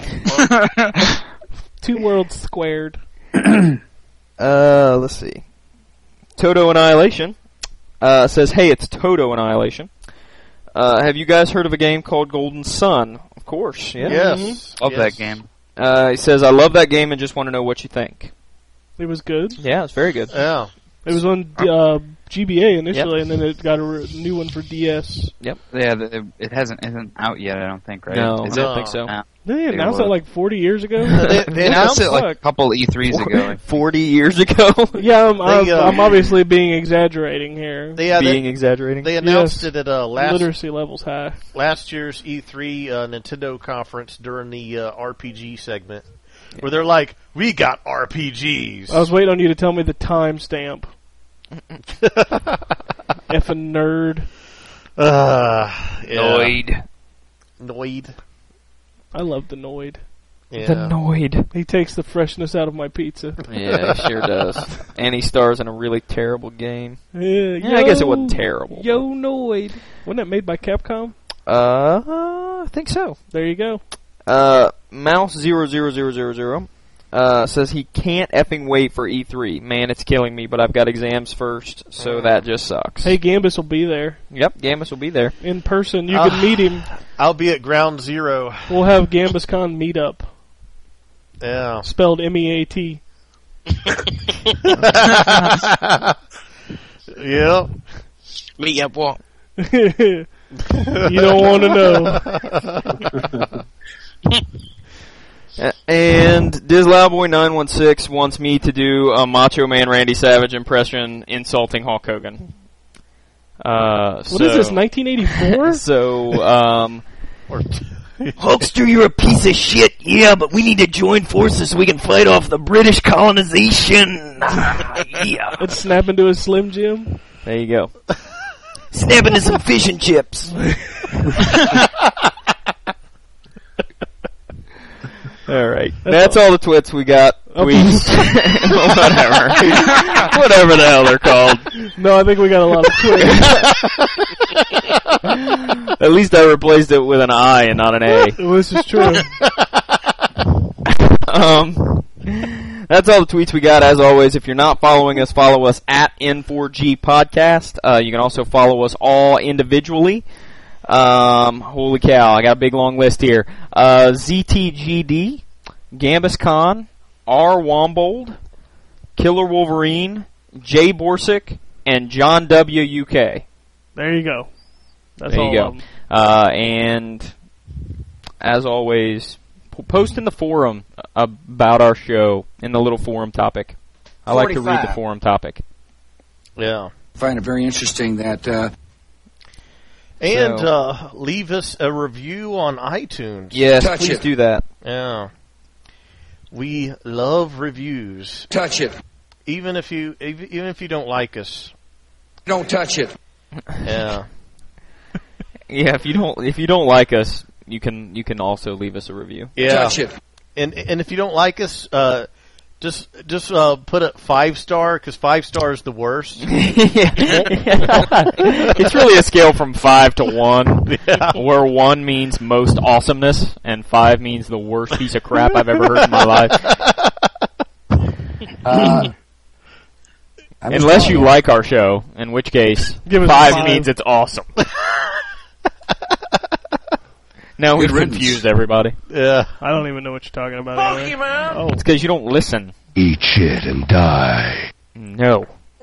2 worlds squared. Let's see. Toto Annihilation says, hey, it's Toto Annihilation. Have you guys heard of a game called Golden Sun? Of course, yeah. Yes. Love Yes. that game. He says, I love that game and just want to know what you think. It was good. Yeah, it's very good. Yeah. It was on GBA initially, and then it got a new one for DS. Yep. Yeah, it isn't out yet, I don't think, right? No, Is I don't it? think so. No. They announced It that was. like 40 years ago. They announced it like a Fuck. couple E3s ago. 40 years ago? Yeah, They, I'm obviously being exaggerating here. Being exaggerating? They announced Yes. it at Literacy levels high. last year's E3 Nintendo conference during the RPG segment, where they're like, "We got RPGs." I was waiting on you to tell me the timestamp. Effing nerd. Yeah. Noid. I love the Noid. Yeah. The Noid. He takes the freshness out of my pizza. Yeah, he sure does. And he stars in a really terrible game. Yeah, I guess it wasn't terrible. Yo, Noid. Wasn't that made by Capcom? I think so. There you go. Mouse00000 says he can't effing wait for E3. Man, it's killing me, but I've got exams first, so that just sucks. Hey, Gambus will be there. Yep, Gambus will be there. In person. You can meet him. I'll be at Ground Zero. We'll have GambusCon meetup. Yeah. Spelled MEAT. Yep. Meet up what? You don't want to know. And DizLowboy916 wants me to do a Macho Man Randy Savage impression insulting Hulk Hogan. What is this, 1984? So, Hulkster, you're a piece of shit. Yeah, but we need to join forces so we can fight off the British colonization. Yeah. Let's snap into a Slim Jim. There you go. Snap into some fish and chips. All right. That's all the twits we got. Tweets. Whatever. Whatever the hell they're called. No, I think we got a lot of twits. At least I replaced it with an I and not an A. This is true. That's all the tweets we got. As always, if you're not following us, follow us at N4G Podcast. You can also follow us all individually. Holy cow, I got a big long list here. ZTGD, Gambus Khan, R. Wombold, Killer Wolverine, Jay Borsick, and John W. UK. There you go. That's there all you of go. them. And as always, post in the forum about our show in the little forum topic. I like to read the forum topic. Yeah. I find it very interesting that and leave us a review on iTunes. Yes, Touch please it. do that. Yeah. We love reviews. touch it. Even if you don't like us. Don't touch it. Yeah. Yeah, if you don't like us, you can also leave us a review. Yeah. Touch it. And if you don't like us, just put a 5-star, because 5-star is the worst. It's really a scale from 5 to 1, where 1 means most awesomeness, and 5 means the worst piece of crap I've ever heard in my life. Unless you like our show, in which case, Give us 5 5. means it's awesome. Now we've confused everybody. Yeah. I don't even know what you're talking about. Funky, Anyway. man. Oh, It's because you don't listen. Eat shit and die. No.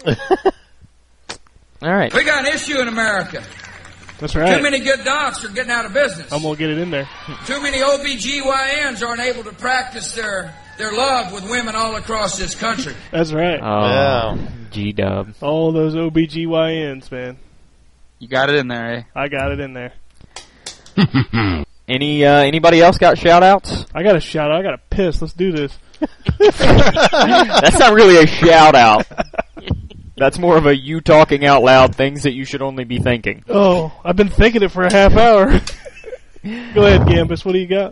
All right. We got an issue in America. that's Too right. many good docs are getting out of business. I'm gonna get it in there. Too many OBGYNs aren't able to practice their love with women all across this country. That's right. Oh, G-dub. All those OBGYNs, man. You got it in there, eh? I got it in there. Anybody else got shout-outs? I got a shout out. I got a piss. Let's do this. That's not really a shout-out. That's more of a you talking out loud things that you should only be thinking. Oh, I've been thinking it for a half hour. Go ahead, Gambus. What do you got?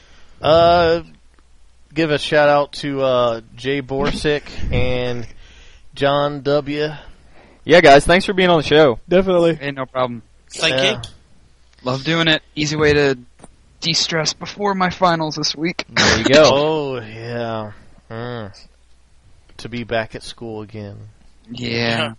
Give a shout out to Jay Borsick and John W. Yeah, guys, thanks for being on the show. Definitely. Hey, no problem. Thank Yeah. you. Love doing it. Easy way to de-stress before my finals this week. There you go. Oh, yeah. To be back at school again. Yeah.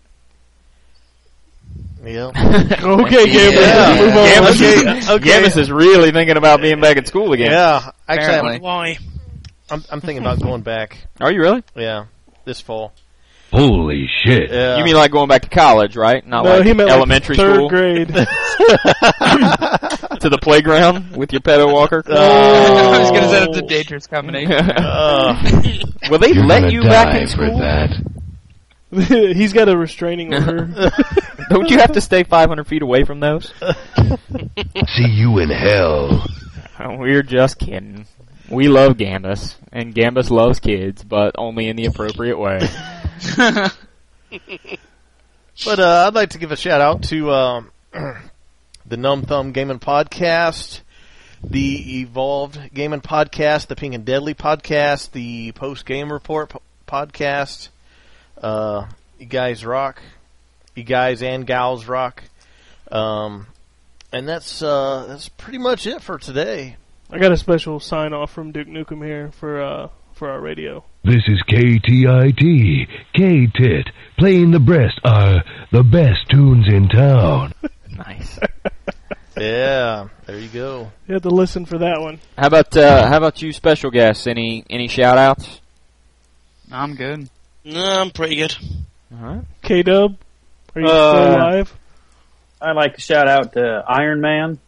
Yep. Okay, Gambus. Yeah. Move on. Okay. Gambus is really thinking about being back at school again. Yeah. Actually, Apparently. Why? I'm thinking about going back. Are you really? Yeah. This fall. Holy shit. Yeah. You mean like going back to college, right? Not No, like he meant elementary like third school? grade. To the playground with your pedo walker? I was going to say that's a dangerous combination. Will they You're let gonna you back die in for school? that. He's got a restraining order. Don't you have to stay 500 feet away from those? See you in hell. We're just kidding. We love Gambus, and Gambus loves kids, but only in the appropriate way. But I'd like to give a shout out to the Numb Thumb Gaming Podcast, the Evolved Gaming Podcast, the Pink and Deadly Podcast, the Post Game Report Podcast. You guys rock. You guys and gals rock. And that's pretty much it for today. I got a special sign off from Duke Nukem here for our radio. This is KTIT, K-Tit, playing the the best tunes in town. Nice. Yeah, there you go. You have to listen for that one. How about you, special guests? Any shout outs? I'm good. No, I'm pretty good. All right. K-Dub, are you still alive? I'd like to shout out to Iron Man.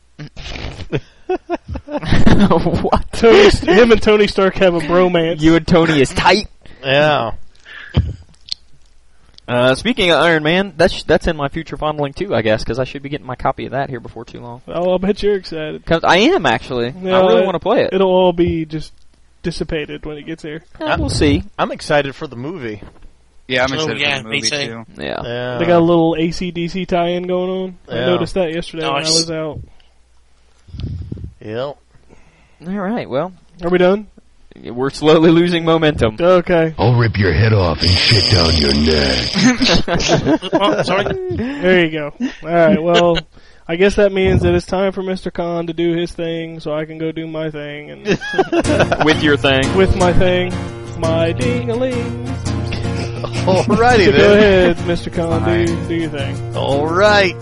What? Him and Tony Stark have a bromance. You and Tony is tight. Yeah. Speaking of Iron Man, that's in my future fondling too, I guess, because I should be getting my copy of that here before too long. Oh, I bet you're excited. Because I am actually. No, I really want to play it. It'll all be just dissipated when it gets here. We'll see. I'm excited for the movie. Yeah, I'm Oh, excited yeah, for the me movie too. too. Yeah. Yeah. They got a little AC/DC tie-in going on. I Yeah. noticed that yesterday when I Nice. was out. Yep. All right. Well, Are we done? We're slowly losing momentum. Okay. I'll rip your head off and shit down your neck. Oh, sorry. There you go. Alright, well, I guess that means that it's time for Mr. Khan to do his thing so I can go do my thing. And With your thing. with my thing, my ding-a-ling. Alrighty So then. go ahead, Mr. Khan, do your thing. Alright.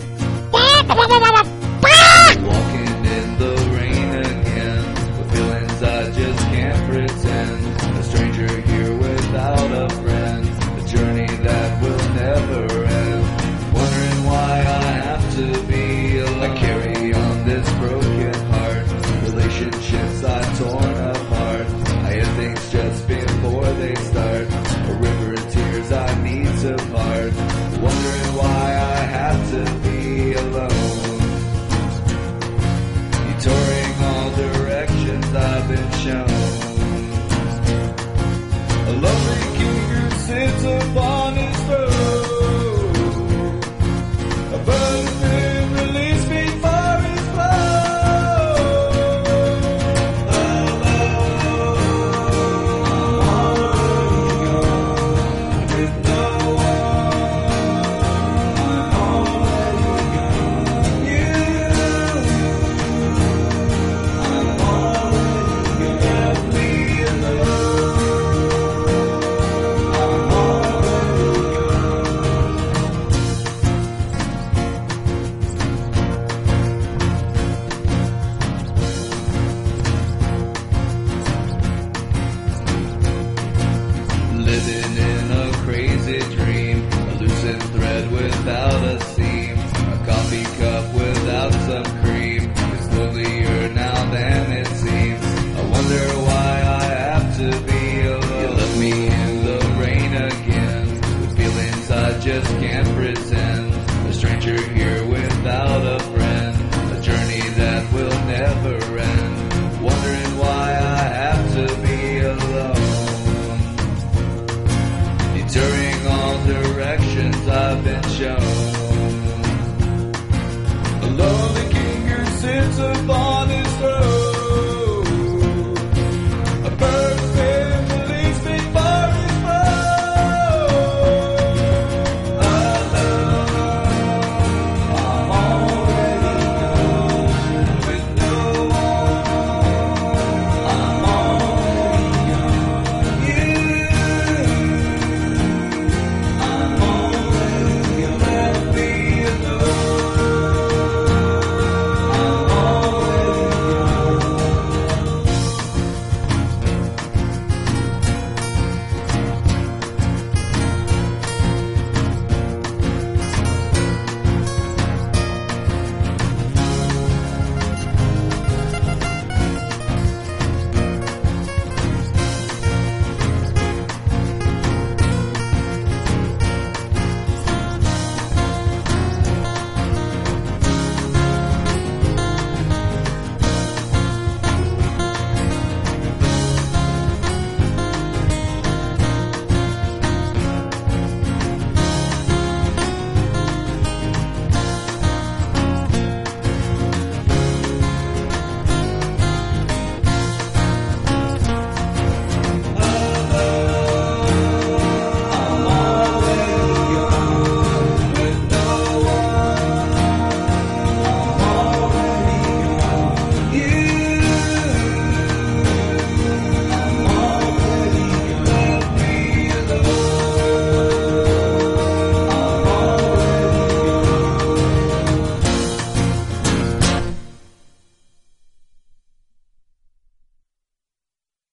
Walking in the rain again, with feelings I just can't pretend. A stranger here without a friend, a journey that will never end. Wondering why I have to be alone. I carry on this broken heart, relationships I torn apart. I hear things just before they start, a river of tears I need to part. Wondering why I have to be alone. Touring all directions I've been shown. A lonely king who sits upon his throne. A bird has been released before his alone. With no living in a crazy dream, a loosened thread without a seam, a coffee cup without some cream. It's lonelier now than it seems. I wonder why I have to be alone. You left me in the rain again, with feelings I just can't pretend. A stranger here without a friend, a journey that will never end. Wondering why I have to be alone. Touring all directions I've